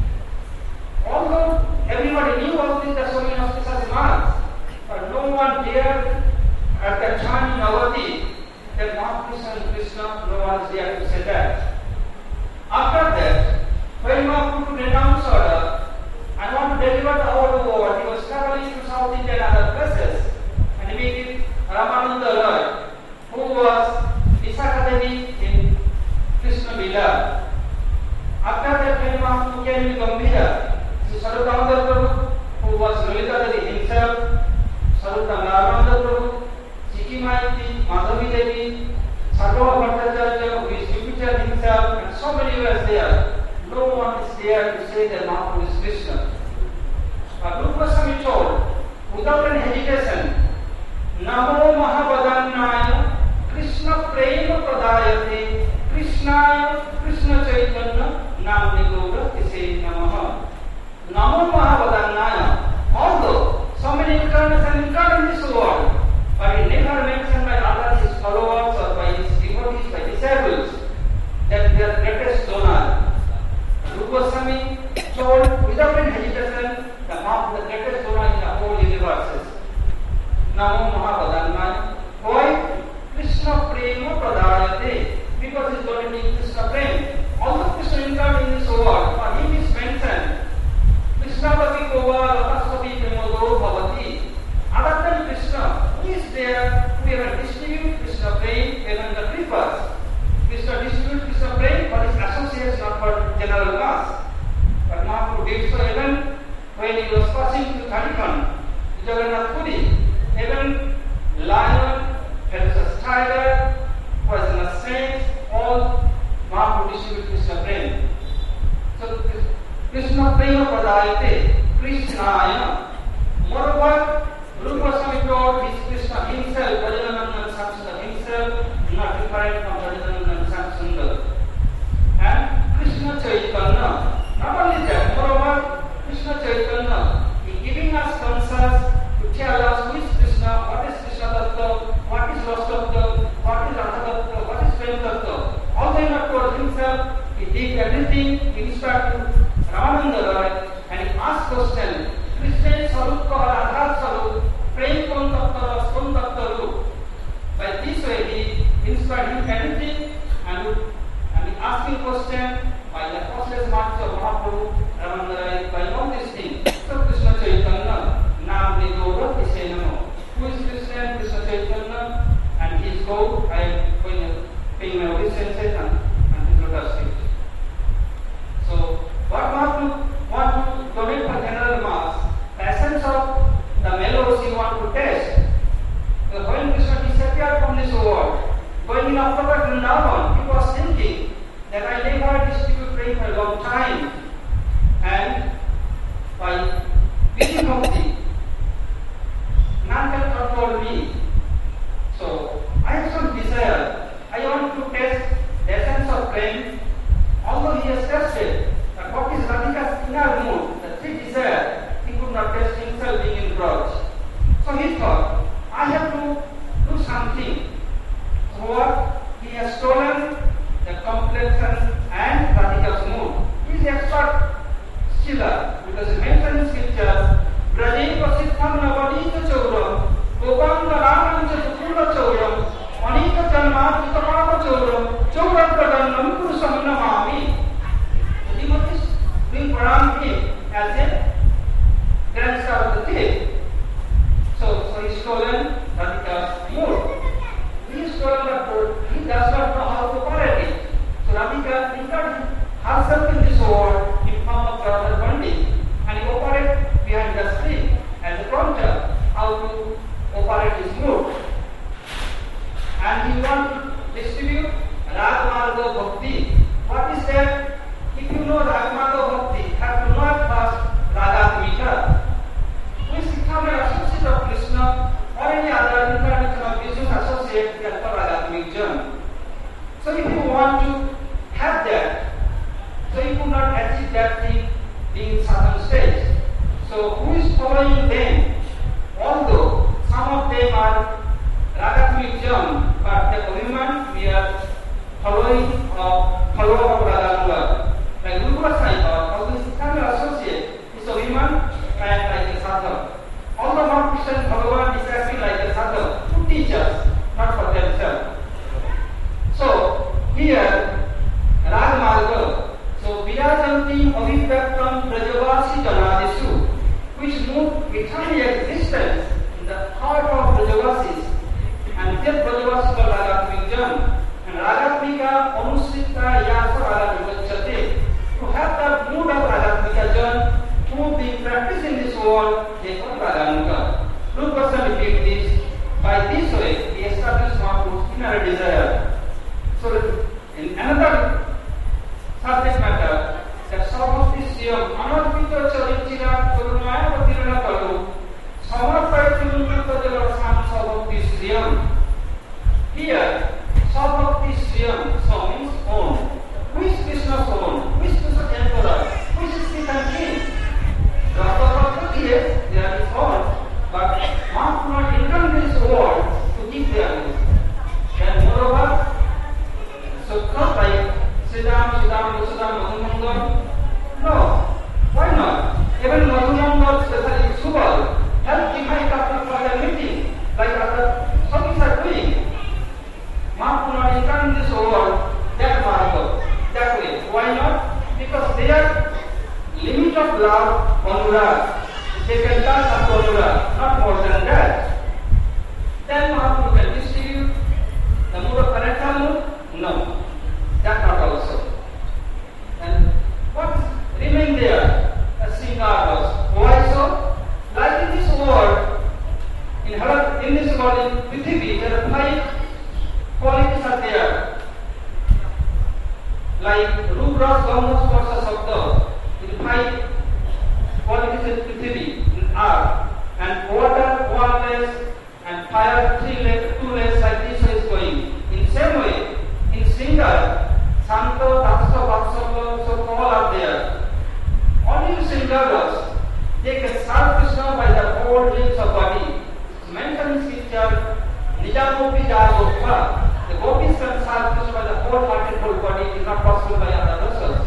Although everybody knew of this, there are so many auspicious marks, but no one dared at the time in Avadi that not Krishna and Krishna, no one is there to say that. After that, when Mahaprabhu renounced order and want to deliver the whole world, he was traveling to South India and other places, and he met Ramananda Roy, who was Visakha in Krishna Lila. After that, when Mahaprabhu came to Gambhira, Sarutamandar Prabhu, who was Lalita Devi himself, Sarutamandar Prabhu, Chikimati, Madhavi Devi, Sarvabha Bhattacharya, who is Jupiter himself, and so many were there. No one is there to say that Mahaprabhu is Krishna. But Rupa Goswami told, without any hesitation, Namo Mahabadannaya Krishna Prema Pradayate Krishnaya Krishna Chaitanya Namni Gaura Kise Namaha. Namo Mahabadannaya. Although so many incarnations in this world, but it never mentioned by others, his followers or by his devotees, by disciples, that they are greatest donor. Rupa Goswami told without any hesitation that Mahaprabhu is the greatest donor in the whole universe. Namo Mahabadannaya. Why? Krishna Prema Pradayate. Because he is donating Krishna Prema. Although Krishna incarnate in this world, for him is mentioned Krishnavati Gova Latasvati Premodo Bhavati. Other than Krishna, who is there who ever distribute Krishna Prema, even the creepers? Krishna distributes Krishna Prema for his associates, not for general mass. But Mahaprabhu did so even when he was passing through Thanipan, Jagannath Puri. Even lion, Pegasus tiger, poisonous snakes, all Mahaprabhu distributes Krishna Prema. So Krishna Prema Pradayate Krishnaya. Moreover, Rupa Goswami told his Krishna himself, Bhajanananda Samsundar himself, not different from Bhajanananda Samsundar. And Krishna Chaitanya. Not only that, moreover, Krishna Chaitanya is giving us concerns to tell us who is Krishna, what is Krishna Tattva, what is Rasa Tattva, what is Radha Tattva, what is Prem Tattva. Although he not told himself, he did everything, he instructed Ramananda Roy, and he asked question, Krishna Sarup ka Radha Sarup, Prem Kon Tattva, Kon Tattva Rup. By this way, he instructed him everything, and he asking question by the process marks of Mahaprabhu, Ramananda Roy, by all these things. So Krishna Chaitanya, Nam Gaura Kise Namo. Who is Krishna? Krishna Chaitanya, and he is God. I am going to pay my obeisance and his lotus feet. So, what Mahaprabhu want to donate for general mass, the essence of the mellows he want to test. So when Krishna disappeared from this world, going in October Vrindavan, he was thinking that I never distribute praying for a long time, and by Vishnu Bhakti, none can control me. So I have some desire. I want to test the essence of praying. Although he has tested that what is Radhika's inner mood, the three desires, he could not test himself being in Braj. So he thought, I have to do something. So what? He has stolen the complexion and Radhika's mood. He is expert Shila, because he mentioned in scriptures, Braje Pasitham Navadita Chauram, Gopanga Ramanja Tukula Chauram, Anika Janma Pitapapa Chauram, Chauram Pradannam Kurusam Namami. He must bring Param him as a grandson of the thief. So he stolen Radhika's mood. He is stolen the mood. He does not know how to operate it. So Radhika entered herself in this world in form of Radha Pandit, and he operated behind the screen as a prompter how to operate his mood. And he wants to distribute Ragmarga Bhakti. What is that? If you know Ragmarga Bhakti, have to know at first Radhatmika. Who is become an associate of Krishna or any other incarnation of Vishnu associate that for Radhatmik Jan. So if you want to have that, so you could not achieve follower of Radha. Like Guru Sai, all these kind of associate is a woman and like a sadhana. All the Mahakrishna Bhagavan is acting like a sadhana to teach us, not for themselves. So here, Ragamarga, so Virajanti Avivaktam Brajavasi Janadishu, which moved eternal existence in the heart of Brajavasis, and that Brajavasi called Ragatmika, and Ragatmika Anusita Yasa Ragatmika, to have that mood of Ragatmika to be practiced in this world, they call Ragatmika. Look person repeat this. By this way, he established Mahaprabhu's inner desire. So in another subject matter, that Sabhaktishyam Anarpita Charichira Karunaya Patirana Kalu Samarpai Chirunta Jalasam Sabhaktishyam. Here, Sabhaktishyam, so means own. Who is Krishna's own? Who is Krishna's emperor? Who is his king? Rasa yes, they are his own, but Mahaprabhu intended this world to keep their own. And moreover, so not like Siddham, Madhumangal. No. Why not? Even Madhumangal, especially Subal, helped invite after further meeting, like other something are doing. Mahaprabhu intended this world that marvel, that way. Why not? Because their limit of love, anurag, they can touch up to anurag, not more than that. Then Mahaprabhu can distribute the mood of parental mood? No. That not also. And what remain there? A Sringaras. Why so? Like in this world, in this world, in Prithvi, there are 5 qualities are there. Like Rubras, Gamas, Varsa, Sabda. In 5 qualities in Prithvi, in earth. And water, waterless, and fire, 2 like this is going. In same way, in Sringar, Santo, Daksa, Vatsala, so all are there. Only in Sringaras, they can serve Krishna by the whole limbs of body. Mentioned in scripture, Nijagopi Jayogopha. The gopis can serve Krishna by the whole-hearted whole body. It is not possible by other vessels.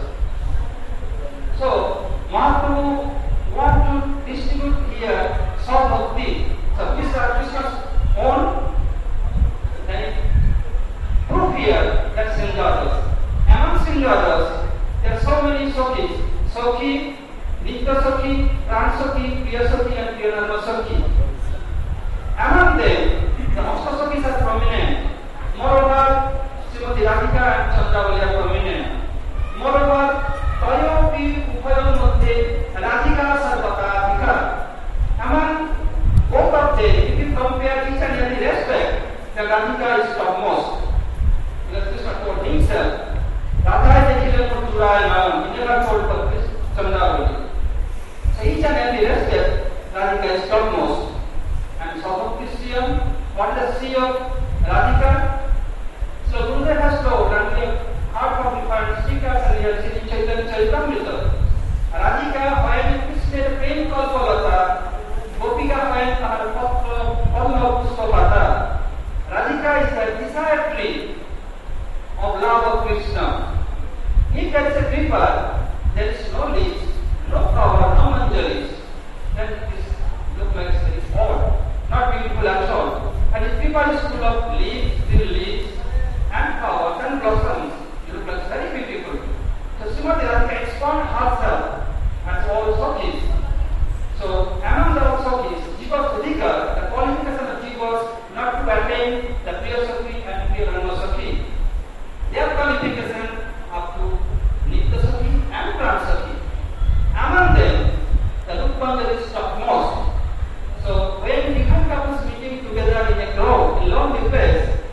So, Mahaprabhu want to distribute here Sabhakti. So, these are Krishna's own. Then proof here that Sringaras. Among Sringaras, there are so many Sokis. Soki, Nitya Soki, Pran Soki, Priya Soki, and Priyanarma Soki. Among them, the Ashtasokis are prominent. Moreover, Srimati Radhika and Chandravali are prominent. Moreover, Tayopi Upayon Madhye Radhika Sarvata. Among both of them, if you compare each and every respect, the Radhika is topmost. Because Krishna told himself, Radha is the killer for Turaya, he never told for Chandravali. So each and every respect, Radhika is topmost. And Sabhaktishyam, what is the sea of Radhika? So Gurudev has told, and we have heard from different speakers, and we have seen in Chaitanya Charitamrita. Radhika, when Krishna prem kalpalata, Gopika when her Padma Puspapata. Radhika is the desire tree of love of Krishna. If there is a creeper, there is no leaves, no flower, no manjaris, then it looks like it is odd, not beautiful at all. And if creeper is full of leaves, still leaves, and flowers and blossoms, it looks like very beautiful. So Srimati Radhika expand herself as all Sokis. So among the Sokis, Jiva Sudhika, the qualification of Jivas not to attain the Priya Sokhi and Priya Rama Sokhi. Their qualification up to Nitya Sokhi and Pran Sokhi. Among them, the Rupanga is topmost. So when different couples meeting together in a crowd, in lonely place,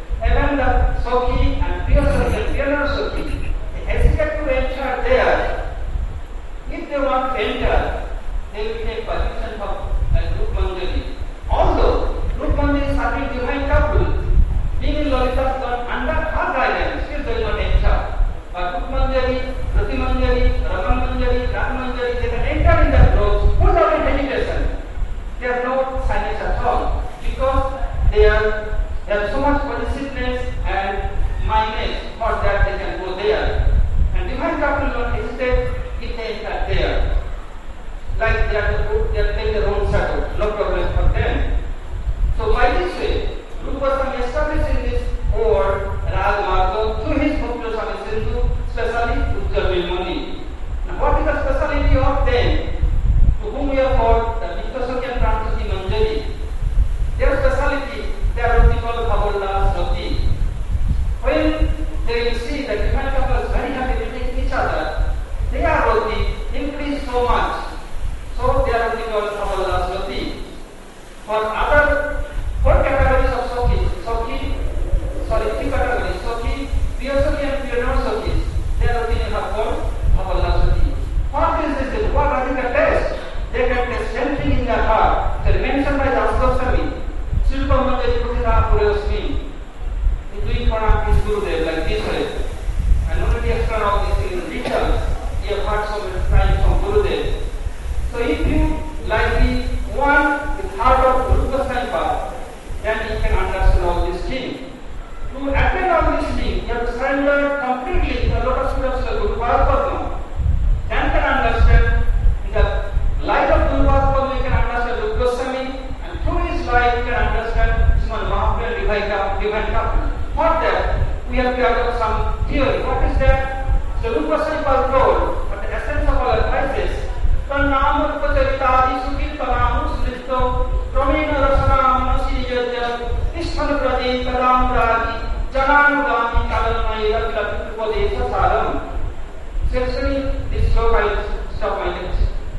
Four categories of Sokhi, three categories, Sokhi, pure Sokhi and pure non-Sokhi. They are within her called Bhavalasati. What is this? What are the test? They can test anything in their heart. They are mentioned by Das Goswami. Silpa Manjari Putira Purayosmi. In doing Pranam is Gurudev like this way. And already explain all these things in detail. You have heard so many times from Gurudev. So if you like the one with heart of Guru Goswami, then you can understand all these things. To attend all these things, you have to surrender completely the lotus feet of Guru Padma. Then can understand in the light of Guru Padma, you can understand Guru Goswami, and through his light you can understand Srimad Mahaprabhu and Divine Company. For that, we have to adopt some theory. What is that? So Guru Goswami was told, but the essence of all advices, Tannamu Pacharita Isukil Tanamu Sristo Pramena Rasana Manasiriyaja Isthana Pradesh Kadam Ragi Jananugami Kalanmai Rakilapitu Padesha Saram. So actually, this slope I will stop my next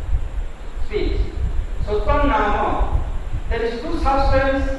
speech. So Tannamu, there is two substances.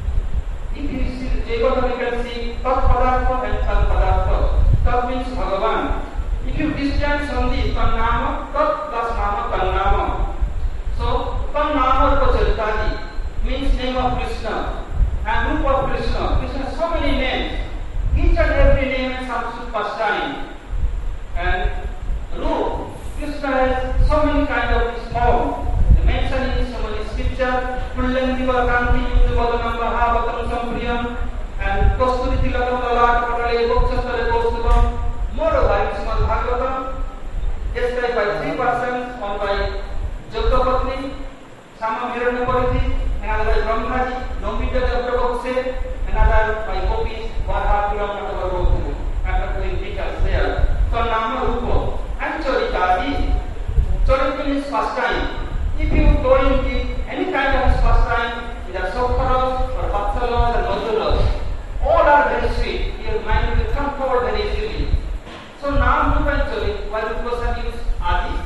If you see Jagata, you can see Tat Padartha and Tat Padartha. Tat means Bhagavan. If you distance from the Tannama, Tat plus Nama Tannama. So Tannama Pacharitaji means name of Krishna and group of Krishna. Krishna has so many names. Each and every name has some pastime. And Rup, Krishna has so many kind of his form. The mention in so many scripture, Pullandiva Kanti Yudhavadanam Mahavatam Sampriyam and Kosturi Tilakam Lalat Patale Bokshastale Kostubam. Moreover, Srimad Bhagavatam, described by three persons, one by Jagdapatni, Sama Hiranyapariti, another by Brahmaji, Nomita Jabrabhakse, another by Gopis, Varhapuram, and Varvokhu. I am not going details there. So, Nama Rupo and Charitaji. Charita means pastime. If you go into any kind of pastime, either Sokharas or Vatsalas and Madhuras, all are very sweet. Your mind will come forward very easily. So now eventually, why the person use Adi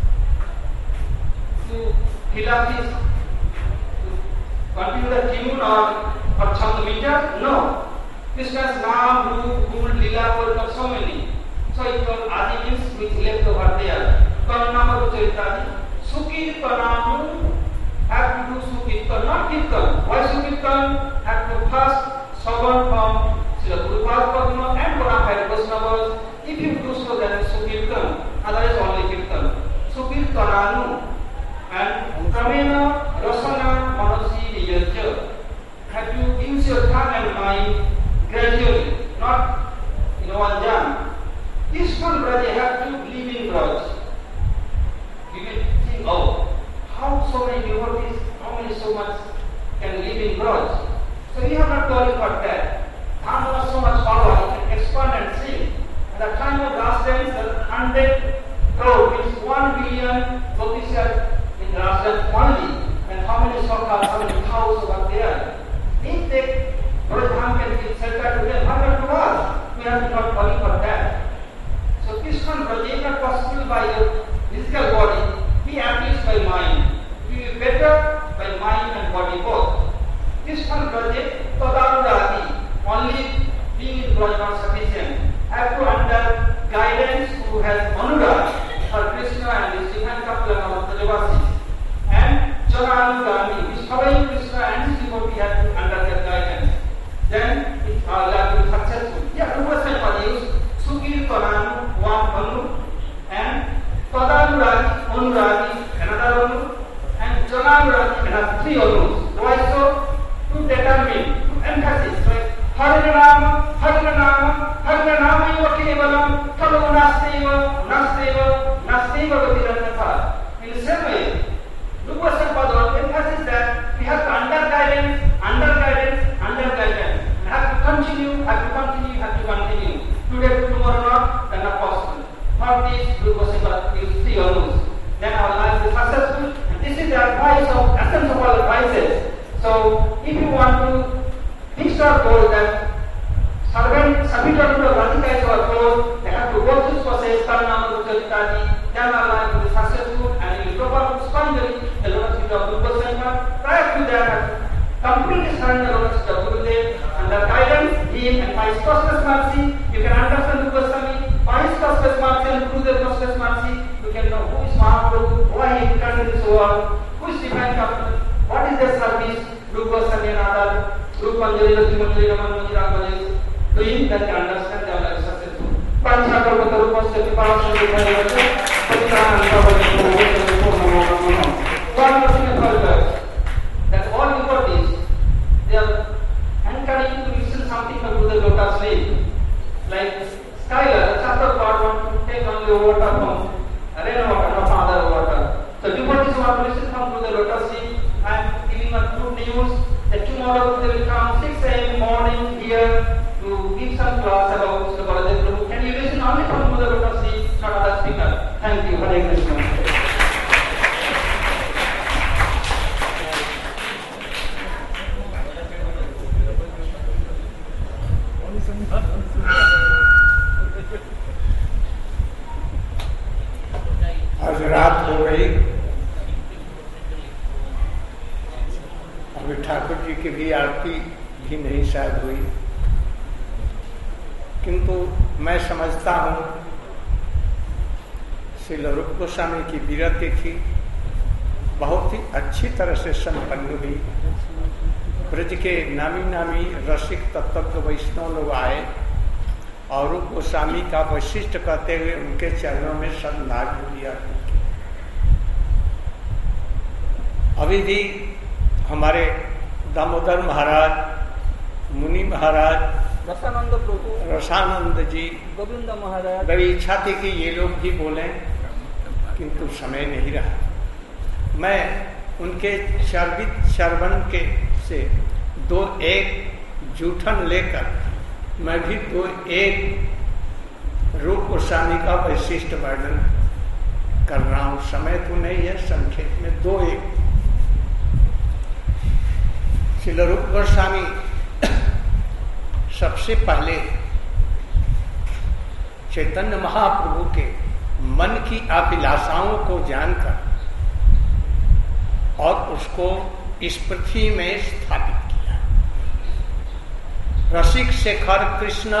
to fill up his, to continue the tune or chant meter? No. Krishna's Naam, Roop, Gul, Lila, were not so many. So it called Adi means which left over there. Kannama Charitadi. Sukirtanamu have to do Sukirtan, not Kirtan. Why Sukirtan? Have to first sovereign from Srila Guru Padma and Bonafide Vaishnavas. If you do so, then it's Sukirtan, otherwise only Kirtan. Sukirtananu and Pramena Rasana Manasi Niyajya. Have to use your tongue and mind gradually, not in one jam. Ishman Braja have to live in Braj. You can think, oh, how so many devotees, how many so much can live in Braj? So we have not calling for that. Dhamma was so much power, you can expand and sing. At the time of Rasdance, 100 crore means 1 billion gopies are in Rasdance only. And how many sokas, how many cows over there? If they, Brajham can give shelter to them, how to us? We have to not calling for that. So Krishna Braja is not possible by your physical body, be at least by mind. You will be better by mind and body both. Krishna Braja, Tadavurati, only being in Braj not sufficient. Have to under guidance who has Anurag for Krishna and his divine couple of the Devasis. And Jananugami, which following Krishna and his devotee have to under their guidance. Then it will be successful. Yeah, Rupa Saipadi use Sukirtananu, one Anu, and Tadanuragi, Anuragi, another Anu, and Jananuragi, another three Anus. Why so? To determine, to emphasis. Harinama, Harinama, Harinama eva kevalam, kalu nasteva, nasteva, nasteva gatiranatha. In the same way, Rupa Saipadi emphasis that we have to under guidance, and have to continue. Today to tomorrow not, then not possible. For this, Rupa Saipadi use three Anus. Then our life is successful. And this is the advice of essence of all advices. So, if you want to fix our goal that submit to the Radhika is our goal, they have to go through this process, Karnama Charitadi, then our life will be successful and you will drop out spontaneously the lotus feet of Rupa Saipadi. Prior to that, completely surrender His costless mercy, you can understand Rupa Goswami. By His costless mercy and Gurudev costless mercy, you can know who is Mahaprabhu, why He entered in this world, who is divine captain, what is their service, Rupa Goswami and other, Rupa Manjari, Rati Manjari, Raman Manjari, Ram Manjari. Doing that, you understand their life successful. Pancha Karmata Rupa Sati Parasati Bhagavata, Patitananda Bhagavata, God knows further that all devotees, they are encouraging to listen something from Gurudev Lotus feet. Like Skylar, the chapter part want to take only water from rainwater, not other water. So devotees want to listen from Gurudev Lotus feet. I am giving a good news that tomorrow they will come 6 a.m. morning here to give some class about Mr. Baladev Prabhu. Can you listen only from Gurudev Lotus feet, not other speaker? Thank you. Hare Krishna. आज रात हो गई, अभी ठाकुर जी की भी आरती भी नहीं शायद हुई, किंतु मैं समझता हूँ श्री रूप गोस्वामी की विरति थी बहुत ही अच्छी तरह से संपन्न हुई। ब्रज के नामी नामी रसिक तत्व वैष्णव लोग आए और रूप गोस्वामी का वैशिष्ट कहते हुए उनके चरणों में शरणागति लिया। अभी भी हमारे दामोदर महाराज, मुनि महाराज, रसानंद प्रभु, रसानंद जी, गोविंद महाराज, बड़ी इच्छा थी कि ये लोग भी बोलें, किंतु समय नहीं रहा। मैं उनके चर्वित श्रवण के से 2-1 जूठन लेकर मैं भी 2-1 रूप गोस्वामी का वैशिष्ट वर्णन कर रहा हूं। समय तो नहीं है, संक्षेप में 2-1। श्री रूप गोस्वामी सबसे पहले चैतन्य महाप्रभु के मन की अभिलाषाओं को जानकर और उसको इस पृथ्वी में स्थापित किया। रसिक शेखर कृष्ण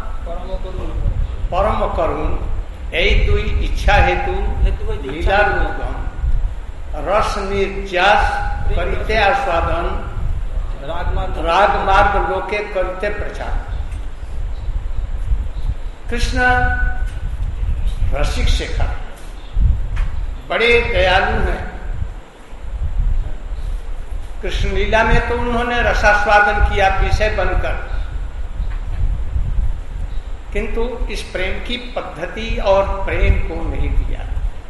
परम करुण यही दुई इच्छा हेतु लीला रूपम रस निर्जास करिते आस्वादन राग मार्ग लोके करते प्रचार। कृष्ण रसिक शेखर बड़े दयालु हैं। कृष्ण लीला में तो उन्होंने रसास्वादन किया विषय बनकर, किंतु इस प्रेम की पद्धति और प्रेम को नहीं दिया।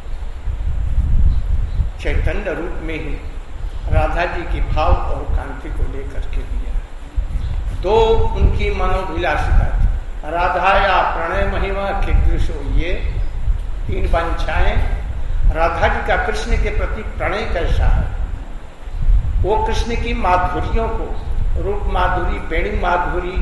चैतन्य रूप में ही राधा जी की भाव और कांति को लेकर के दिया। 2 उनकी मनोभिलाषिता थी, राधा या प्रणय महिमा कीदृश हो, ये 3 वांछाएं। राधा जी का कृष्ण के प्रति प्रणय कैसा है, वो कृष्ण की माधुर्यों को, रूप माधुरी, वेणु माधुरी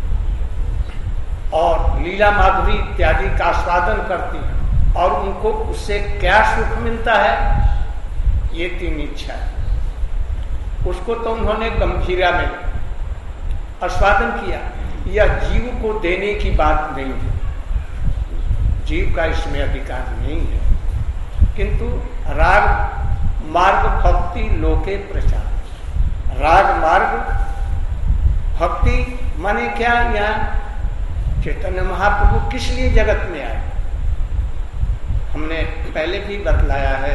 और लीला माधुरी इत्यादि का आस्वादन करती हैं और उनको उससे क्या सुख मिलता है, ये 3 इच्छा है। उसको तो उन्होंने गंभीरा में आस्वादन किया। यह जीव को देने की बात नहीं है, जीव का इसमें अधिकार नहीं है, किंतु राग मार्ग भक्ति लोके प्रचार। राग मार्ग भक्ति माने क्या, यहाँ चैतन्य महाप्रभु किस लिए जगत में आए, हमने पहले भी बतलाया है।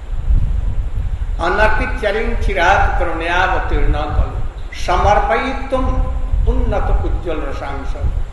अनर्पित चरिम चिराग करुण्यावतीर्ण कल समर्पित तुम उन्नत उज्ज्वल रसांश।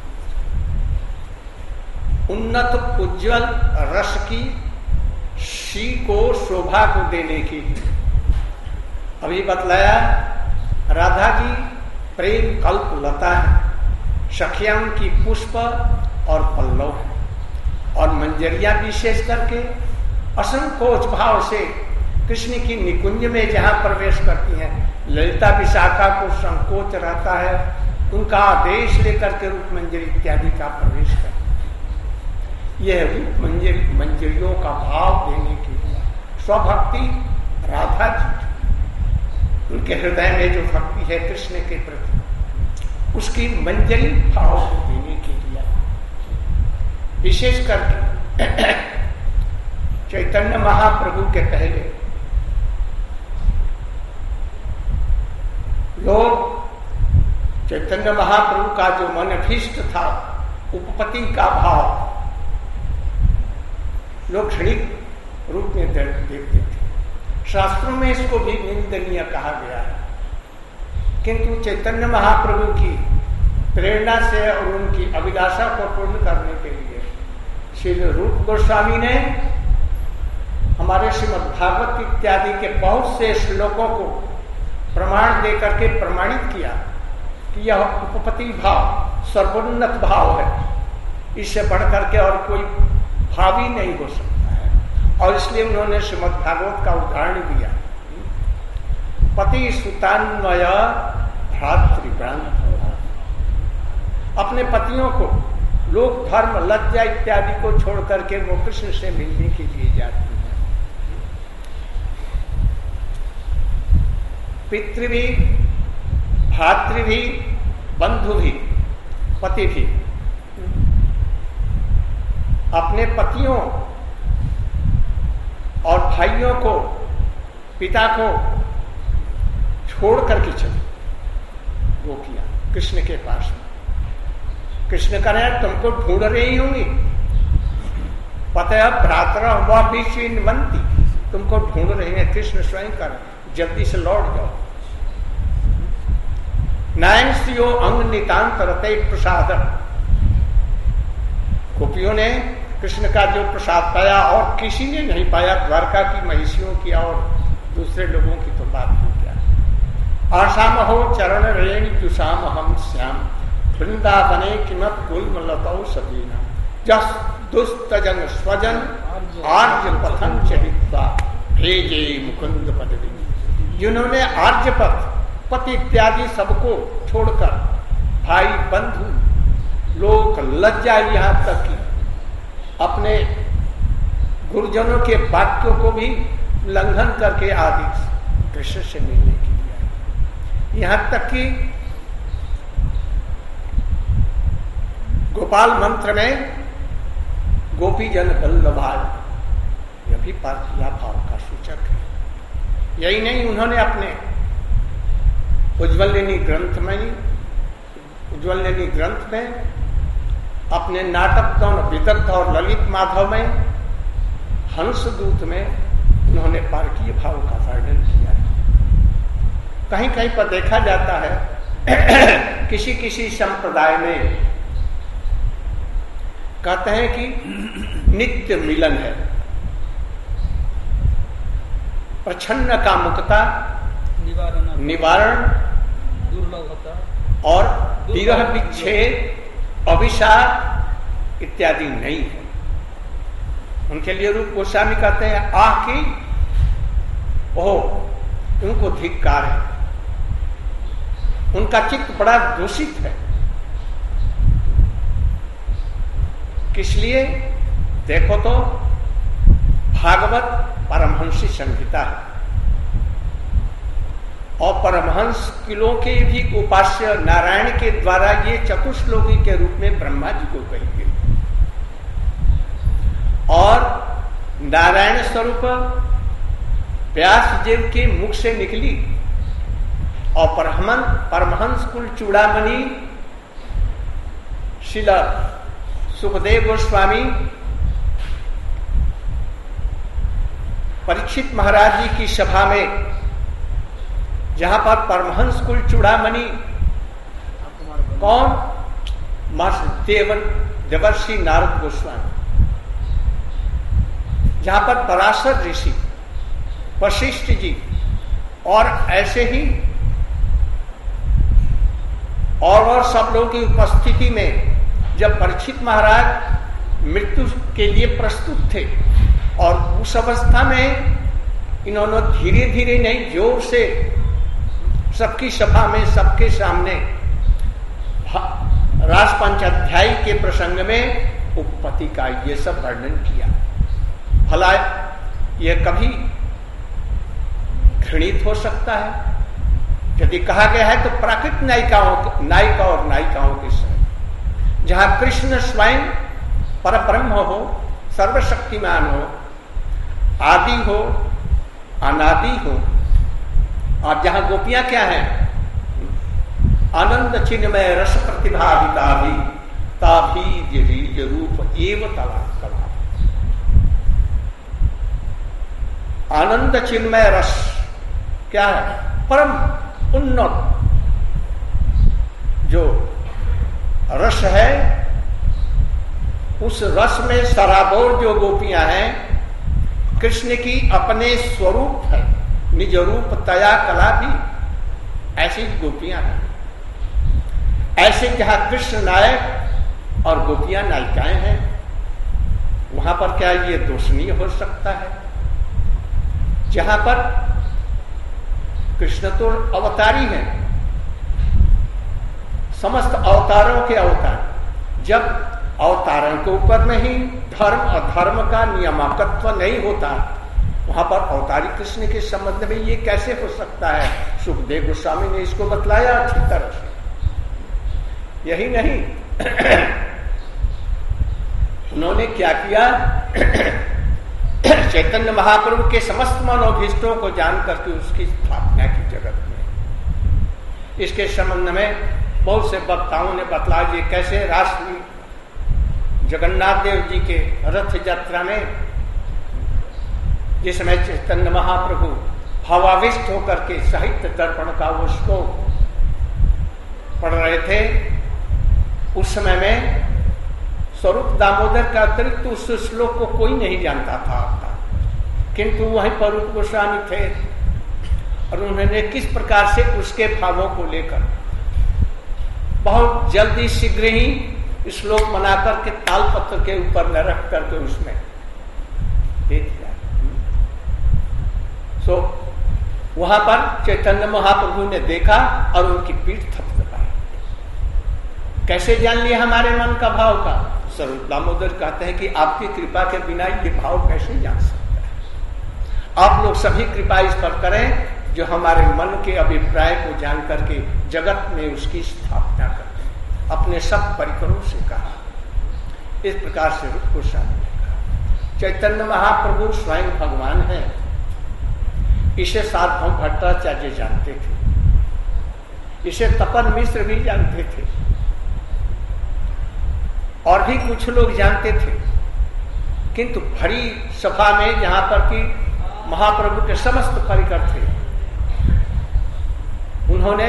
उन्नत उज्ज्वल रस की सी को शोभा को देने की अभी बतलाया। राधा जी प्रेम कल्प लता है, सखियां की पुष्प और पल्लव है, और मंजरिया विशेष करके असंकोच भाव से कृष्ण की निकुंज में जहां प्रवेश करती हैं। ललिता विशाखा को संकोच रहता है, उनका आदेश लेकर के रूप मंजरी इत्यादि का प्रवेश करती है। यह रूप मंजरियों का भाव देने के लिए स्वभक्ति राधा जी, उनके हृदय में जो भक्ति है कृष्ण के प्रति, उसकी मंजरी भाव को देने के लिए विशेष करके चैतन्य महाप्रभु के पहले लोग चैतन्य महाप्रभु का जो मनोभीष्ट था उपपत्ति का भाव लोग क्षणिक रूप में देखते थे। शास्त्रों में इसको भी निंदनीय कहा गया है, किंतु चैतन्य महाप्रभु की प्रेरणा से और उनकी अभिलाषा को पूर्ण करने के लिए श्री रूप गोस्वामी ने हमारे श्रीमद् भागवत इत्यादि के बहुत से श्लोकों को प्रमाण देकर के प्रमाणित किया कि यह उपपत्ति भाव सर्वोन्नत भाव है, इससे बढ़कर के और कोई भाव ही नहीं हो सकता है। और इसलिए उन्होंने श्रीमद् भागवत का उदाहरण दिया, पति सुतान्वय भ्रातृभ्रांत, अपने पतियों को लोक धर्म लज्जा इत्यादि को छोड़ करके वो कृष्ण से मिलने के लिए जाती है। पितृ भी, भातृ भी, बंधु भी, पति भी अपने पतियों और भाइयों को, पिता को छोड़ करके चले गोपियां कृष्ण के पास में। कृष्ण कह रहे तुमको ढूंढ रही होंगी, पतः भ्रातरा हुआ विचिन्वन्ति, तुमको ढूंढ रहे हैं। कृष्ण स्वयं कर जल्दी से लौट जाओ। नायंसियो अंग नितांत रते प्रसाद, गोपियों ने कृष्ण का जो प्रसाद पाया और किसी ने नहीं पाया, द्वारका की महिषियों की और दूसरे लोगों की तो बात ही क्या। आसाम हो चरण रेणी जुषाम हम श्याम, वृंदावने किमत गुलमलतौ सबीना, जस दुस्त जन स्वजन आर्य पथन चरित्वा भेजे मुकुंद पदवी। जिन्होंने आर्य पथ, पति इत्यादि सबको छोड़कर भाई बंधु लोक लज्जा यहाँ तक की अपने गुरुजनों के वाक्यों को भी उल्लंघन करके आदि कृष्ण से मिलने के लिए, यहाँ तक कि गोपाल मंत्र में गोपी जन वल्लभाय, यह भी पार्थिया भाव का सूचक है। यही नहीं, उन्होंने अपने उज्ज्वलिनी ग्रंथ में अपने नाटक विदग्ध और ललित माधव में, हंसदूत में उन्होंने पार्कीय भाव का वर्णन किया है। कहीं कहीं पर देखा जाता है किसी किसी संप्रदाय में कहते हैं कि नित्य मिलन है, प्रच्छन्न कामुकता निवारण दुर्लभ होता और विरह विच्छेद अभिशाप इत्यादि नहीं है। उनके लिए रूप गोस्वामी कहते हैं आह की ओह उनको धिक्कार है, उनका चित्त बड़ा दूषित है। किस लिए? देखो तो भागवत परमहंसी संहिता है और परमहंस किलों के भी उपास्य नारायण के द्वारा ये चतुश्लोकी के रूप में ब्रह्मा जी को कही गई और नारायण स्वरूप व्यास देव के मुख से निकली और परमहंस कुल चूड़ामणि शिला सुखदेव गोस्वामी परीक्षित महाराज जी की सभा में, जहां पर परमहंस कुल चूड़ामणि कौन? देवर्षि नारद गोस्वामी, जहां पर पराशर ऋषि, वशिष्ठ जी और ऐसे ही और सब लोगों की उपस्थिति में जब परीक्षित महाराज मृत्यु के लिए प्रस्तुत थे और उस अवस्था में इन्होंने धीरे धीरे नहीं जोर से सबकी सभा में सबके सामने रास पंचाध्यायी के प्रसंग में उपपत्ति का ये सब वर्णन किया। भला ये कभी घृणित हो सकता है? यदि कहा गया है तो प्राकृत नायिका और नायिकाओं के साथ, जहां कृष्ण स्वयं परब्रह्म हो, सर्वशक्तिमान हो, आदि हो, अनादि हो, और जहां गोपियां क्या है, आनंद चिन्मय रस प्रतिभाविता भी ताभी रूप एव तला कला। आनंद चिन्मय रस क्या है, परम उन्नत जो रस है, उस रस में सराबोर जो गोपियां हैं, कृष्ण की अपने स्वरूप है, निज रूप तया कला भी ऐसी गोपियां हैं। ऐसे जहां कृष्ण नायक और गोपियां नायिकाएं हैं, वहां पर क्या ये दोष नहीं हो सकता है? जहां पर कृष्ण तो अवतारी हैं, समस्त अवतारों के अवतार, जब अवतारों के ऊपर में ही धर्म और धर्म का नियामकत्व नहीं होता, वहां पर अवतारी कृष्ण के संबंध में ये कैसे हो सकता है? सुखदेव गोस्वामी ने इसको बतलाया अच्छी तरह से। यही नहीं, उन्होंने क्या किया, चैतन्य महाप्रभु के समस्त मनोभीष्टों को जान करके उसकी स्थापना की जगत में। इसके संबंध में बहुत से वक्ताओं ने बतलाया कि कैसे राष्ट्रीय जगन्नाथ देव जी के रथ यात्रा में जिस समय चैतन्य महाप्रभु भावाविष्ट होकर के साहित्य दर्पण का वो श्लोक पढ़ रहे थे, उस समय में स्वरूप दामोदर का अतिरिक्त उस श्लोक को कोई नहीं जानता था, किंतु वहीं पर रूप गोस्वामी थे और उन्होंने किस प्रकार से उसके भावों को लेकर बहुत जल्दी शीघ्र ही श्लोक बना करके तालपत्र के ऊपर न रख करके उसमें दे दिया। सो वहां पर चैतन्य महाप्रभु ने देखा और उनकी पीठ थपथपाई। कैसे जान लिया हमारे मन का भाव का? स्वरूप दामोदर कहते हैं कि आपकी कृपा के बिना ये भाव कैसे जान सकता है? आप लोग सभी कृपा इस पर करें जो हमारे मन के अभिप्राय को जान करके जगत में उसकी स्थापना करते। अपने सब परिकरों से कहा। इस प्रकार से रूप गोस्वामी ने कहा। चैतन्य महाप्रभु स्वयं भगवान है, इसे सार्वभौम भट्टाचार्य जानते थे, इसे तपन मिश्र भी जानते थे, और भी कुछ लोग जानते थे, किंतु भरी सभा में जहां पर कि महाप्रभु के समस्त परिकर थे, उन्होंने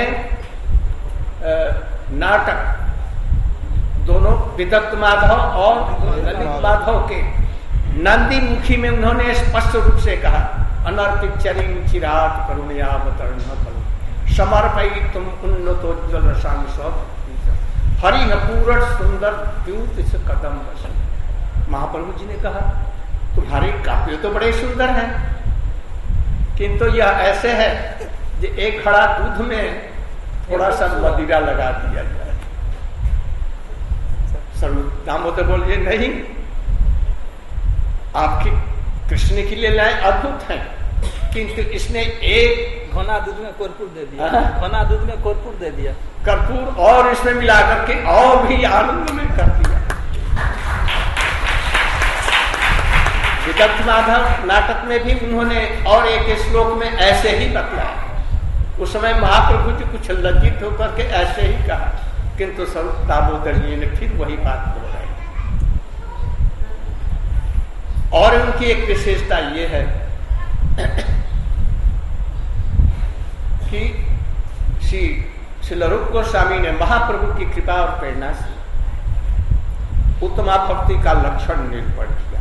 नाटक दोनों विदग्ध माधव और ललित माधव के नंदी मुखी में उन्होंने स्पष्ट रूप से कहा, अनर्पित चरिम चिरात करुणयावतरण करो समर्पयि तुम उन्नतोज्ज्वल रसामि सब हरि पूर्ण सुंदर द्यूत इस कदम बस। महाप्रभु जी ने कहा, तुम्हारे काव्य तो बड़े सुंदर हैं, किंतु यह ऐसे है कि एक खड़ा दूध में थोड़ा सा मदिरा लगा दिया जाए। स्वरूप दामोदर बोलिए, नहीं, आपकी कृष्ण की लीलाएं अद्भुत हैं, किंतु इसने एक घना दूध में कर्पूर दे दिया, घना दूध में कर्पूर दे दिया, कर्पूर और इसमें मिला करके और भी आनंद में कर दिया। विदग्ध माधव नाटक में भी उन्होंने और एक श्लोक में ऐसे ही बतलाया। उस समय महाप्रभु जी कुछ लज्जित होकर के ऐसे ही कहा, किंतु स्वरूप दामोदर जी ने फिर वही बात बोल रहे। और उनकी एक विशेषता ये है कि श्री रूप गोस्वामी ने महाप्रभु की कृपा और प्रेरणा से उत्तमा भक्ति का लक्षण निर्भर किया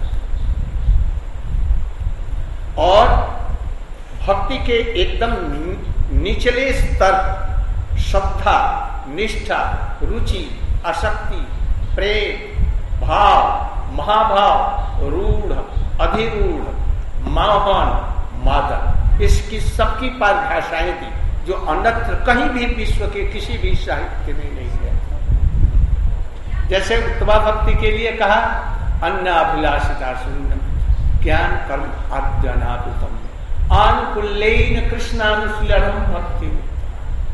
और भक्ति के एकदम निचले स्तर श्रद्धा, निष्ठा, रुचि, आसक्ति, प्रेम, भाव, महाभाव, रूढ़, अधिरूढ़, मोहन, मादक, इसकी सबकी परिभाषाएं दी जो अन्यत्र कहीं भी विश्व के किसी भी साहित्य में नहीं है। जैसे उत्तमा भक्ति के लिए कहा, अन्य अभिलाषिता शून्यम ज्ञान कर्म आद्यनाभूतम आनुकूल्येन कृष्णानुशीलनम भक्ति।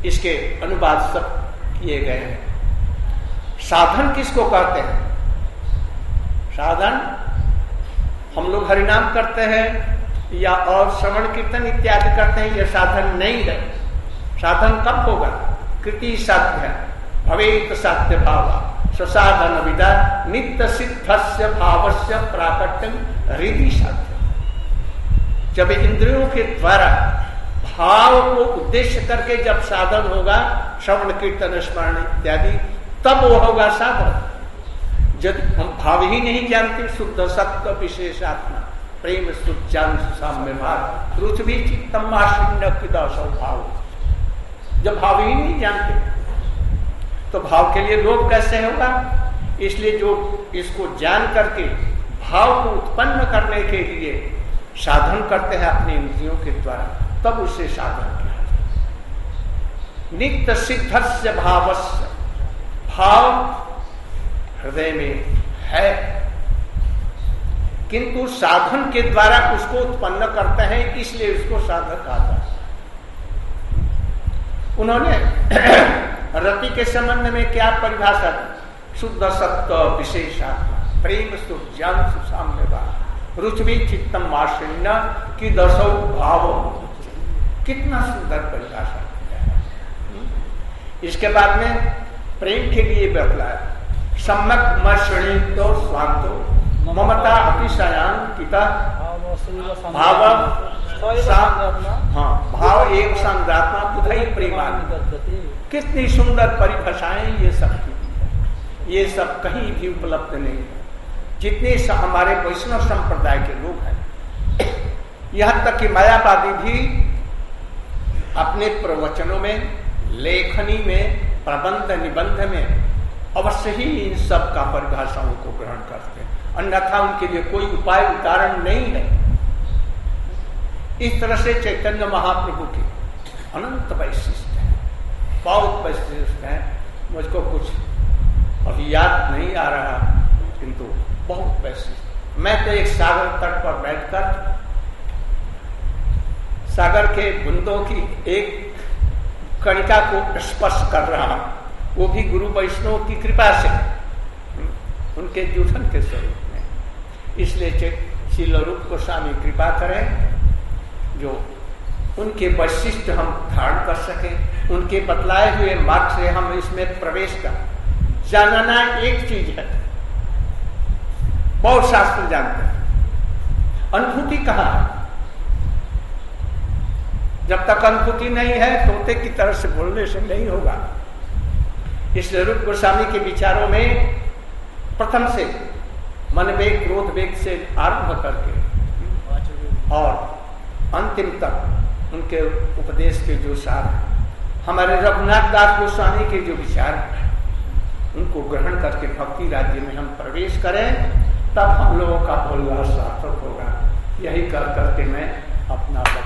इसके अनुवाद सब किए गए हैं। साधन किसको कहते हैं? साधन हम लोग हरिनाम करते हैं या और श्रवण कीर्तन इत्यादि करते हैं, यह साधन नहीं है। साधन कब होगा? कृति साध्य भवेत साध्य भाव स्वसाधन विदा नित्य सिद्धस्य भावस्य प्राकट्यम हृदि साध्य। जब इंद्रियों के द्वारा भाव को उद्देश्य करके जब साधन होगा, श्रवण कीर्तन स्मरण इत्यादि, तब वो होगा साधन। जब हम भाव ही नहीं जानते, शुद्ध सत्य विशेषात्मा प्रेम सुजान साम्य भाव रुचि चित्तम आश्रय भाव। जब भाव ही नहीं जानते तो भाव के लिए लोभ कैसे होगा? इसलिए जो इसको जान करके भाव को उत्पन्न करने के लिए साधन करते हैं अपने इंद्रियों के द्वारा, तब उसे साधन किया जाए। नित्य सिद्धस्य भावस्य, भाव हृदय में है किंतु साधन के द्वारा उसको उत्पन्न करते हैं, इसलिए उसको साधक आता है। उन्होंने रति के संबंध में क्या परिभाषा दी? शुद्ध सत्व विशेषात्मा प्रेम सुज्ञान सुसाम्य भाव रुचि चित्तम आश्रय की दशो भाव। कितना सुंदर परिभाषा। इसके बाद में प्रेम के लिए बतलाया, सम्यक मश्रणी तो स्वांतो ममता अतिशयान पिता भाव भाव एक संगात्मा बुधई प्रेमानी। कितनी सुंदर परिभाषाएं ये सब की। ये सब कहीं भी उपलब्ध नहीं है। जितने हमारे वैष्णव संप्रदाय के लोग हैं, यहां तक कि मायावादी भी अपने प्रवचनों में, लेखनी में, प्रबंध निबंध में अवश्य ही इन सब का परिभाषाओं को ग्रहण करते हैं, अन्यथा उनके लिए कोई उपाय उदाहरण नहीं है। इस तरह से चैतन्य महाप्रभु के अनंत वैशिष्ट है, बहुत वैशिष्ट है। मुझको कुछ अभी याद नहीं आ रहा, किंतु बहुत वैशिष्ट। मैं तो एक सागर तट पर बैठकर सागर के बूंदों की एक कणिका को स्पर्श कर रहा हूं, वो भी गुरु वैष्णव की कृपा से, उनके जूठन के स्वरूप में। इसलिए श्रील रूप गोस्वामी कृपा करें, जो उनके वैशिष्ट हम धारण कर सकें, उनके बतलाए हुए मार्ग से हम इसमें प्रवेश कर। जानना एक चीज है, बहुत शास्त्र जानते हैं, अनुभूति कहाँ है? जब तक अनुभूति नहीं है, तोते की तरह से बोलने से नहीं होगा। इसलिए रूप गोस्वामी के विचारों में प्रथम से मन वेग क्रोध वेग से आरंभ करके और अंतिम तक उनके उपदेश के जो सार हैं, हमारे रघुनाथ दास गोस्वामी के जो विचार हैं, उनको ग्रहण करके भक्ति राज्य में हम प्रवेश करें, तब हम लोगों का बोलना सार्थक होगा। यही कर करके मैं अपना